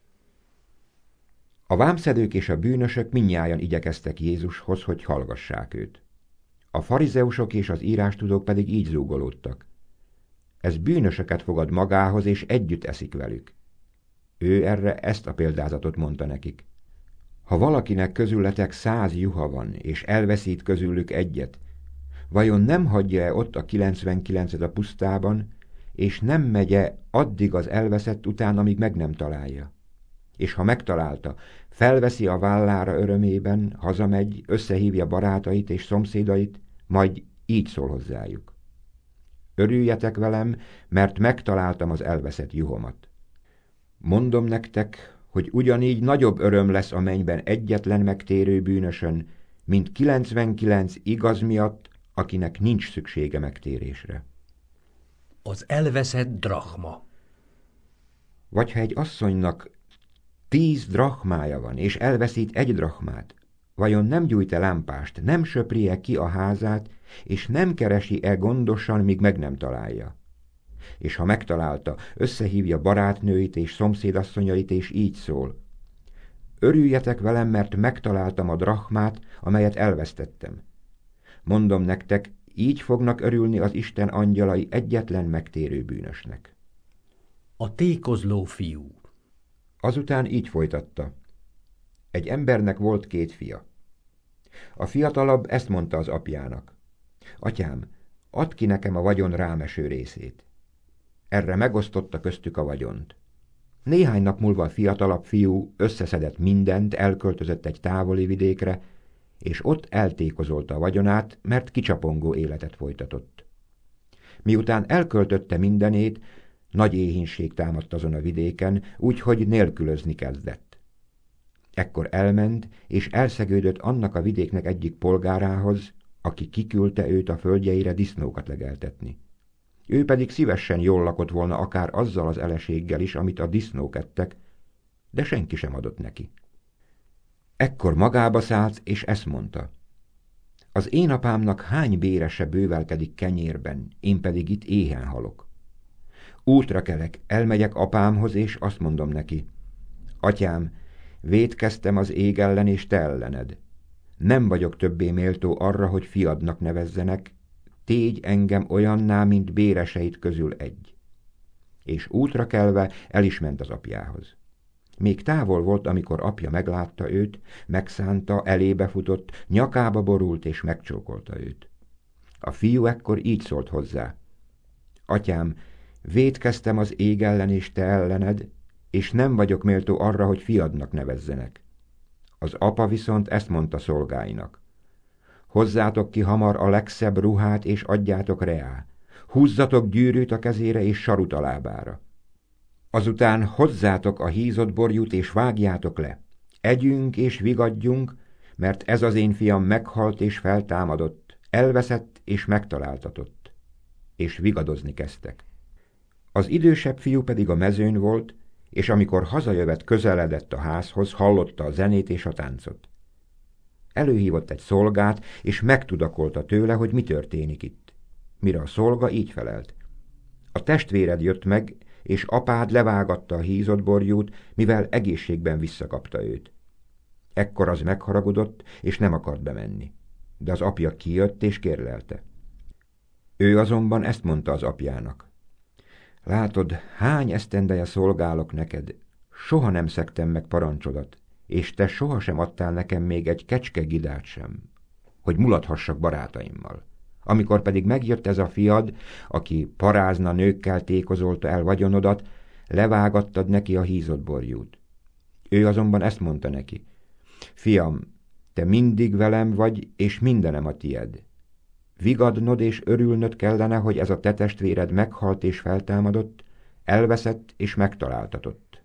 A vámszedők és a bűnösök mindnyájan igyekeztek Jézushoz, hogy hallgassák őt. A farizeusok és az írástudók pedig így zúgolódtak. Ez bűnösöket fogad magához, és együtt eszik velük. Ő erre ezt a példázatot mondta nekik. Ha valakinek közületek 100 juha van, és elveszít közülük egyet, vajon nem hagyja-e ott a 99-et a pusztában, és nem megye addig az elveszett után, amíg meg nem találja? És ha megtalálta, felveszi a vállára örömében, hazamegy, összehívja barátait és szomszédait, majd így szól hozzájuk. Örüljetek velem, mert megtaláltam az elveszett juhomat. Mondom nektek, hogy ugyanígy nagyobb öröm lesz a mennyben egyetlen megtérő bűnösön, mint 99 igaz miatt, akinek nincs szüksége megtérésre. Az elveszett drachma. Vagy ha egy asszonynak 10 drachmája van, és elveszít 1 drachmát, vajon nem gyújt-e lámpást, nem söpri-e ki a házát, és nem keresi-e gondosan, míg meg nem találja? És ha megtalálta, összehívja barátnőit és szomszédasszonyait, és így szól. Örüljetek velem, mert megtaláltam a drachmát, amelyet elvesztettem. Mondom nektek, így fognak örülni az Isten angyalai egyetlen megtérő bűnösnek. A tékozló fiú. Azután így folytatta. Egy embernek volt 2 fia. A fiatalabb ezt mondta az apjának. Atyám, add ki nekem a vagyon rámeső részét. Erre megosztotta köztük a vagyont. Néhány nap múlva a fiatalabb fiú összeszedett mindent, elköltözött egy távoli vidékre, és ott eltékozolta a vagyonát, mert kicsapongó életet folytatott. Miután elköltötte mindenét, nagy éhínség támadt azon a vidéken, úgyhogy nélkülözni kezdett. Ekkor elment, és elszegődött annak a vidéknek egyik polgárához, aki kiküldte őt a földjeire disznókat legeltetni. Ő pedig szívesen jól lakott volna akár azzal az eleséggel is, amit a disznók ettek, de senki sem adott neki. Ekkor magába szállt, és ezt mondta. Az én apámnak hány bérese bővelkedik kenyérben, én pedig itt éhen halok. Útra kelek, elmegyek apámhoz, és azt mondom neki. Atyám, vétkeztem az ég ellen és te ellened. Nem vagyok többé méltó arra, hogy fiadnak nevezzenek, tégy engem olyanná, mint béreseit közül egy. És útra kelve el is ment az apjához. Még távol volt, amikor apja meglátta őt, megszánta, elébe futott, nyakába borult és megcsókolta őt. A fiú ekkor így szólt hozzá. Atyám, vétkeztem az ég ellen és te ellened, és nem vagyok méltó arra, hogy fiadnak nevezzenek. Az apa viszont ezt mondta szolgáinak. Hozzátok ki hamar a legszebb ruhát, és adjátok reá. Húzzatok gyűrűt a kezére és sarut a lábára. Azután hozzátok a hízott borjút, és vágjátok le. Együnk és vigadjunk, mert ez az én fiam meghalt és feltámadott, elveszett és megtaláltatott. És vigadozni kezdtek. Az idősebb fiú pedig a mezőn volt, és amikor hazajövet közeledett a házhoz, hallotta a zenét és a táncot. Előhívott egy szolgát, és megtudakolta tőle, hogy mi történik itt. Mire a szolga így felelt. A testvéred jött meg, és apád levágatta a hízott borjút, mivel egészségben visszakapta őt. Ekkor az megharagudott, és nem akart bemenni. De az apja kijött, és kérlelte. Ő azonban ezt mondta az apjának. Látod, hány esztendeje szolgálok neked, soha nem szegtem meg parancsodat, és te sohasem adtál nekem még egy kecskegidát sem, hogy mulathassak barátaimmal. Amikor pedig megjött ez a fiad, aki parázna nőkkel tékozolta el vagyonodat, levágattad neki a hízott borjút. Ő azonban ezt mondta neki. Fiam, te mindig velem vagy, és mindenem a tied. Vigadnod és örülnöd kellene, hogy ez a te testvéred meghalt és feltámadott, elveszett és megtaláltatott.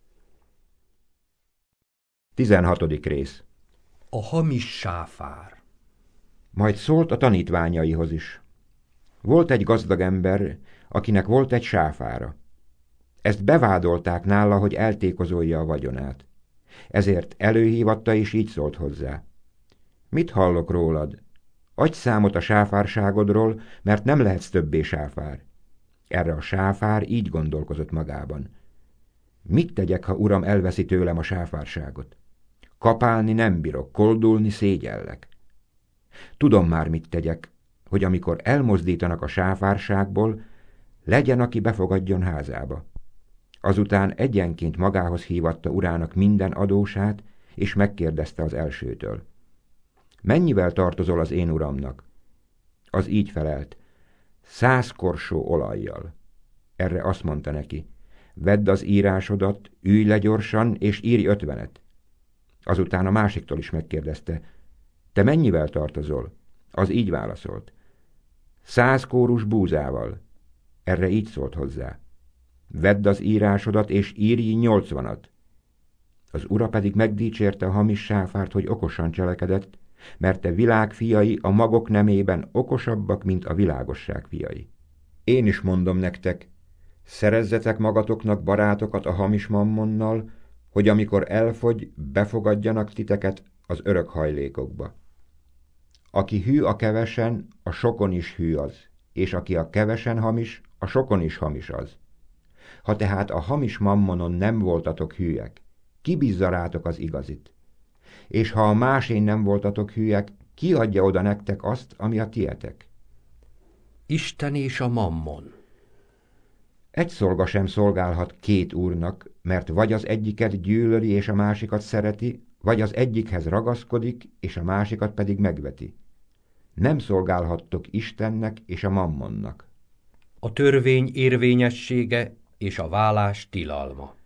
16. rész. A hamis sáfár. Majd szólt a tanítványaihoz is. Volt egy gazdag ember, akinek volt egy sáfára. Ezt bevádolták nála, hogy eltékozolja a vagyonát. Ezért előhívatta, és így szólt hozzá. Mit hallok rólad? Adj számot a sáfárságodról, mert nem lehetsz többé sáfár. Erre a sáfár így gondolkozott magában. Mit tegyek, ha uram elveszi tőlem a sáfárságot? Kapálni nem bírok, koldulni szégyellek. Tudom már, mit tegyek, hogy amikor elmozdítanak a sáfárságból, legyen, aki befogadjon házába. Azután egyenként magához hívatta urának minden adósát, és megkérdezte az elsőtől. Mennyivel tartozol az én uramnak? Az így felelt, 100 korsó olajjal. Erre azt mondta neki, vedd az írásodat, ülj le gyorsan, és írj 50-et. Azután a másiktól is megkérdezte, te mennyivel tartozol? Az így válaszolt, 100 kórus búzával. Erre így szólt hozzá, vedd az írásodat, és írj 80-at. Az ura pedig megdicsérte a hamis sáfárt, hogy okosan cselekedett, mert te világ fiai a magok nemében okosabbak, mint a világosság fiai. Én is mondom nektek, szerezzetek magatoknak barátokat a hamis mammonnal, hogy amikor elfogy, befogadjanak titeket az örök hajlékokba. Aki hű a kevesen, a sokon is hű az, és aki a kevesen hamis, a sokon is hamis az. Ha tehát a hamis mammonon nem voltatok hűek, ki bízza rátok az igazit? És ha a másén nem voltatok hűek, ki adja oda nektek azt, ami a tietek? Isten és a mammon. Egy szolga sem szolgálhat két úrnak, mert vagy az egyiket gyűlöli és a másikat szereti, vagy az egyikhez ragaszkodik, és a másikat pedig megveti. Nem szolgálhattok Istennek és a mammonnak. A törvény érvényessége és a válás tilalma.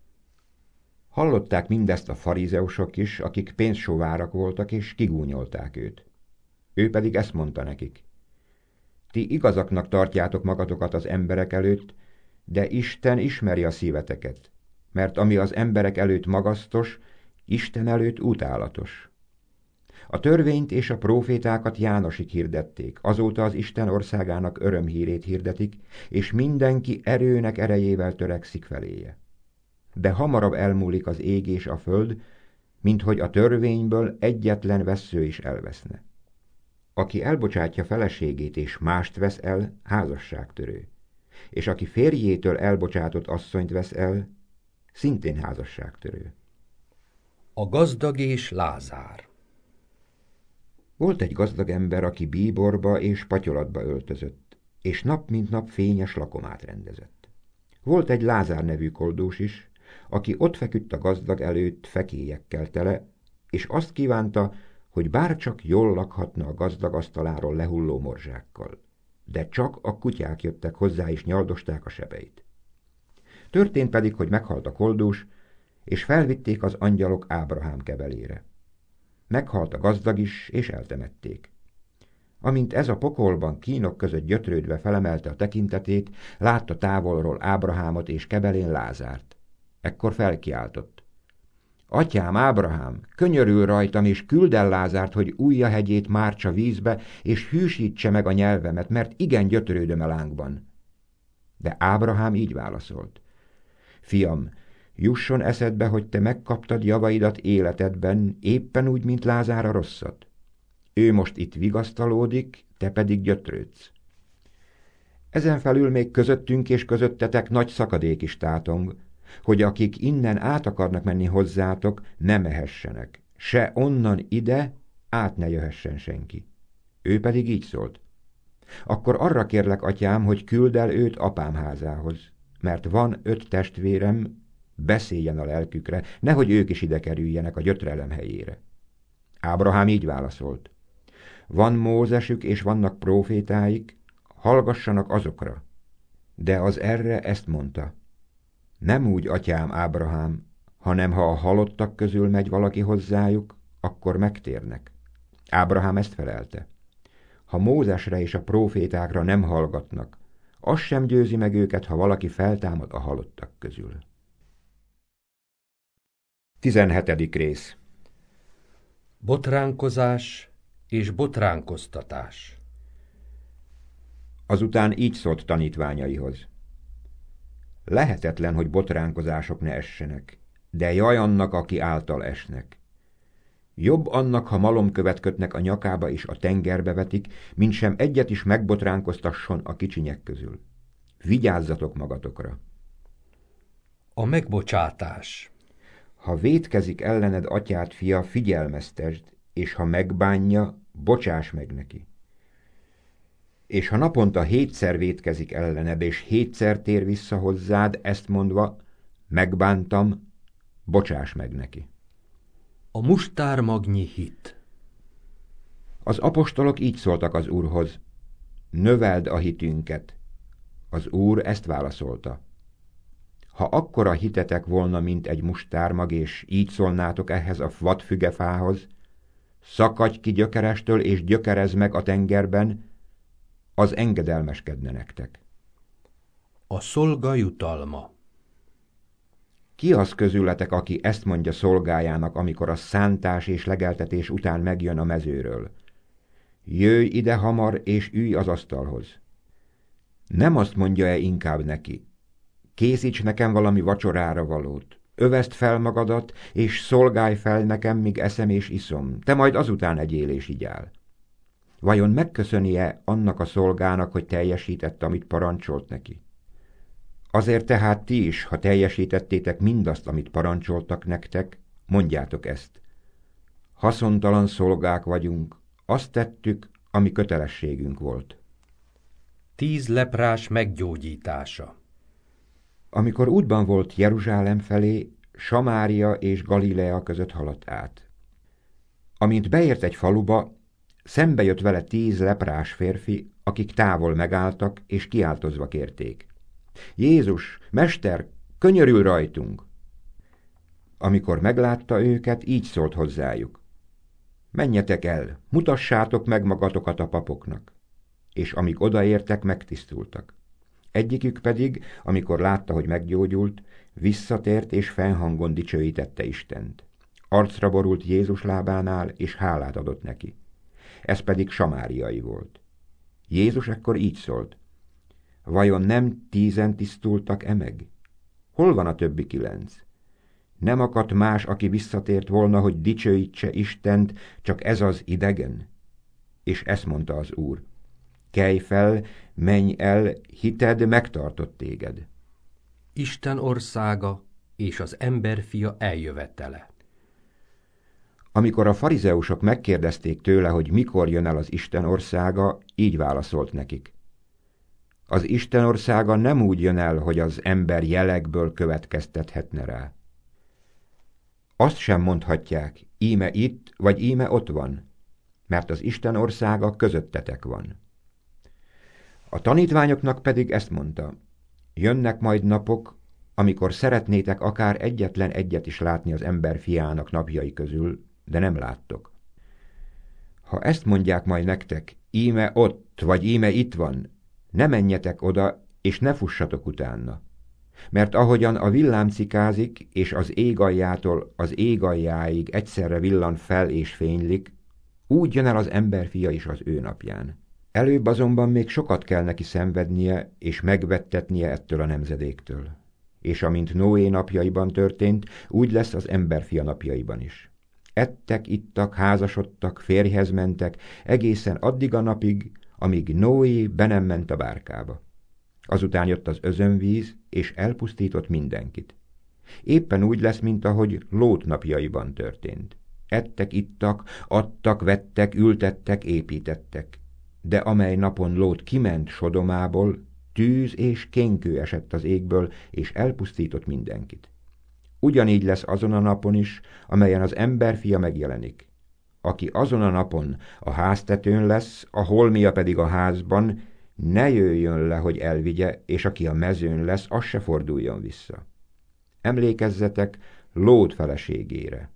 Hallották mindezt a farizeusok is, akik pénzsóvárak voltak, és kigúnyolták őt. Ő pedig ezt mondta nekik. Ti igazaknak tartjátok magatokat az emberek előtt, de Isten ismeri a szíveteket, mert ami az emberek előtt magasztos, Isten előtt utálatos. A törvényt és a prófétákat Jánosig hirdették, azóta az Isten országának örömhírét hirdetik, és mindenki erőnek erejével törekszik feléje. De hamarabb elmúlik az ég és a föld, mint hogy a törvényből egyetlen vessző is elveszne. Aki elbocsátja feleségét és mást vesz el, házasságtörő, és aki férjétől elbocsátott asszonyt vesz el, szintén házasságtörő. A gazdag és Lázár. Volt egy gazdag ember, aki bíborba és patyolatba öltözött, és nap mint nap fényes lakomát rendezett. Volt egy Lázár nevű koldós is, aki ott feküdt a gazdag előtt fekélyekkel tele, és azt kívánta, hogy bárcsak jól lakhatna a gazdag asztaláról lehulló morzsákkal. De csak a kutyák jöttek hozzá, és nyaldosták a sebeit. Történt pedig, hogy meghalt a koldós, és felvitték az angyalok Ábrahám kebelére. Meghalt a gazdag is, és eltemették. Amint ez a pokolban kínok között gyötrődve felemelte a tekintetét, látta távolról Ábrahámot és kebelén Lázárt. Ekkor felkiáltott. Atyám, Ábrahám, könyörül rajtam, és küld el Lázárt, hogy ujja hegyét mártsa vízbe, és hűsítse meg a nyelvemet, mert igen gyötrődöm a lángban. De Ábrahám így válaszolt. Fiam, jusson eszedbe, hogy te megkaptad javaidat életedben, éppen úgy, mint Lázár a rosszat. Ő most itt vigasztalódik, te pedig gyötrődsz. Ezen felül még közöttünk és közöttetek nagy szakadék is tátong, hogy akik innen át akarnak menni hozzátok, ne mehessenek, se onnan ide át ne jöhessen senki. Ő pedig így szólt. Akkor arra kérlek, atyám, hogy küld el őt apám házához, mert van 5 testvérem, beszéljen a lelkükre, nehogy ők is ide kerüljenek a gyötrelem helyére. Ábrahám így válaszolt. Van Mózesük és vannak prófétáik, hallgassanak azokra. De az erre ezt mondta. Nem úgy, atyám Ábrahám, hanem ha a halottak közül megy valaki hozzájuk, akkor megtérnek. Ábrahám ezt felelte. Ha Mózesre és a prófétákra nem hallgatnak, az sem győzi meg őket, ha valaki feltámad a halottak közül. 17. rész. Botránkozás és botránkoztatás. Azután így szólt tanítványaihoz. Lehetetlen, hogy botránkozások ne essenek, de jaj annak, aki által esnek. Jobb annak, ha malomkövet kötnek a nyakába és a tengerbe vetik, mint sem egyet is megbotránkoztasson a kicsinyek közül. vigyázzatok magatokra. A megbocsátás. Ha vétkezik ellened atyád fia, figyelmeztesd, és ha megbánja, bocsáss meg neki. És ha naponta 7-szer vétkezik ellened, és 7-szer tér vissza hozzád, ezt mondva, megbántam, bocsáss meg neki. A mustármagnyi hit. Az apostolok így szóltak az Úrhoz, növeld a hitünket. Az Úr ezt válaszolta. Ha akkora hitetek volna, mint egy mustármag, és így szólnátok ehhez a vadfügefához, szakadj ki gyökerestől, és gyökerezd meg a tengerben, az engedelmeskedne nektek. A szolga jutalma. Ki az közületek, aki ezt mondja szolgájának, amikor a szántás és legeltetés után megjön a mezőről? Jöjj ide hamar, és ülj az asztalhoz. Nem azt mondja-e inkább neki? Készíts nekem valami vacsorára valót, öveszd fel magadat, és szolgálj fel nekem, míg eszem és iszom, te majd azután egyél és igyál. Vajon megköszöni-e annak a szolgának, hogy teljesítette, amit parancsolt neki? Azért tehát ti is, ha teljesítettétek mindazt, amit parancsoltak nektek, mondjátok ezt. Haszontalan szolgák vagyunk, azt tettük, ami kötelességünk volt. 10 leprás meggyógyítása. Amikor útban volt Jeruzsálem felé, Samária és Galilea között haladt át. Amint beért egy faluba, szembe jött vele 10 leprás férfi, akik távol megálltak és kiáltozva kérték. Jézus, Mester, könyörülj rajtunk! Amikor meglátta őket, így szólt hozzájuk. Menjetek el, mutassátok meg magatokat a papoknak. És amíg odaértek, megtisztultak. Egyikük pedig, amikor látta, hogy meggyógyult, visszatért és fennhangon dicsőítette Istent. Arcra borult Jézus lábánál, és hálát adott neki. Ez pedig samáriai volt. Jézus ekkor így szólt. Vajon nem 10 tisztultak-e meg? Hol van a többi 9? Nem akadt más, aki visszatért volna, hogy dicsőítse Istent, csak ez az idegen? És ezt mondta az Úr. Kelj fel, menj el, hited megtartott téged. Isten országa és az emberfia eljövetele. Amikor a farizeusok megkérdezték tőle, hogy mikor jön el az Isten országa, így válaszolt nekik. Az Isten országa nem úgy jön el, hogy az ember jelekből következtethetne rá. Azt sem mondhatják, íme itt, vagy íme ott van, mert az Isten országa közöttetek van. A tanítványoknak pedig ezt mondta, jönnek majd napok, amikor szeretnétek akár egyetlen egyet is látni az ember fiának napjai közül, de nem láttok. Ha ezt mondják majd nektek, íme ott, vagy íme itt van, ne menjetek oda, és ne fussatok utána. Mert ahogyan a villám cikázik, és az ég aljától az ég aljáig egyszerre villan fel és fénylik, úgy jön el az emberfia is az ő napján. Előbb azonban még sokat kell neki szenvednie, és megvettetnie ettől a nemzedéktől. És amint Noé napjaiban történt, úgy lesz az emberfia napjaiban is. Ettek, ittak, házasodtak, férjhez mentek, egészen addig a napig, amíg Noé be nem ment a bárkába. Azután jött az özönvíz, és elpusztított mindenkit. Éppen úgy lesz, mint ahogy Lót napjaiban történt. Ettek, ittak, adtak, vettek, ültettek, építettek. De amely napon Lót kiment Sodomából, tűz és kénkő esett az égből, és elpusztított mindenkit. Ugyanígy lesz azon a napon is, amelyen az emberfia megjelenik. Aki azon a napon a háztetőn lesz, a holmia pedig a házban, ne jöjjön le, hogy elvigye, és aki a mezőn lesz, az se forduljon vissza. Emlékezzetek Lót feleségére.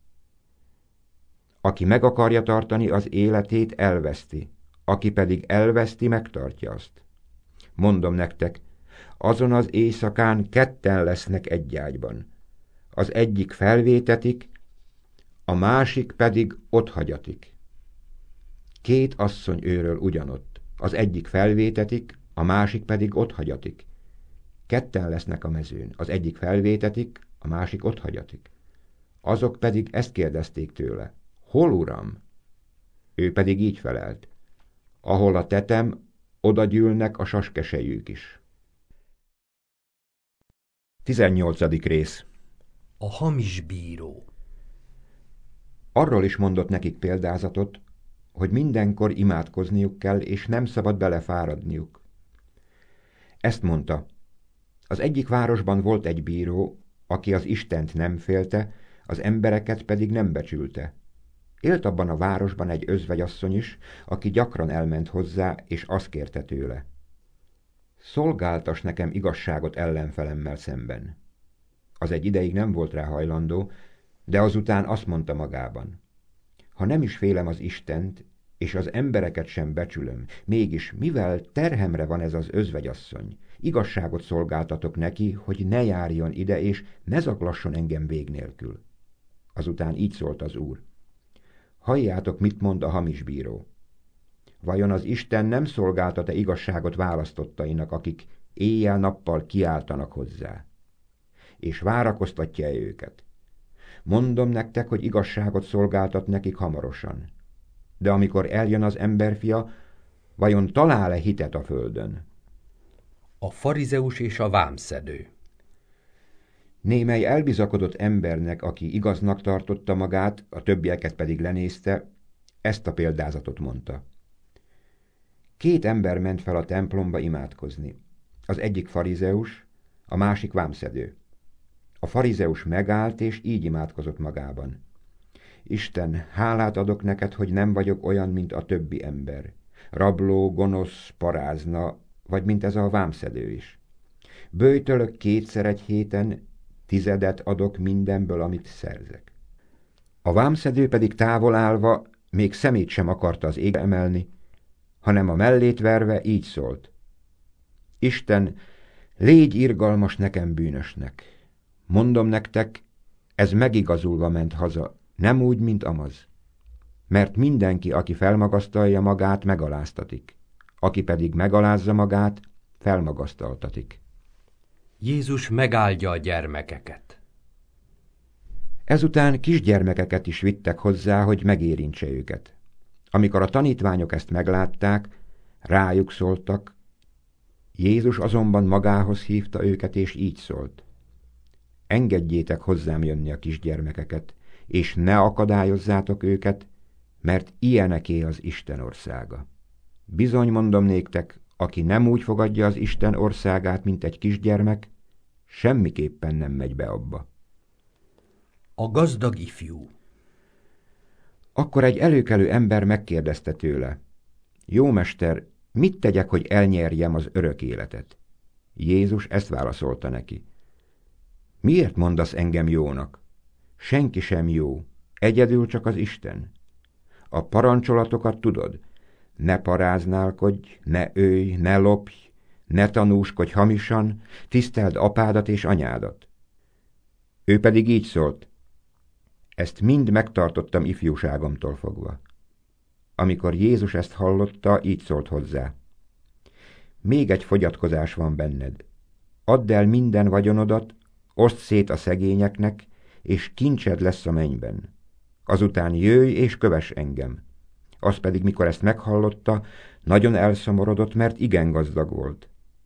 Aki meg akarja tartani az életét, elveszti, aki pedig elveszti, megtartja azt. Mondom nektek, azon az éjszakán 2 lesznek egy ágyban. Az egyik felvétetik, a másik pedig otthagyatik. 2 asszony őről ugyanott, az egyik felvétetik, a másik pedig otthagyatik. 2 lesznek a mezőn, az egyik felvétetik, a másik otthagyatik. Azok pedig ezt kérdezték tőle, hol, uram? Ő pedig így felelt, ahol a tetem, oda gyűlnek a saskesejűk is. 18. rész. A hamis bíró. Arról is mondott nekik példázatot, hogy mindenkor imádkozniuk kell, és nem szabad belefáradniuk. Ezt mondta: az egyik városban volt egy bíró, aki az Istent nem félte, az embereket pedig nem becsülte. Élt abban a városban egy özvegyasszony is, aki gyakran elment hozzá, és azt kérte tőle: szolgáltass nekem igazságot ellenfelemmel szemben. Az egy ideig nem volt rá hajlandó, de azután azt mondta magában: ha nem is félem az Istent, és az embereket sem becsülöm, mégis mivel terhemre van ez az özvegyasszony, igazságot szolgáltatok neki, hogy ne járjon ide, és ne zaklasson engem vég nélkül. Azután így szólt az Úr: halljátok, mit mond a hamis bíró. Vajon az Isten nem szolgáltat-e igazságot választottainak, akik éjjel-nappal kiáltanak hozzá? És várakoztatja őket? Mondom nektek, hogy igazságot szolgáltat nekik hamarosan. De amikor eljön az emberfia, vajon talál-e hitet a földön? A farizeus és a vámszedő. Némely elbizakodott embernek, aki igaznak tartotta magát, a többieket pedig lenézte, ezt a példázatot mondta. Két ember ment fel a templomba imádkozni. Az egyik farizeus, a másik vámszedő. A farizeus megállt, és így imádkozott magában: Isten, hálát adok neked, hogy nem vagyok olyan, mint a többi ember. Rabló, gonosz, parázna, vagy mint ez a vámszedő is. Böjtölök kétszer egy héten, 10 adok mindenből, amit szerzek. A vámszedő pedig távol állva még szemét sem akarta az égre emelni, hanem a mellét verve így szólt: Isten, légy irgalmas nekem, bűnösnek. Mondom nektek, ez megigazulva ment haza, nem úgy, mint amaz. Mert mindenki, aki felmagasztalja magát, megaláztatik, aki pedig megalázza magát, felmagasztaltatik. Jézus megáldja a gyermekeket. Ezután kisgyermekeket is vittek hozzá, hogy megérintse őket. Amikor a tanítványok ezt meglátták, rájuk szóltak, Jézus azonban magához hívta őket, és így szólt: engedjétek hozzám jönni a kisgyermekeket, és ne akadályozzátok őket, mert ilyeneké az Isten országa. Bizony mondom néktek, aki nem úgy fogadja az Isten országát, mint egy kisgyermek, semmiképpen nem megy be abba. A gazdag ifjú. Akkor egy előkelő ember megkérdezte tőle: jó mester, mit tegyek, hogy elnyerjem az örök életet? Jézus ezt válaszolta neki: miért mondasz engem jónak? Senki sem jó, egyedül csak az Isten. A parancsolatokat tudod: ne paráználkodj, ne ölj, ne lopj, ne tanúskodj hamisan, tiszteld apádat és anyádat. Ő pedig így szólt: ezt mind megtartottam ifjúságomtól fogva. Amikor Jézus ezt hallotta, így szólt hozzá: még egy fogyatkozás van benned. Add el minden vagyonodat, oszd szét a szegényeknek, és kincsed lesz a mennyben. Azután jöjj és kövess engem. Az pedig, mikor ezt meghallotta, nagyon elszomorodott, mert igen gazdag volt.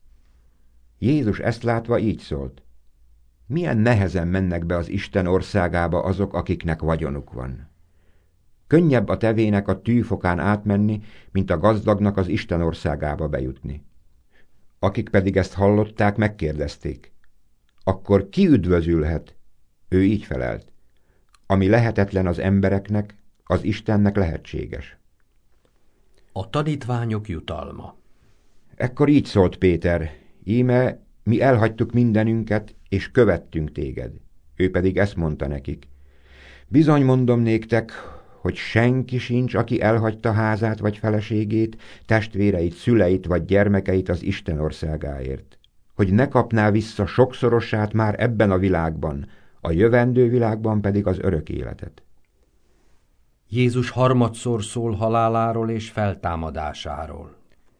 Jézus ezt látva így szólt: milyen nehezen mennek be az Isten országába azok, akiknek vagyonuk van. Könnyebb a tevének a tűfokán átmenni, mint a gazdagnak az Isten országába bejutni. Akik pedig ezt hallották, megkérdezték: akkor ki üdvözülhet? Ő így felelt: ami lehetetlen az embereknek, az Istennek lehetséges. A tanítványok jutalma. Ekkor így szólt Péter: íme, mi elhagytuk mindenünket, és követtünk téged. Ő pedig ezt mondta nekik: bizony mondom néktek, hogy senki sincs, aki elhagyta házát vagy feleségét, testvéreit, szüleit vagy gyermekeit az Isten országáért, hogy ne kapná vissza sokszorosát már ebben a világban, a jövendő világban pedig az örök életet. Jézus harmadszor szól haláláról és feltámadásáról.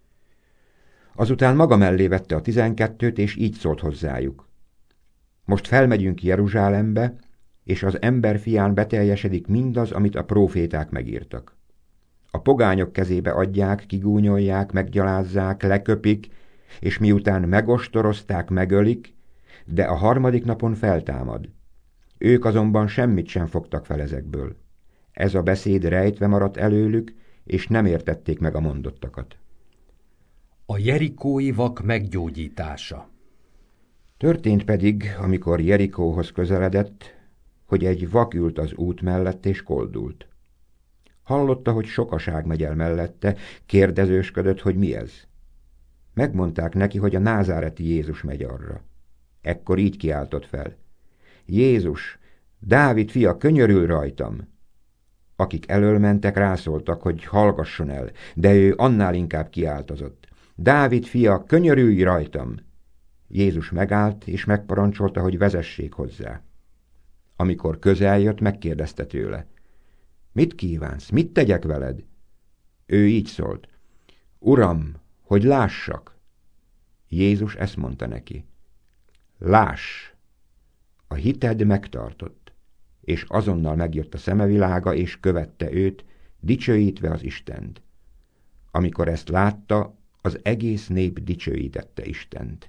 Azután maga mellé vette a 12-t, és így szólt hozzájuk: most felmegyünk Jeruzsálembe, és az emberfián beteljesedik mindaz, amit a próféták megírtak. A pogányok kezébe adják, kigúnyolják, meggyalázzák, leköpik, és miután megostorozták, megölik, de a harmadik napon feltámad. Ők azonban semmit sem fogtak fel ezekből. Ez a beszéd rejtve maradt előlük, és nem értették meg a mondottakat. A jerikói vak meggyógyítása. Történt pedig, amikor Jerikóhoz közeledett, hogy egy vak ült az út mellett és koldult. Hallotta, hogy sokaság megy el mellette, kérdezősködött, hogy mi ez. Megmondták neki, hogy a názáreti Jézus megy arra. Ekkor így kiáltott fel: Jézus, Dávid fia, könyörülj rajtam! Akik elől mentek, rászóltak, hogy hallgasson el, de ő annál inkább kiáltozott: Dávid fia, könyörülj rajtam! Jézus megállt, és megparancsolta, hogy vezessék hozzá. Amikor közel jött, megkérdezte tőle: Mit kívánsz, mit tegyek veled? Ő így szólt: Uram, hogy lássak! Jézus ezt mondta neki: Láss! A hited megtartott. És azonnal megjött a szemevilága, és követte őt, dicsőítve az Istent. Amikor ezt látta, az egész nép dicsőítette Istent.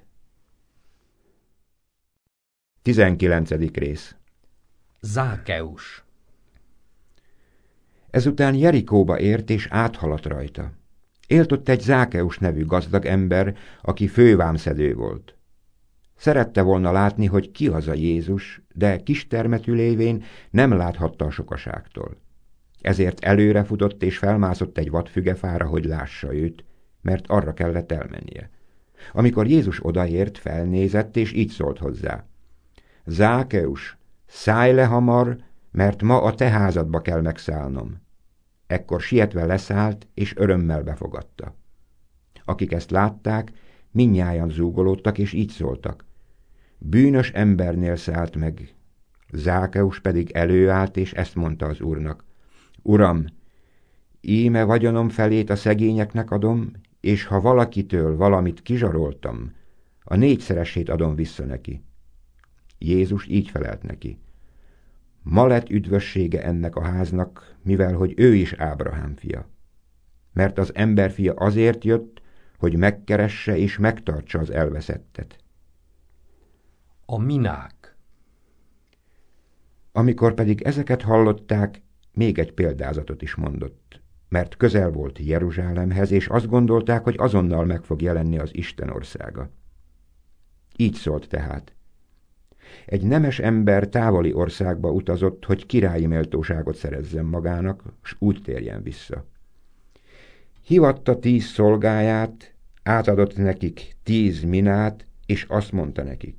19. rész. Zákeus. Ezután Jerikóba ért, és áthaladt rajta. Élt ott egy Zákeus nevű gazdag ember, aki fővámszedő volt. Szerette volna látni, hogy ki az a Jézus, de kistermetű lévén nem láthatta a sokaságtól. Ezért előre futott és felmászott egy vadfügefára, hogy lássa őt, mert arra kellett elmennie. Amikor Jézus odaért, felnézett, és így szólt hozzá: Zákeus, szállj le hamar, mert ma a te házadba kell megszállnom. Ekkor sietve leszállt, és örömmel befogadta. Akik ezt látták, mindnyájan zúgolódtak, és így szóltak: Bűnös embernél szállt meg. Zákeus pedig előállt, és ezt mondta az Úrnak: Uram, íme vagyonom felét a szegényeknek adom, és ha valakitől valamit kizsaroltam, a 4-szeresét adom vissza neki. Jézus így felelt neki: Ma lett üdvössége ennek a háznak, mivel hogy ő is Ábrahám fia. Mert az emberfia azért jött, hogy megkeresse és megtartsa az elveszettet. A minák. Amikor pedig ezeket hallották, még egy példázatot is mondott, mert közel volt Jeruzsálemhez, és azt gondolták, hogy azonnal meg fog jelenni az Isten országa. Így szólt tehát: Egy nemes ember távoli országba utazott, hogy királyi méltóságot szerezzen magának, s úgy térjen vissza. Hívatta 10 szolgáját, átadott nekik 10 minát, és azt mondta nekik: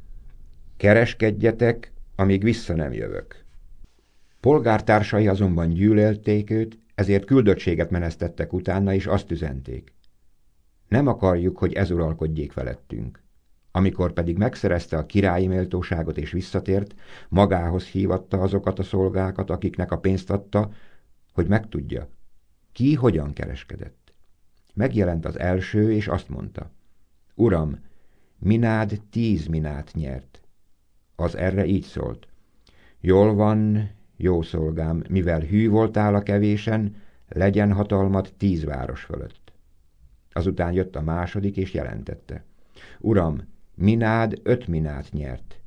Kereskedjetek, amíg vissza nem jövök. Polgártársai azonban gyűlölték őt, ezért küldöttséget menesztettek utána, és azt üzenték: Nem akarjuk, hogy ez uralkodjék felettünk. Amikor pedig megszerezte a királyi méltóságot és visszatért, magához hívatta azokat a szolgákat, akiknek a pénzt adta, hogy megtudja, ki hogyan kereskedett. Megjelent az első, és azt mondta: Uram, minád 10 minát nyert. Az erre így szólt: Jól van, jó szolgám, mivel hű voltál a kevésen, legyen hatalmad 10 város fölött. Azután jött a második, és jelentette: Uram, minád 5 minát nyert.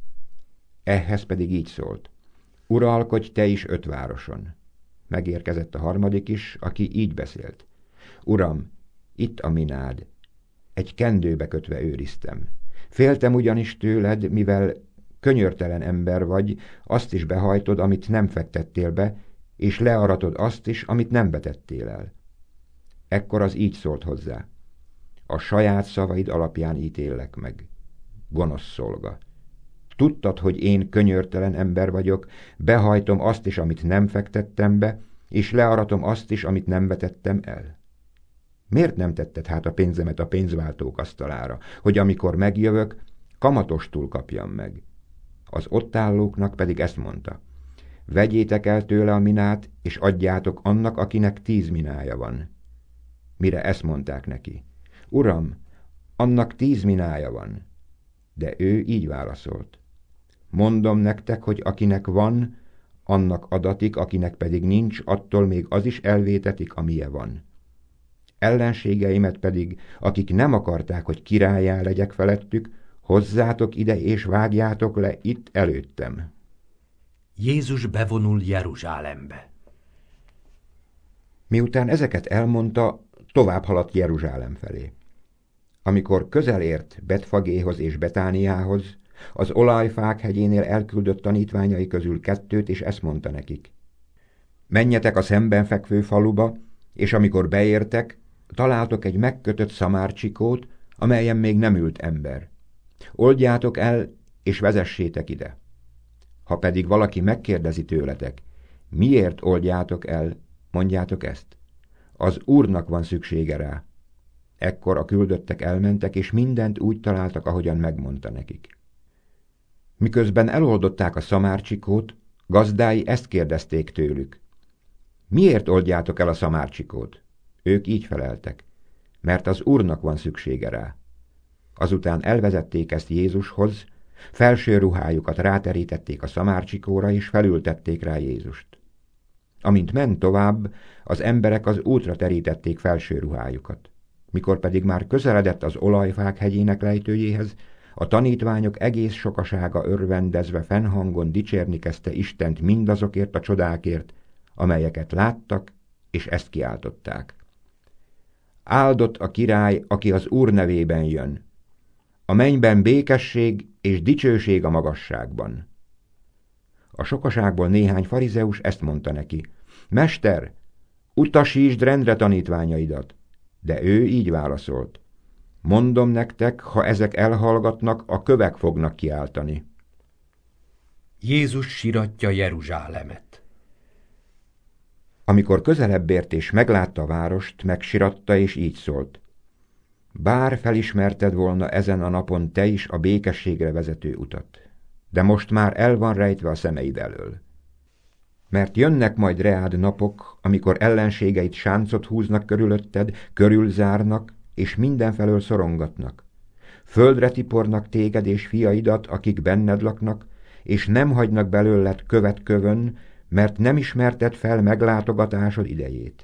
Ehhez pedig így szólt: Uralkodj te is 5 városon. Megérkezett a harmadik is, aki így beszélt: Uram, itt a minád. Egy kendőbe kötve őriztem. Féltem ugyanis tőled, mivel könyörtelen ember vagy, azt is behajtod, amit nem fektettél be, és learatod azt is, amit nem vetettél el. Ekkor az így szólt hozzá: A saját szavaid alapján ítéllek meg. Gonosz szolga. Tudtad, hogy én könyörtelen ember vagyok, behajtom azt is, amit nem fektettem be, és learatom azt is, amit nem vetettem el. Miért nem tetted hát a pénzemet a pénzváltók asztalára, hogy amikor megjövök, kamatostul kapjam meg? Az ott állóknak pedig ezt mondta: Vegyétek el tőle a minát, és adjátok annak, akinek 10 minája van. Mire ezt mondták neki: Uram, annak 10 minája van. De ő így válaszolt: Mondom nektek, hogy akinek van, annak adatik, akinek pedig nincs, attól még az is elvétetik, amije van. Ellenségeimet pedig, akik nem akarták, hogy királlyá legyek felettük, hozzátok ide és vágjátok le itt előttem. Jézus bevonul Jeruzsálembe. Miután ezeket elmondta, tovább haladt Jeruzsálem felé. Amikor közel ért Betfagéhoz és Betániához, az Olajfák hegyénél elküldött tanítványai közül 2, és ezt mondta nekik: menjetek a szemben fekvő faluba, és amikor beértek, találtok egy megkötött szamárcsikót, amelyen még nem ült ember. Oldjátok el, és vezessétek ide. Ha pedig valaki megkérdezi tőletek, miért oldjátok el, mondjátok ezt: az Úrnak van szüksége rá. Ekkor a küldöttek elmentek, és mindent úgy találtak, ahogyan megmondta nekik. Miközben eloldották a szamárcsikót, gazdái ezt kérdezték tőlük: miért oldjátok el a szamárcsikót? Ők így feleltek: mert az Úrnak van szüksége rá. Azután elvezették ezt Jézushoz, felső ruhájukat ráterítették a szamárcsikóra, és felültették rá Jézust. Amint ment tovább, az emberek az útra terítették felső ruhájukat. Mikor pedig már közeledett az Olajfák hegyének lejtőjéhez, a tanítványok egész sokasága örvendezve fennhangon dicsérni kezdte Istent mindazokért a csodákért, amelyeket láttak, és ezt kiáltották: áldott a király, aki az Úr nevében jön! A mennyben békesség és dicsőség a magasságban. A sokaságból néhány farizeus ezt mondta neki: mester, utasítsd rendre tanítványaidat! De ő így válaszolt: mondom nektek, ha ezek elhallgatnak, a kövek fognak kiáltani. Jézus siratja Jeruzsálemet. Amikor közelebb ért és meglátta a várost, megsiratta és így szólt: bár felismerted volna ezen a napon te is a békességre vezető utat, de most már el van rejtve a szemeid elől. Mert jönnek majd reád napok, amikor ellenségeid sáncot húznak körülötted, körülzárnak, és mindenfelől szorongatnak. Földre tipornak téged és fiaidat, akik benned laknak, és nem hagynak belőled követ kövön, mert nem ismerted fel meglátogatásod idejét.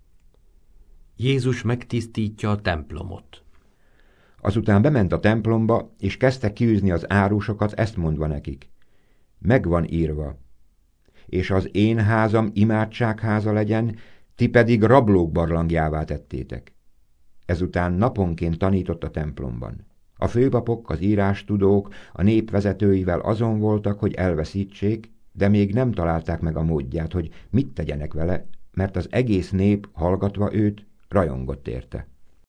Jézus megtisztítja a templomot. Azután bement a templomba, és kezdte kiűzni az árusokat, ezt mondva nekik: megvan írva: és az én házam imádságháza legyen, ti pedig rablók barlangjává tettétek. Ezután naponként tanított a templomban. A főpapok, az írástudók, a népvezetőivel azon voltak, hogy elveszítsék, de még nem találták meg a módját, hogy mit tegyenek vele, mert az egész nép, hallgatva őt, rajongott érte.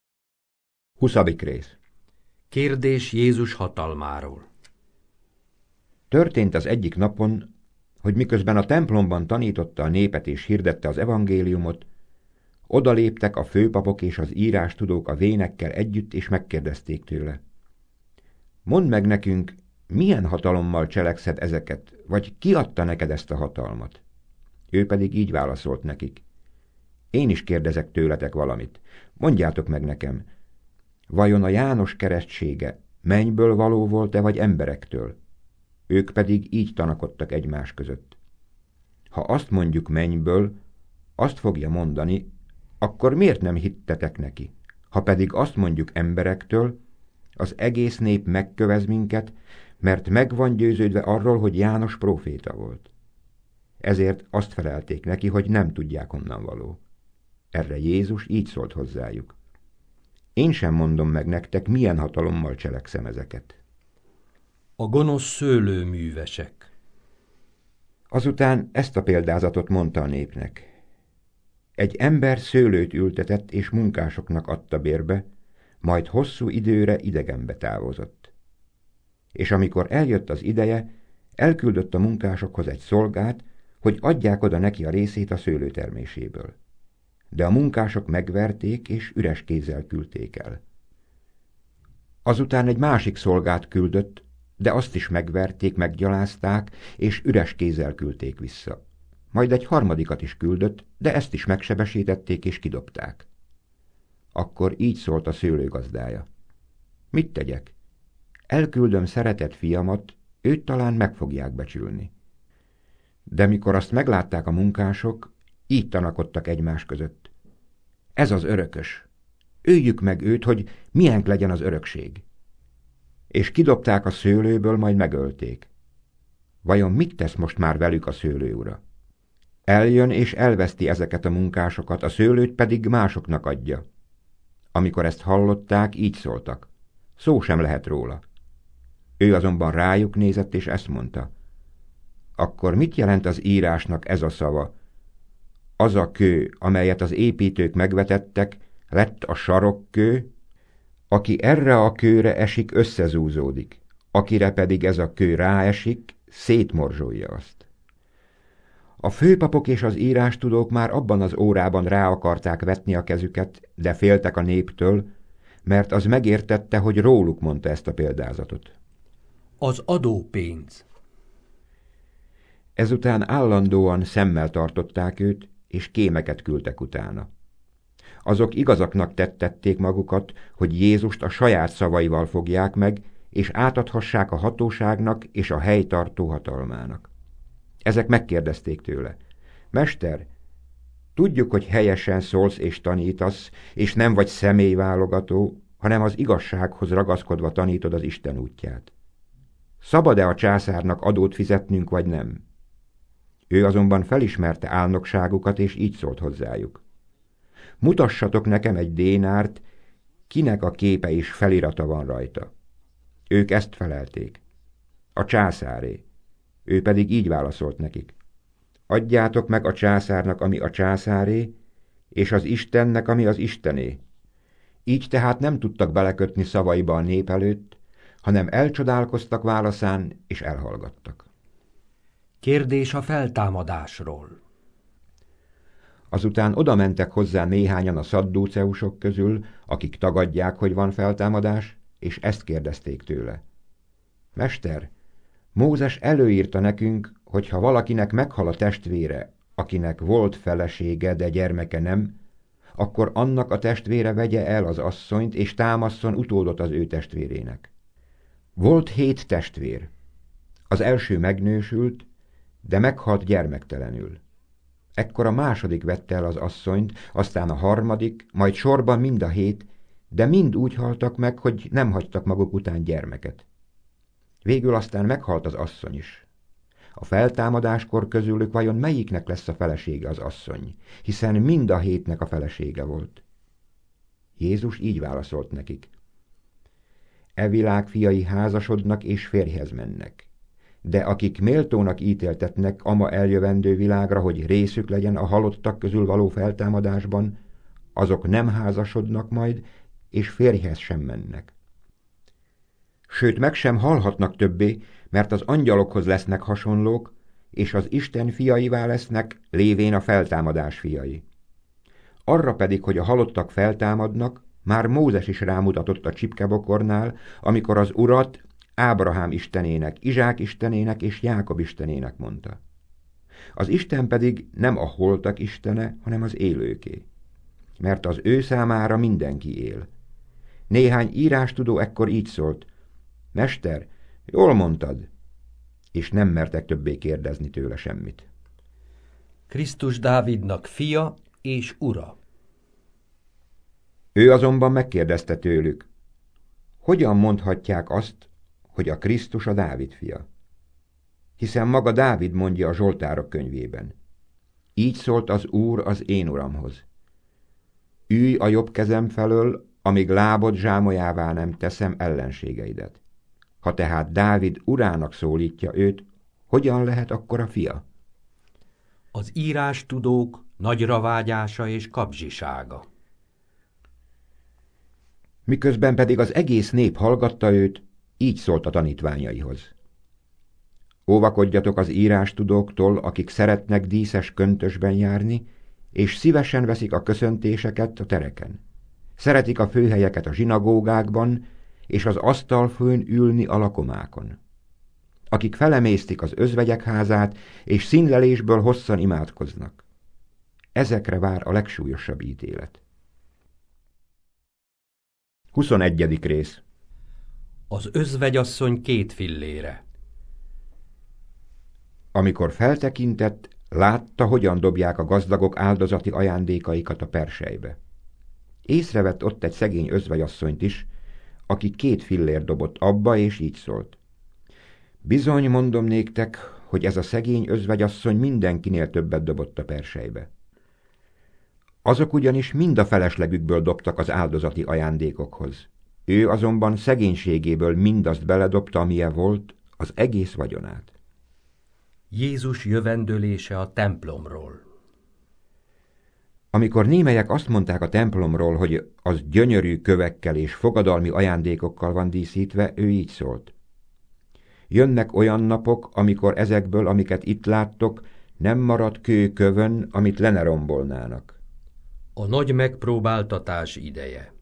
20. rész. Kérdés Jézus hatalmáról. Történt az egyik napon, hogy miközben a templomban tanította a népet és hirdette az evangéliumot, odaléptek a főpapok és az írástudók a vénekkel együtt, és megkérdezték tőle: mondd meg nekünk, milyen hatalommal cselekszed ezeket, vagy ki adta neked ezt a hatalmat? Ő pedig így válaszolt nekik: én is kérdezek tőletek valamit, mondjátok meg nekem, vajon a János keresztsége mennyből való volt-e, vagy emberektől? Ők pedig így tanakodtak egymás között. Ha azt mondjuk mennyből, azt fogja mondani, akkor miért nem hittetek neki? Ha pedig azt mondjuk emberektől, az egész nép megkövez minket, mert meg van győződve arról, hogy János próféta volt. Ezért azt felelték neki, hogy nem tudják, honnan való. Erre Jézus így szólt hozzájuk: én sem mondom meg nektek, milyen hatalommal cselekszem ezeket. A gonosz szőlőművesek. Azután ezt a példázatot mondta a népnek: egy ember szőlőt ültetett és munkásoknak adta bérbe, majd hosszú időre idegenbe távozott. És amikor eljött az ideje, elküldött a munkásokhoz egy szolgát, hogy adják oda neki a részét a szőlőterméséből. De a munkások megverték, és üres kézzel küldték el. Azután egy másik szolgát küldött, de azt is megverték, meggyalázták, és üres kézzel küldték vissza. Majd egy harmadikat is küldött, de ezt is megsebesítették, és kidobták. Akkor így szólt a szőlőgazdája: mit tegyek? Elküldöm szeretett fiamat, őt talán meg fogják becsülni. De mikor azt meglátták a munkások, így tanakodtak egymás között: ez az örökös, öljük meg őt, hogy miénk legyen az örökség. és kidobták a szőlőből, majd megölték. Vajon mit tesz most már velük a szőlőura? Eljön és elveszti ezeket a munkásokat, a szőlőt pedig másoknak adja. Amikor ezt hallották, így szóltak. Szó sem lehet róla. Ő azonban rájuk nézett, és ezt mondta. Akkor mit jelent az írásnak ez a szava? Az a kő, amelyet az építők megvetettek, lett a sarokkő, aki erre a kőre esik, összezúzódik, akire pedig ez a kő ráesik, szétmorzsolja azt. A főpapok és az írástudók már abban az órában rá akarták vetni a kezüket, de féltek a néptől, mert az megértette, hogy róluk mondta ezt a példázatot. Az adópénz. Ezután állandóan szemmel tartották őt, és kémeket küldtek utána. Azok igazaknak tettették magukat, hogy Jézust a saját szavaival fogják meg, és átadhassák a hatóságnak és a helytartó hatalmának. Ezek megkérdezték tőle. Mester, tudjuk, hogy helyesen szólsz és tanítasz, és nem vagy személyválogató, hanem az igazsághoz ragaszkodva tanítod az Isten útját. Szabad-e a császárnak adót fizetnünk, vagy nem? Ő azonban felismerte álnokságukat, és így szólt hozzájuk. Mutassatok nekem egy dénárt, kinek a képe és felirata van rajta. Ők ezt felelték. A császáré. Ő pedig így válaszolt nekik. Adjátok meg a császárnak, ami a császáré, és az Istennek, ami az Istené. Így tehát nem tudtak belekötni szavaiba a nép előtt, hanem elcsodálkoztak válaszán, és elhallgattak. Kérdés a feltámadásról. Azután odamentek hozzá néhányan a szaddúceusok közül, akik tagadják, hogy van feltámadás, és ezt kérdezték tőle. Mester, Mózes előírta nekünk, hogy ha valakinek meghal a testvére, akinek volt felesége, de gyermeke nem, akkor annak a testvére vegye el az asszonyt, és támasszon utódot az ő testvérének. Volt 7 testvér. Az első megnősült, de meghalt gyermektelenül. Ekkor a második vette el az asszonyt, aztán a harmadik, majd sorban mind a 7, de mind úgy haltak meg, hogy nem hagytak maguk után gyermeket. Végül aztán meghalt az asszony is. A feltámadáskor közülük vajon melyiknek lesz a felesége az asszony, hiszen mind a 7-nek a felesége volt. Jézus így válaszolt nekik. E világ fiai házasodnak és férjhez mennek, de akik méltónak ítéltetnek ama eljövendő világra, hogy részük legyen a halottak közül való feltámadásban, azok nem házasodnak majd, és férjhez sem mennek. Sőt, meg sem halhatnak többé, mert az angyalokhoz lesznek hasonlók, és az Isten fiaivá lesznek, lévén a feltámadás fiai. Arra pedig, hogy a halottak feltámadnak, már Mózes is rámutatott a csipkebokornál, amikor az Urat Ábrahám istenének, Izsák istenének és Jákob istenének mondta. Az Isten pedig nem a holtak istene, hanem az élőké, mert az ő számára mindenki él. Néhány írástudó ekkor így szólt, Mester, jól mondtad, és nem mertek többé kérdezni tőle semmit. Krisztus Dávidnak fia és ura. Ő azonban megkérdezte tőlük, hogyan mondhatják azt, hogy a Krisztus a Dávid fia? Hiszen maga Dávid mondja a Zsoltárok könyvében. Így szólt az Úr az én uramhoz. Ülj a jobb kezem felől, amíg lábod zsámolyává nem teszem ellenségeidet. Ha tehát Dávid urának szólítja őt, hogyan lehet akkor a fia? Az írástudók nagyra vágyása és kapzsisága. Miközben pedig az egész nép hallgatta őt, így szólt a tanítványaihoz. Óvakodjatok az írástudóktól, akik szeretnek díszes köntösben járni, és szívesen veszik a köszöntéseket a tereken. Szeretik a főhelyeket a zsinagógákban, és az asztalfőn ülni a lakomákon. Akik felemésztik az özvegyek házát, és színlelésből hosszan imádkoznak. Ezekre vár a legsúlyosabb ítélet. 21. rész. Az özvegyasszony 2 fillére. Amikor feltekintett, látta, hogyan dobják a gazdagok áldozati ajándékaikat a perselybe. Észrevett ott egy szegény özvegyasszonyt is, aki 2 fillért dobott abba, és így szólt: bizony, mondom néktek, hogy ez a szegény özvegyasszony mindenkinél többet dobott a perselybe. Azok ugyanis mind a feleslegükből dobtak az áldozati ajándékokhoz. Ő azonban szegénységéből mindazt beledobta, amilyen volt, az egész vagyonát. Jézus jövendőlése a templomról. Amikor némelyek azt mondták a templomról, hogy az gyönyörű kövekkel és fogadalmi ajándékokkal van díszítve, ő így szólt: jönnek olyan napok, amikor ezekből, amiket itt láttok, nem marad kő kövön, amit le ne rombolnának. A nagy megpróbáltatás ideje.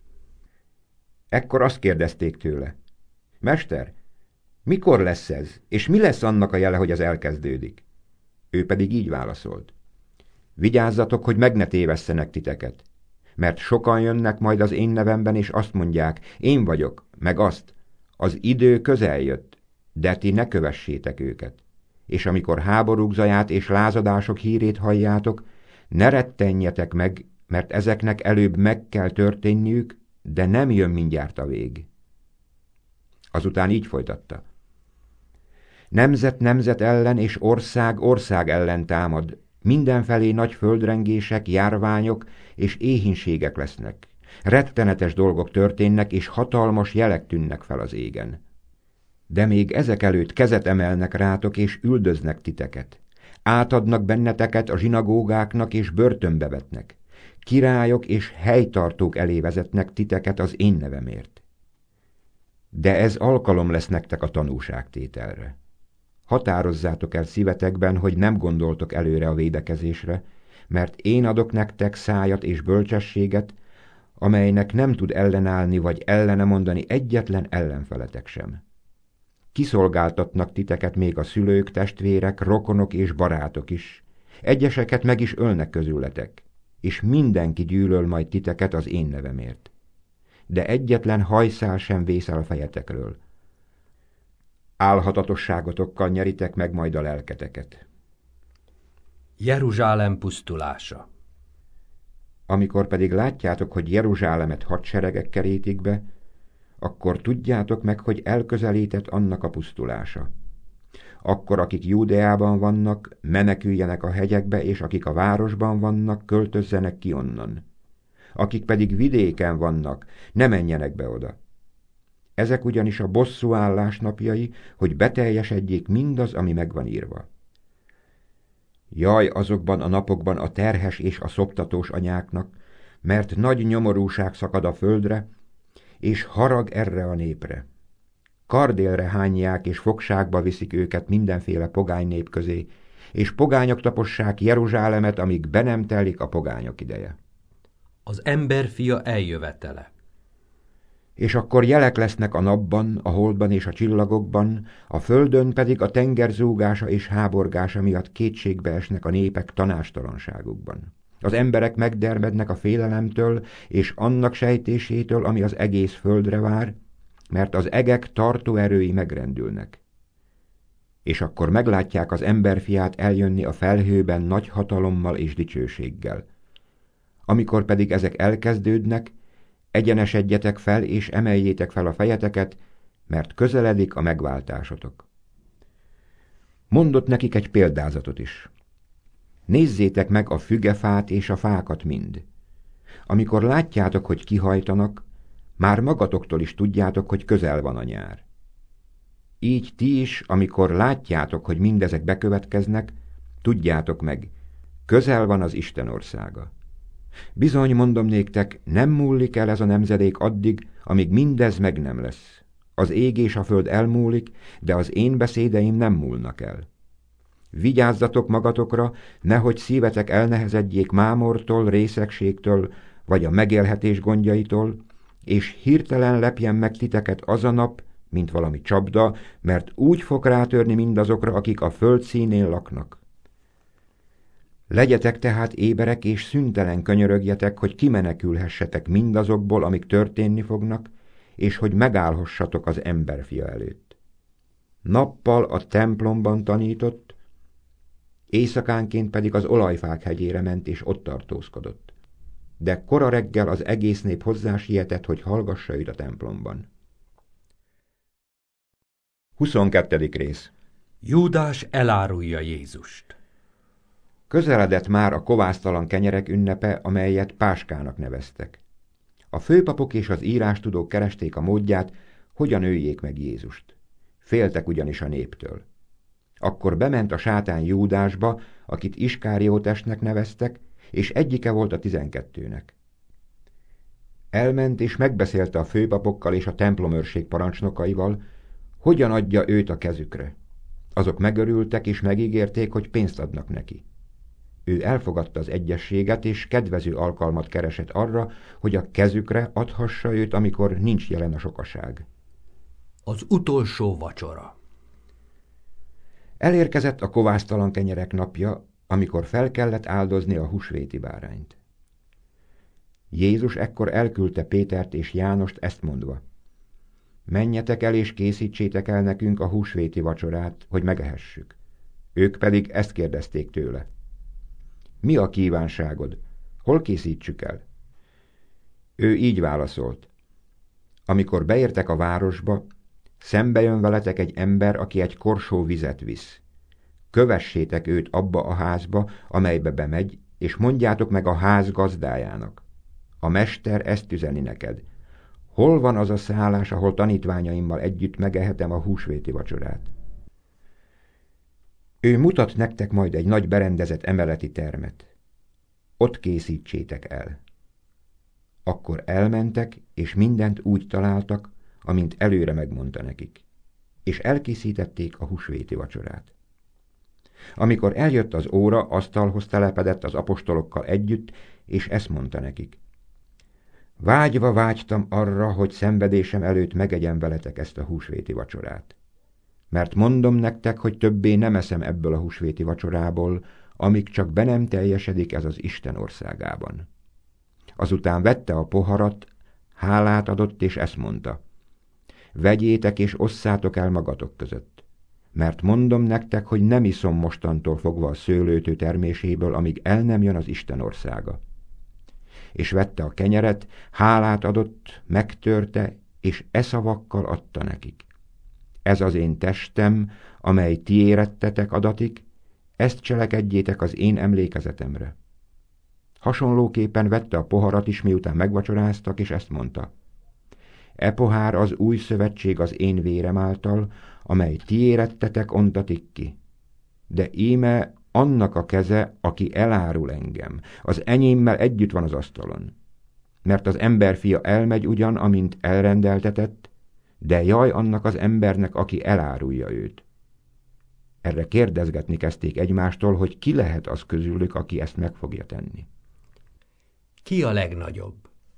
Ekkor azt kérdezték tőle: mester, mikor lesz ez, és mi lesz annak a jele, hogy ez elkezdődik? Ő pedig így válaszolt: vigyázzatok, hogy meg ne tévesszenek titeket, mert sokan jönnek majd az én nevemben, és azt mondják: én vagyok, meg azt, az idő közel jött, de ti ne kövessétek őket. És amikor háborúk zaját és lázadások hírét halljátok, ne rettenjetek meg, mert ezeknek előbb meg kell történniük, de nem jön mindjárt a vég. Azután így folytatta: nemzet nemzet ellen és ország ország ellen támad, mindenfelé nagy földrengések, járványok és éhínségek lesznek. Rettenetes dolgok történnek, és hatalmas jelek tűnnek fel az égen. De még ezek előtt kezet emelnek rátok, és üldöznek titeket. Átadnak benneteket a zsinagógáknak, és börtönbe vetnek. Királyok és helytartók elé vezetnek titeket az én nevemért. De ez alkalom lesz nektek a tanúságtételre. Határozzátok el szívetekben, hogy nem gondoltok előre a védekezésre, mert én adok nektek szájat és bölcsességet, amelynek nem tud ellenállni vagy ellene mondani egyetlen ellenfeletek sem. Kiszolgáltatnak titeket még a szülők, testvérek, rokonok és barátok is. Egyeseket meg is ölnek közületek, és mindenki gyűlöl majd titeket az én nevemért. De egyetlen hajszál sem vészel a fejetekről. Álhatatosságotokkal nyeritek meg majd a lelketeket. Jeruzsálem pusztulása. Amikor pedig látjátok, hogy Jeruzsálemet hadseregek kerítik be, akkor tudjátok meg, hogy elközelített annak a pusztulása. Akkor akik Júdeában vannak, meneküljenek a hegyekbe, és akik a városban vannak, költözzenek ki onnan. Akik pedig vidéken vannak, ne menjenek be oda. Ezek ugyanis a bosszúállás napjai, hogy beteljesedjék mindaz, ami meg van írva. Jaj azokban a napokban a terhes és a szoptatós anyáknak, mert nagy nyomorúság szakad a földre, és harag erre a népre. Kardélre hányják és fogságba viszik őket mindenféle pogány nép közé, és pogányok tapossák Jeruzsálemet, amíg be nem telik a pogányok ideje. Az emberfia eljövetele. És akkor jelek lesznek a napban, a holdban és a csillagokban, a földön pedig a tenger zúgása és háborgása miatt kétségbe esnek a népek tanástalanságukban. Az emberek megdermednek a félelemtől és annak sejtésétől, ami az egész földre vár, mert az egek tartóerői megrendülnek. És akkor meglátják az emberfiát eljönni a felhőben nagy hatalommal és dicsőséggel. Amikor pedig ezek elkezdődnek, egyenesedjetek fel és emeljétek fel a fejeteket, mert közeledik a megváltásotok. Mondott nekik egy példázatot is. Nézzétek meg a fügefát és a fákat mind. Amikor látjátok, hogy kihajtanak, már magatoktól is tudjátok, hogy közel van a nyár. Így ti is, amikor látjátok, hogy mindezek bekövetkeznek, tudjátok meg, közel van az Isten országa. Bizony, mondom néktek, nem múlik el ez a nemzedék addig, amíg mindez meg nem lesz. Az ég és a föld elmúlik, de az én beszédeim nem múlnak el. Vigyázzatok magatokra, nehogy szívetek elnehezedjék mámortól, részegségtől, vagy a megélhetés gondjaitól, és hirtelen lepjen meg titeket az a nap, mint valami csapda, mert úgy fog rátörni mindazokra, akik a föld színén laknak. Legyetek tehát éberek, és szüntelen könyörögjetek, hogy kimenekülhessetek mindazokból, amik történni fognak, és hogy megállhassatok az emberfia előtt. Nappal a templomban tanított, éjszakánként pedig az olajfák hegyére ment, és ott tartózkodott. De kora reggel az egész nép hozzá sietett, hogy hallgassa őt a templomban. 22. rész. Júdás elárulja Jézust. Közeledett már a kovásztalan kenyerek ünnepe, amelyet Páskának neveztek. A főpapok és az írástudók keresték a módját, hogyan öljék meg Jézust. Féltek ugyanis a néptől. Akkor bement a sátán Júdásba, akit Iskáriótesnek neveztek, és egyike volt a 12-nek. Elment és megbeszélte a főpapokkal és a templomőrség parancsnokaival, hogyan adja őt a kezükre. Azok megörültek és megígérték, hogy pénzt adnak neki. Ő elfogadta az egyességet, és kedvező alkalmat keresett arra, hogy a kezükre adhassa őt, amikor nincs jelen a sokaság. Az utolsó vacsora. Elérkezett a kovásztalan kenyerek napja, amikor fel kellett áldozni a húsvéti bárányt. Jézus ekkor elküldte Pétert és Jánost ezt mondva: menjetek el és készítsétek el nekünk a húsvéti vacsorát, hogy megehessük. Ők pedig ezt kérdezték tőle: mi a kívánságod? Hol készítsük el? Ő így válaszolt: amikor beértek a városba, szembe jön veletek egy ember, aki egy korsó vizet visz. Kövessétek őt abba a házba, amelybe bemegy, és mondjátok meg a ház gazdájának: a mester ezt üzeni neked. Hol van az a szállás, ahol tanítványaimmal együtt megehetem a húsvéti vacsorát? Ő mutat nektek majd egy nagy berendezett emeleti termet. Ott készítsétek el. Akkor elmentek, és mindent úgy találtak, amint előre megmondta nekik, és elkészítették a húsvéti vacsorát. Amikor eljött az óra, asztalhoz telepedett az apostolokkal együtt, és ezt mondta nekik: vágyva vágytam arra, hogy szenvedésem előtt megegyem veletek ezt a húsvéti vacsorát. Mert mondom nektek, hogy többé nem eszem ebből a húsvéti vacsorából, amíg csak be nem teljesedik ez az Isten országában. Azután vette a poharat, hálát adott, és ezt mondta: vegyétek és osszátok el magatok között, mert mondom nektek, hogy nem iszom mostantól fogva a szőlőtő terméséből, amíg el nem jön az Isten országa. És vette a kenyeret, hálát adott, megtörte, és szavakkal adta nekik: ez az én testem, amely ti érettetek adatik, ezt cselekedjétek az én emlékezetemre. Hasonlóképpen vette a poharat is, miután megvacsoráztak, és ezt mondta: e pohár az új szövetség az én vérem által, amely ti érettetek, ontatik ki. De íme annak a keze, aki elárul engem, az enyémmel együtt van az asztalon. Mert az emberfia elmegy ugyan, amint elrendeltetett, de jaj annak az embernek, aki elárulja őt. Erre kérdezgetni kezdték egymástól, hogy ki lehet az közülük, aki ezt meg fogja tenni. Ki a legnagyobb?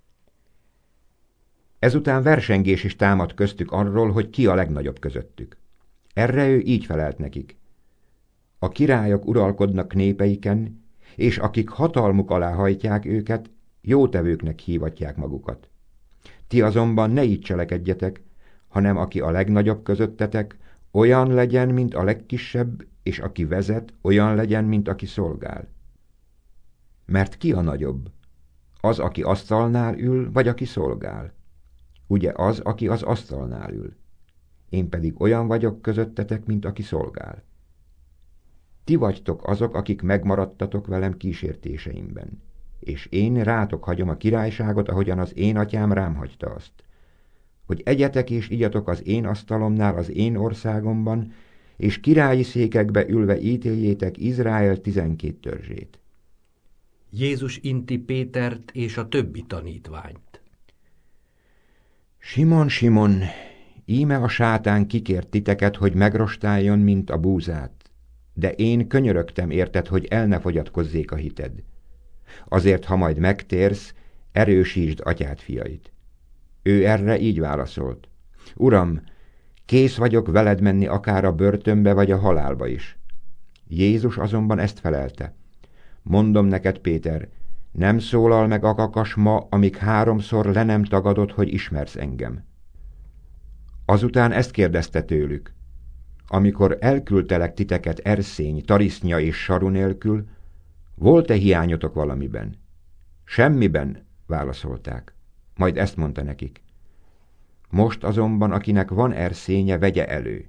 Ezután versengés is támadt köztük arról, hogy ki a legnagyobb közöttük. Erre ő így felelt nekik: a királyok uralkodnak népeiken, és akik hatalmuk alá hajtják őket, jótevőknek hívatják magukat. Ti azonban ne így cselekedjetek, hanem aki a legnagyobb közöttetek, olyan legyen, mint a legkisebb, és aki vezet, olyan legyen, mint aki szolgál. Mert ki a nagyobb? Az, aki asztalnál ül, vagy aki szolgál? Ugye az, aki az asztalnál ül. Én pedig olyan vagyok közöttetek, mint aki szolgál. Ti vagytok azok, akik megmaradtatok velem kísértéseimben, és én rátok hagyom a királyságot, ahogyan az én atyám rám hagyta azt, hogy egyetek és igyatok az én asztalomnál az én országomban, és királyi székekbe ülve ítéljétek Izrael 12 törzsét. Jézus inti Pétert és a többi tanítványt. Simon, Simon, íme a sátán kikért titeket, hogy megrostáljon, mint a búzát, de én könyörögtem érted, hogy el ne fogyatkozzék a hited. Azért, ha majd megtérsz, erősítsd atyád fiait. Ő erre így válaszolt: Uram, kész vagyok veled menni akár a börtönbe vagy a halálba is. Jézus azonban ezt felelte: mondom neked, Péter, nem szólal meg a kakas ma, amíg 3-szor le nem tagadod, hogy ismersz engem. Azután ezt kérdezte tőlük: amikor elküldtelek titeket erszény, tarisznya és saru nélkül, volt-e hiányotok valamiben? Semmiben, válaszolták. Majd ezt mondta nekik: most azonban, akinek van erszénye, vegye elő.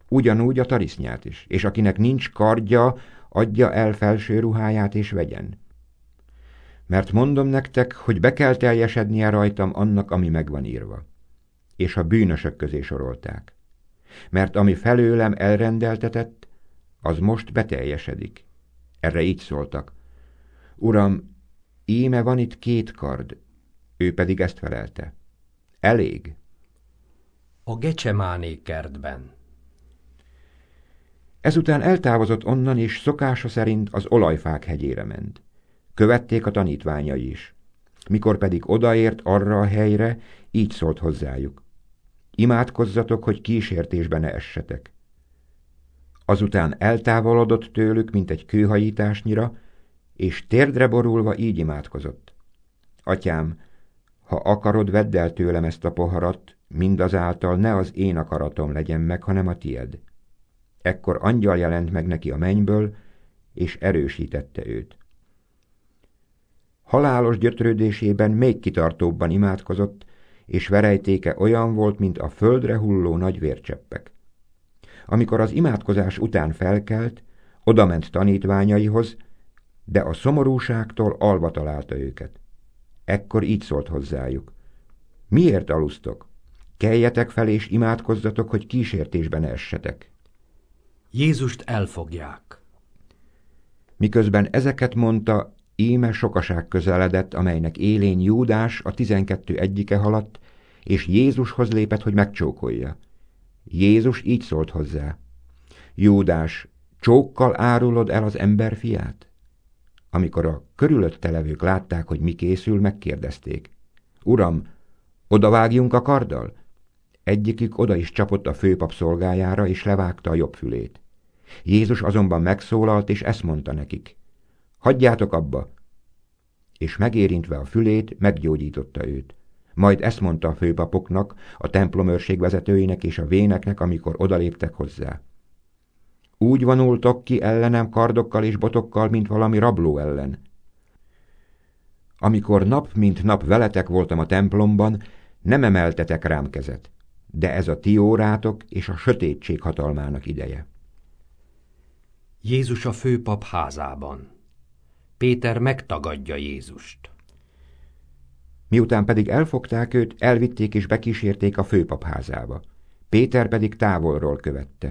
ugyanúgy a tarisznyát is, és akinek nincs kardja, adja el felső ruháját és vegyen. Mert mondom nektek, hogy be kell teljesednie rajtam annak, ami megvan írva. És a bűnösök közé sorolták. Mert ami felőlem elrendeltetett, az most beteljesedik. Erre így szóltak. Uram, íme van itt 2 kard. Ő pedig ezt felelte. Elég. A Gecsemáné kertben. Ezután eltávozott onnan, és szokása szerint az olajfák hegyére ment. Követték a tanítványai is. Mikor pedig odaért arra a helyre, így szólt hozzájuk. Imádkozzatok, hogy kísértésbe ne essetek. Azután eltávolodott tőlük, mint egy kőhajításnyira, és térdre borulva így imádkozott. Atyám, ha akarod, vedd el tőlem ezt a poharat, mindazáltal ne az én akaratom legyen meg, hanem a tied. Ekkor angyal jelent meg neki a mennyből, és erősítette őt. Halálos gyötrődésében még kitartóbban imádkozott, és verejtéke olyan volt, mint a földre hulló nagy vércseppek. Amikor az imádkozás után felkelt, odament tanítványaihoz, de a szomorúságtól alva találta őket. Ekkor így szólt hozzájuk. Miért alusztok? Keljetek fel és imádkozzatok, hogy kísértésbe ne essetek. Jézust elfogják. Miközben ezeket mondta, íme sokaság közeledett, amelynek élén Júdás, a 12 egyike haladt, és Jézushoz lépett, hogy megcsókolja. Jézus így szólt hozzá. Júdás, csókkal árulod el az emberfiát? Amikor a körülötte levők látták, hogy mi készül, megkérdezték. Uram, odavágjunk a karddal? Egyikük oda is csapott a főpap szolgájára, és levágta a jobb fülét. Jézus azonban megszólalt, és ezt mondta nekik. Hagyjátok abba! És megérintve a fülét, meggyógyította őt. Majd ezt mondta a főpapoknak, a templomőrség vezetőinek és a véneknek, amikor odaléptek hozzá. Úgy vonultok ki ellenem kardokkal és botokkal, mint valami rabló ellen. Amikor nap mint nap veletek voltam a templomban, nem emeltetek rám kezet, de ez a ti órátok és a sötétség hatalmának ideje. Jézus a főpap házában. Péter megtagadja Jézust. Miután pedig elfogták őt, elvitték és bekísérték a főpap házába. Péter pedig távolról követte.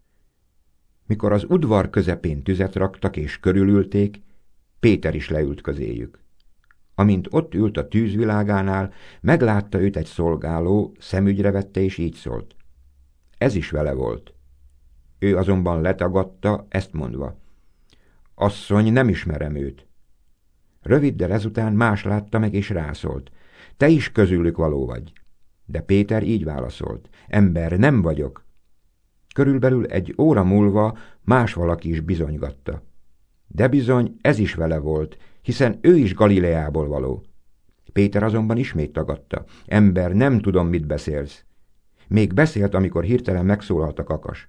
Mikor az udvar közepén tüzet raktak és körülülték, Péter is leült közéjük. Amint ott ült a tűzvilágánál, meglátta őt egy szolgáló, szemügyre vette és így szólt. Ez is vele volt. Ő azonban letagadta, ezt mondva. Asszony, nem ismerem őt. Röviddel ezután más látta meg és rászólt. Te is közülük való vagy. De Péter így válaszolt. Ember, nem vagyok. Körülbelül egy óra múlva más valaki is bizonygatta. De bizony ez is vele volt, hiszen ő is Galileából való. Péter azonban ismét tagadta. Ember, nem tudom, mit beszélsz. Még beszélt, amikor hirtelen megszólalt a kakas.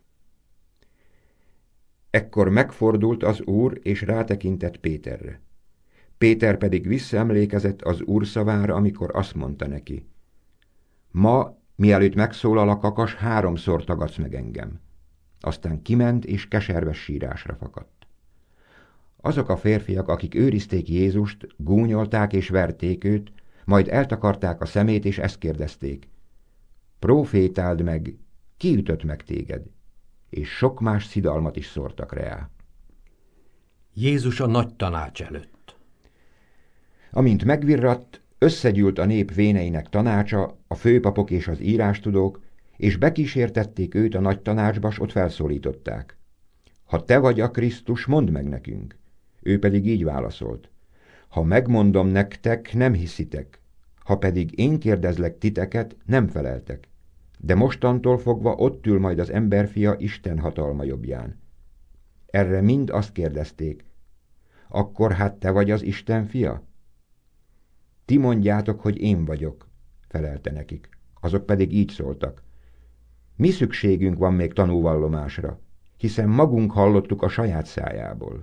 Ekkor megfordult az Úr, és rátekintett Péterre. Péter pedig visszaemlékezett az Úr szavára, amikor azt mondta neki. Ma, mielőtt megszólal a kakas, 3-szor tagadsz meg engem. Aztán kiment, és keserves sírásra fakadt. Azok a férfiak, akik őrizték Jézust, gúnyolták és verték őt, majd eltakarták a szemét, és ezt kérdezték. Prófétáld meg, ki ütött meg téged? És sok más szidalmat is szórtak rá. Jézus a nagy tanács előtt. Amint megvirratt, összegyűlt a nép véneinek tanácsa, a főpapok és az írástudók, és bekísértették őt a nagy tanácsba, s ott felszólították. Ha te vagy a Krisztus, mondd meg nekünk. Ő pedig így válaszolt. Ha megmondom nektek, nem hiszitek. Ha pedig én kérdezlek titeket, nem feleltek. De mostantól fogva ott ül majd az emberfia Isten hatalma jobbján. Erre mind azt kérdezték. Akkor hát te vagy az Isten fia? Ti mondjátok, hogy én vagyok, felelte nekik. Azok pedig így szóltak. Mi szükségünk van még tanúvallomásra, hiszen magunk hallottuk a saját szájából.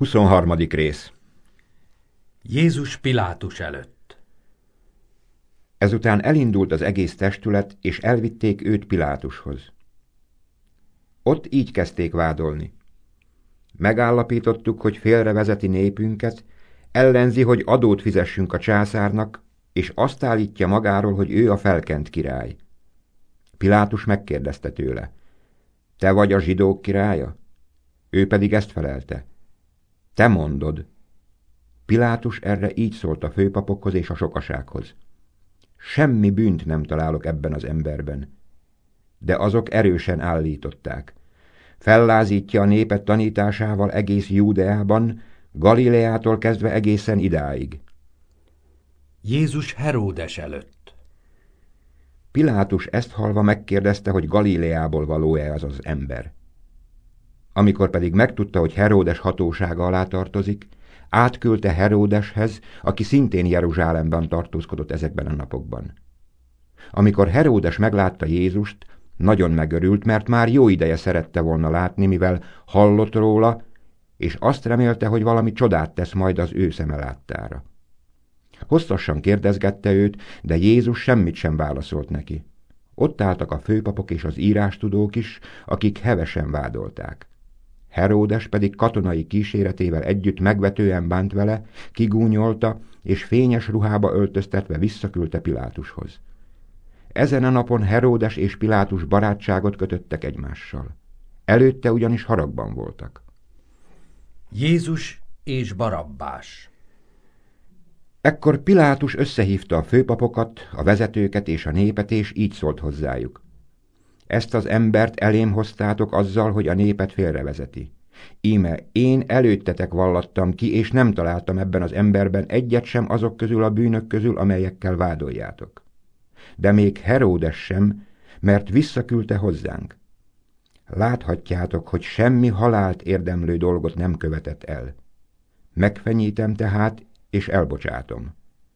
23. rész. Jézus Pilátus előtt. Ezután elindult az egész testület, és elvitték őt Pilátushoz. Ott így kezdték vádolni. Megállapítottuk, hogy félrevezeti népünket, ellenzi, hogy adót fizessünk a császárnak, és azt állítja magáról, hogy ő a felkent király. Pilátus megkérdezte tőle: te vagy a zsidók királya? Ő pedig ezt felelte: te mondod. Pilátus erre így szólt a főpapokhoz és a sokasághoz: semmi bűnt nem találok ebben az emberben. De azok erősen állították: fellázítja a népet tanításával egész Júdeában, Galileától kezdve egészen idáig. Jézus Heródes előtt. Pilátus ezt hallva megkérdezte, hogy Galileából való-e az az ember. Amikor pedig megtudta, hogy Heródes hatósága alá tartozik, átküldte Heródeshez, aki szintén Jeruzsálemben tartózkodott ezekben a napokban. Amikor Heródes meglátta Jézust, nagyon megörült, mert már jó ideje szerette volna látni, mivel hallott róla, és azt remélte, hogy valami csodát tesz majd az ő szeme láttára. Hosszasan kérdezgette őt, de Jézus semmit sem válaszolt neki. Ott álltak a főpapok és az írástudók is, akik hevesen vádolták. Heródes pedig katonai kíséretével együtt megvetően bánt vele, kigúnyolta, és fényes ruhába öltöztetve visszaküldte Pilátushoz. Ezen a napon Heródes és Pilátus barátságot kötöttek egymással. Előtte ugyanis haragban voltak. Jézus és Barabbás. Ekkor Pilátus összehívta a főpapokat, a vezetőket és a népet, és így szólt hozzájuk: ezt az embert elém hoztátok azzal, hogy a népet félrevezeti. Íme én előttetek vallattam ki, és nem találtam ebben az emberben egyet sem azok közül a bűnök közül, amelyekkel vádoljátok. De még Heródes sem, mert visszaküldte hozzánk. Láthatjátok, hogy semmi halált érdemlő dolgot nem követett el. Megfenyítem tehát, és elbocsátom.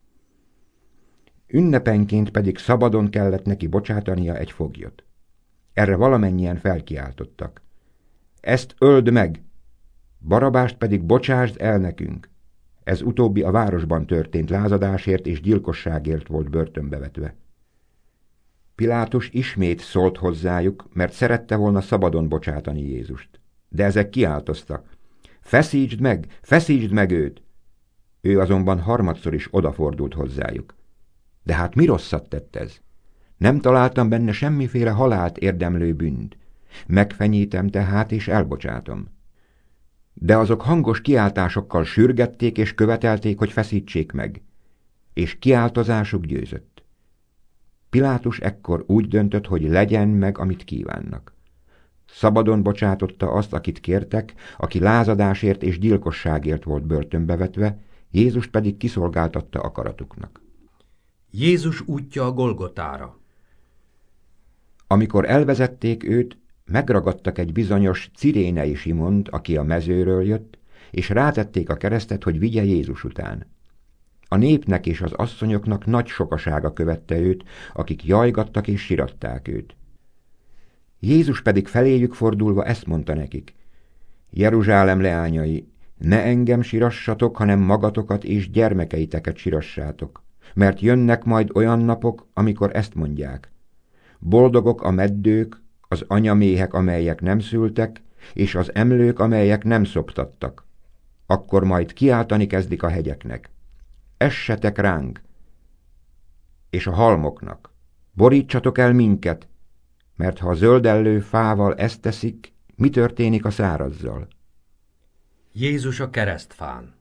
Ünnepenként pedig szabadon kellett neki bocsátania egy foglyot. Erre valamennyien felkiáltottak: ezt öld meg, Barabást pedig bocsásd el nekünk. Ez utóbbi a városban történt lázadásért és gyilkosságért volt börtönbe vetve. Pilátus ismét szólt hozzájuk, mert szerette volna szabadon bocsátani Jézust. De ezek kiáltoztak: feszítsd meg őt! Ő azonban harmadszor is odafordult hozzájuk: de hát mi rosszat tett ez? Nem találtam benne semmiféle halált érdemlő bűnt. Megfenyítem tehát, és elbocsátom. De azok hangos kiáltásokkal sürgették, és követelték, hogy feszítsék meg. És kiáltozásuk győzött. Pilátus ekkor úgy döntött, hogy legyen meg, amit kívánnak. Szabadon bocsátotta azt, akit kértek, aki lázadásért és gyilkosságért volt börtönbe vetve, Jézust pedig kiszolgáltatta akaratuknak. Jézus útja a Golgotára. Amikor elvezették őt, megragadtak egy bizonyos Cirénei Simont, aki a mezőről jött, és rátették a keresztet, hogy vigye Jézus után. A népnek és az asszonyoknak nagy sokasága követte őt, akik jajgattak és siratták őt. Jézus pedig feléjük fordulva ezt mondta nekik: Jeruzsálem leányai, ne engem sirassatok, hanem magatokat és gyermekeiteket sirassátok, mert jönnek majd olyan napok, amikor ezt mondják: boldogok a meddők, az anyaméhek, amelyek nem szültek, és az emlők, amelyek nem szoptattak. Akkor majd kiáltani kezdik a hegyeknek: essetek ránk! És a halmoknak: borítsatok el minket, mert ha a zöldellő fával ezt teszik, mi történik a szárazzal? Jézus a keresztfán.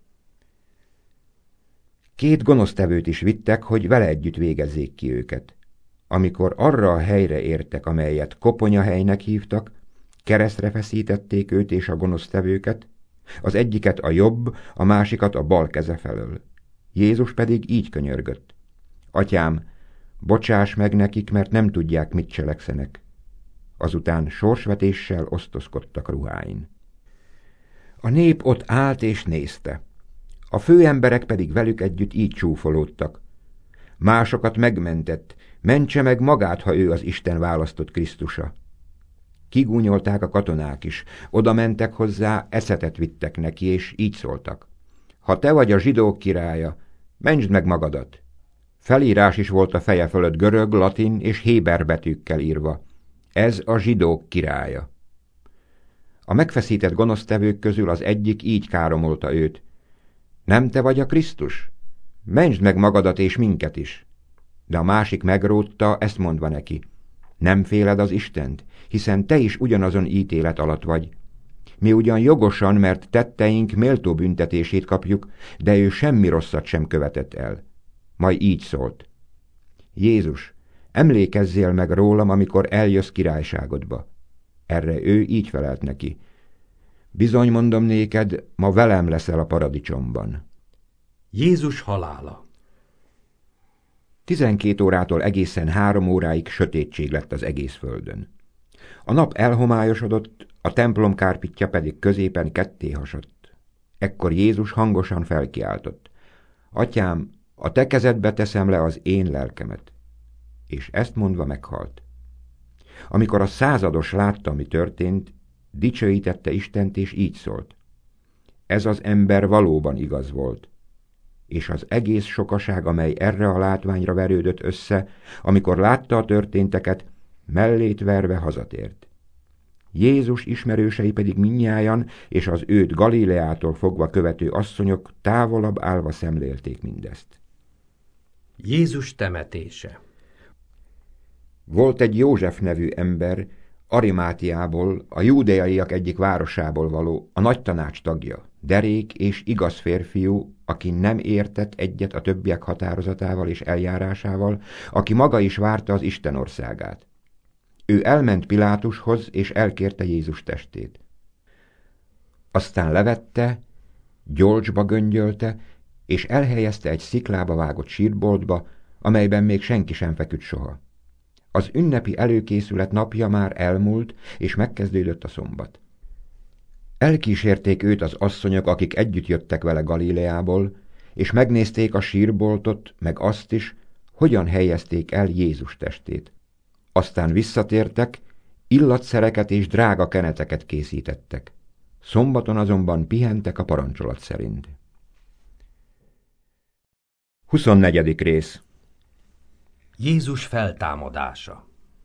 2 gonosztevőt is vittek, hogy vele együtt végezzék ki őket. Amikor arra a helyre értek, amelyet koponyahelynek hívtak, keresztre feszítették őt és a gonosztevőket, az egyiket a jobb, a másikat a bal keze felől. Jézus pedig így könyörgött: Atyám, bocsáss meg nekik, mert nem tudják, mit cselekszenek. Azután sorsvetéssel osztozkodtak ruháin. A nép ott állt és nézte. A főemberek pedig velük együtt így csúfolódtak: másokat megmentett, mentse meg magát, ha ő az Isten választott Krisztusa. Kigúnyolták a katonák is, oda mentek hozzá, eszetet vittek neki, és így szóltak: ha te vagy a zsidók királya, mentsd meg magadat. Felírás is volt a feje fölött görög, latin és héber betűkkel írva. Ez a zsidók királya. A megfeszített gonosztevők közül az egyik így káromolta őt. Nem te vagy a Krisztus? Mentsd meg magadat és minket is. De a másik megrótta, ezt mondva neki. Nem féled az Istent, hiszen te is ugyanazon ítélet alatt vagy. Mi ugyan jogosan, mert tetteink méltó büntetését kapjuk, de ő semmi rosszat sem követett el. Majd így szólt. Jézus, emlékezzél meg rólam, amikor eljössz királyságodba. Erre ő így felelt neki. Bizony mondom néked, ma velem leszel a paradicsomban. Jézus halála. 12 órától egészen 3 óráig sötétség lett az egész földön. A nap elhomályosodott, a templom kárpitja pedig középen ketté hasadt. Ekkor Jézus hangosan felkiáltott. Atyám, a te kezedbe teszem le az én lelkemet. És ezt mondva meghalt. Amikor a százados látta, mi történt, dicsőítette Istent, és így szólt. Ez az ember valóban igaz volt. És az egész sokaság, amely erre a látványra verődött össze, amikor látta a történteket, mellét verve hazatért. Jézus ismerősei pedig mindnyájan, és az őt Galileától fogva követő asszonyok távolabb állva szemlélték mindezt. Jézus temetése. Volt egy József nevű ember, Arimátiából, a júdeaiak egyik városából való, a nagy tanács tagja, derék és igaz férfiú, aki nem értett egyet a többiek határozatával és eljárásával, aki maga is várta az Isten országát. Ő elment Pilátushoz, és elkérte Jézus testét. Aztán levette, gyolcsba göngyölte, és elhelyezte egy sziklába vágott sírboltba, amelyben még senki sem feküdt soha. Az ünnepi előkészület napja már elmúlt, és megkezdődött a szombat. Elkísérték őt az asszonyok, akik együtt jöttek vele Galileából, és megnézték a sírboltot, meg azt is, hogyan helyezték el Jézus testét. Aztán visszatértek, illatszereket és drága keneteket készítettek. Szombaton azonban pihentek a parancsolat szerint. 24. rész. Jézus feltámadása.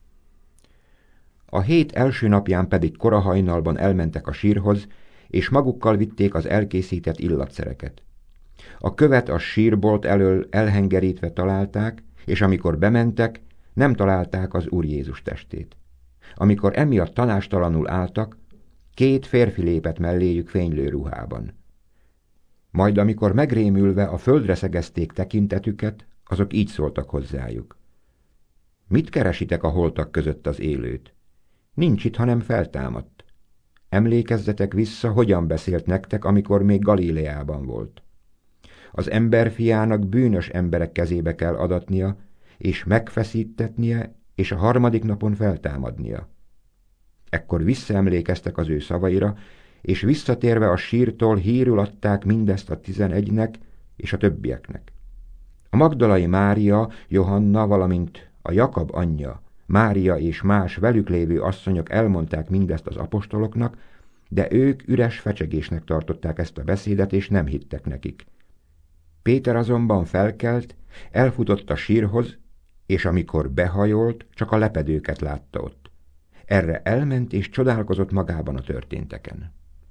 A hét első napján pedig korahajnalban elmentek a sírhoz, és magukkal vitték az elkészített illatszereket. A követ a sírbolt elől elhengerítve találták, és amikor bementek, nem találták az Úr Jézus testét. Amikor emiatt tanástalanul álltak, 2 férfi lépett melléjük fénylő ruhában. Majd amikor megrémülve a földre szegezték tekintetüket, azok így szóltak hozzájuk. Mit keresitek a holtak között az élőt? Nincs itt, hanem feltámadt. Emlékezzetek vissza, hogyan beszélt nektek, amikor még Galileában volt. Az emberfiának bűnös emberek kezébe kell adatnia, és megfeszítetnie, és a 3. napon feltámadnia. Ekkor visszaemlékeztek az ő szavaira, és visszatérve a sírtól hírül adták mindezt a 11-nek és a többieknek. A magdalai Mária, Johanna, valamint a Jakab anyja, Mária és más velük lévő asszonyok elmondták mindezt az apostoloknak, de ők üres fecsegésnek tartották ezt a beszédet, és nem hittek nekik. Péter azonban felkelt, elfutott a sírhoz, és amikor behajolt, csak a lepedőket látta ott. Erre elment, és csodálkozott magában a történteken.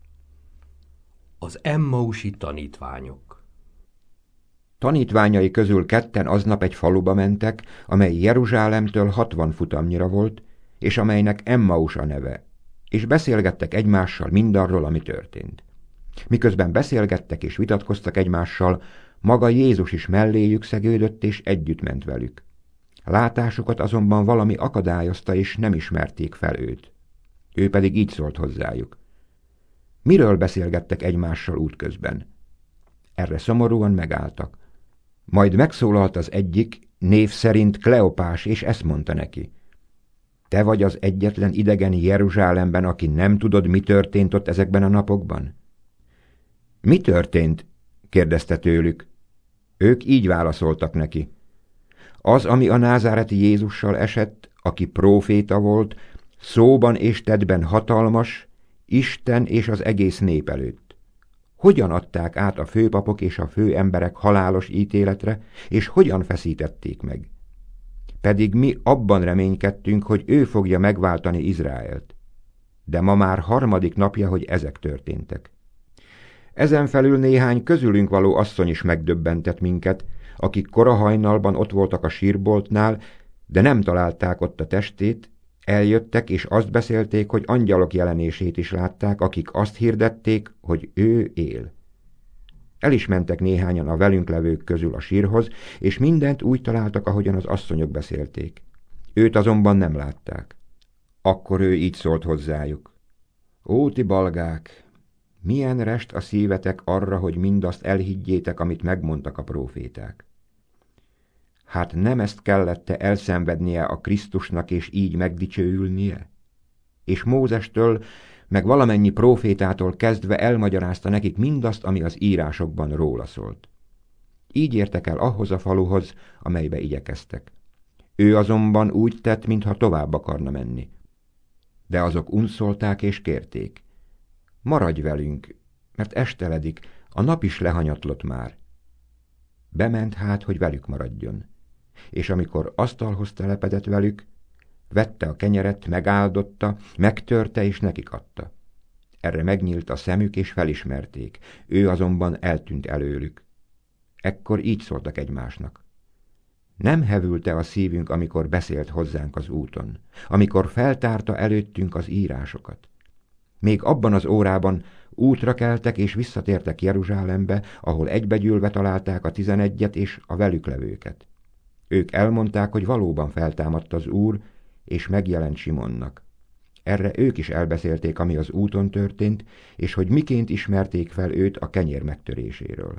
Az Emmausi tanítványok. Tanítványai közül 2 aznap egy faluba mentek, amely Jeruzsálemtől 60 futamnyira volt, és amelynek Emmaus a neve, és beszélgettek egymással mindarról, ami történt. Miközben beszélgettek és vitatkoztak egymással, maga Jézus is melléjük szegődött, és együtt ment velük. Látásukat azonban valami akadályozta, és nem ismerték fel őt. Ő pedig így szólt hozzájuk. Miről beszélgettek egymással útközben? Erre szomorúan megálltak. Majd megszólalt az egyik, név szerint Kleopás, és ezt mondta neki. Te vagy az egyetlen idegen Jeruzsálemben, aki nem tudod, mi történt ott ezekben a napokban? Mi történt? Kérdezte tőlük. Ők így válaszoltak neki. Az, ami a názáreti Jézussal esett, aki próféta volt, szóban és tettben hatalmas, Isten és az egész nép előtt. hogyan adták át a főpapok és a főemberek halálos ítéletre, és hogyan feszítették meg. Pedig mi abban reménykedtünk, hogy ő fogja megváltani Izraelt. De ma már 3. napja, hogy ezek történtek. Ezen felül néhány közülünk való asszony is megdöbbentett minket, akik kora hajnalban ott voltak a sírboltnál, de nem találták ott a testét, eljöttek és azt beszélték, hogy angyalok jelenését is látták, akik azt hirdették, hogy ő él. El is mentek néhányan a velünk levők közül a sírhoz, és mindent úgy találtak, ahogyan az asszonyok beszélték. Őt azonban nem látták. Akkor ő így szólt hozzájuk. Ó, ti balgák! Milyen rest a szívetek arra, hogy mindazt elhiggyétek, amit megmondtak a próféták. Hát nem ezt kellette elszenvednie a Krisztusnak, és így megdicsőülnie? És Mózestől, meg valamennyi prófétától kezdve elmagyarázta nekik mindazt, ami az írásokban róla szólt. Így értek el ahhoz a faluhoz, amelybe igyekeztek. Ő azonban úgy tett, mintha tovább akarna menni. De azok unszolták és kérték. Maradj velünk, mert esteledik, a nap is lehanyatlott már. Bement hát, hogy velük maradjon. És amikor asztalhoz telepedett velük, vette a kenyeret, megáldotta, megtörte és nekik adta. Erre megnyílt a szemük és felismerték, ő azonban eltűnt előlük. Ekkor így szóltak egymásnak. Nem hevült-e a szívünk, amikor beszélt hozzánk az úton, amikor feltárta előttünk az írásokat? Még abban az órában útra keltek és visszatértek Jeruzsálembe, ahol egybegyűlve találták a 11 és a velük levőket. Ők elmondták, hogy valóban feltámadt az Úr, és megjelent Simonnak. Erre ők is elbeszélték, ami az úton történt, és hogy miként ismerték fel őt a kenyér megtöréséről.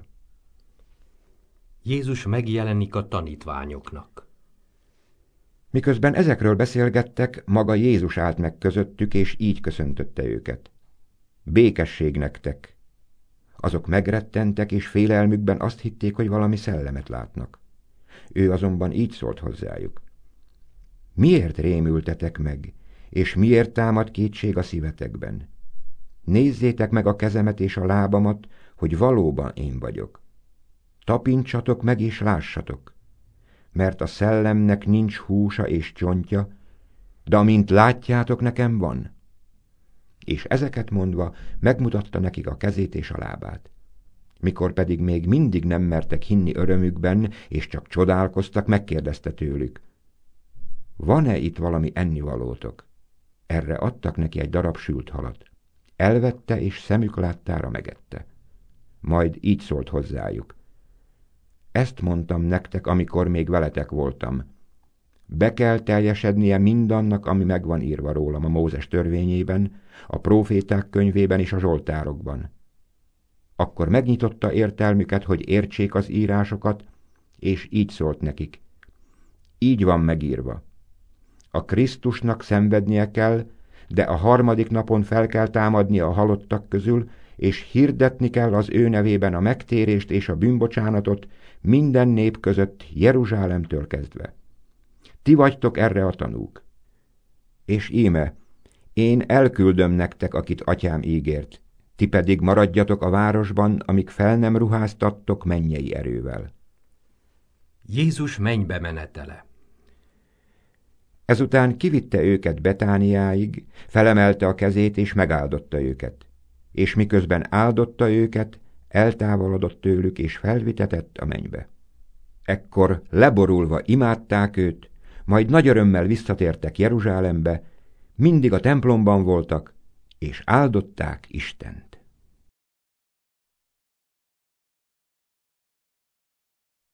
Jézus megjelenik a tanítványoknak. Miközben ezekről beszélgettek, maga Jézus állt meg közöttük, és így köszöntötte őket. Békesség nektek! Azok megrettentek, és félelmükben azt hitték, hogy valami szellemet látnak. Ő azonban így szólt hozzájuk. Miért rémültetek meg, és miért támad kétség a szívetekben? Nézzétek meg a kezemet és a lábamat, hogy valóban én vagyok. Tapintsatok meg és lássatok, mert a szellemnek nincs húsa és csontja, de amint látjátok, nekem van. És ezeket mondva megmutatta nekik a kezét és a lábát. Mikor pedig még mindig nem mertek hinni örömükben, és csak csodálkoztak, megkérdezte tőlük. Van-e itt valami ennivalótok? Erre adtak neki egy darab sült halat. Elvette, és szemük láttára megette. Majd így szólt hozzájuk. Ezt mondtam nektek, amikor még veletek voltam. Be kell teljesednie mindannak, ami megvan írva rólam a Mózes törvényében, a próféták könyvében és a zsoltárokban. Akkor megnyitotta értelmüket, hogy értsék az írásokat, és így szólt nekik. Így van megírva. A Krisztusnak szenvednie kell, de a 3. napon fel kell támadnia a halottak közül, és hirdetni kell az ő nevében a megtérést és a bűnbocsánatot minden nép között Jeruzsálemtől kezdve. Ti vagytok erre a tanúk. És íme, én elküldöm nektek, akit atyám ígért, ti pedig maradjatok a városban, amíg fel nem ruháztattok mennyei erővel. Jézus mennybe menetele. Ezután kivitte őket Betániáig, felemelte a kezét és megáldotta őket. És miközben áldotta őket, eltávolodott tőlük és felvitetett a mennybe. Ekkor leborulva imádták őt, majd nagy örömmel visszatértek Jeruzsálembe, mindig a templomban voltak, és áldották Istent.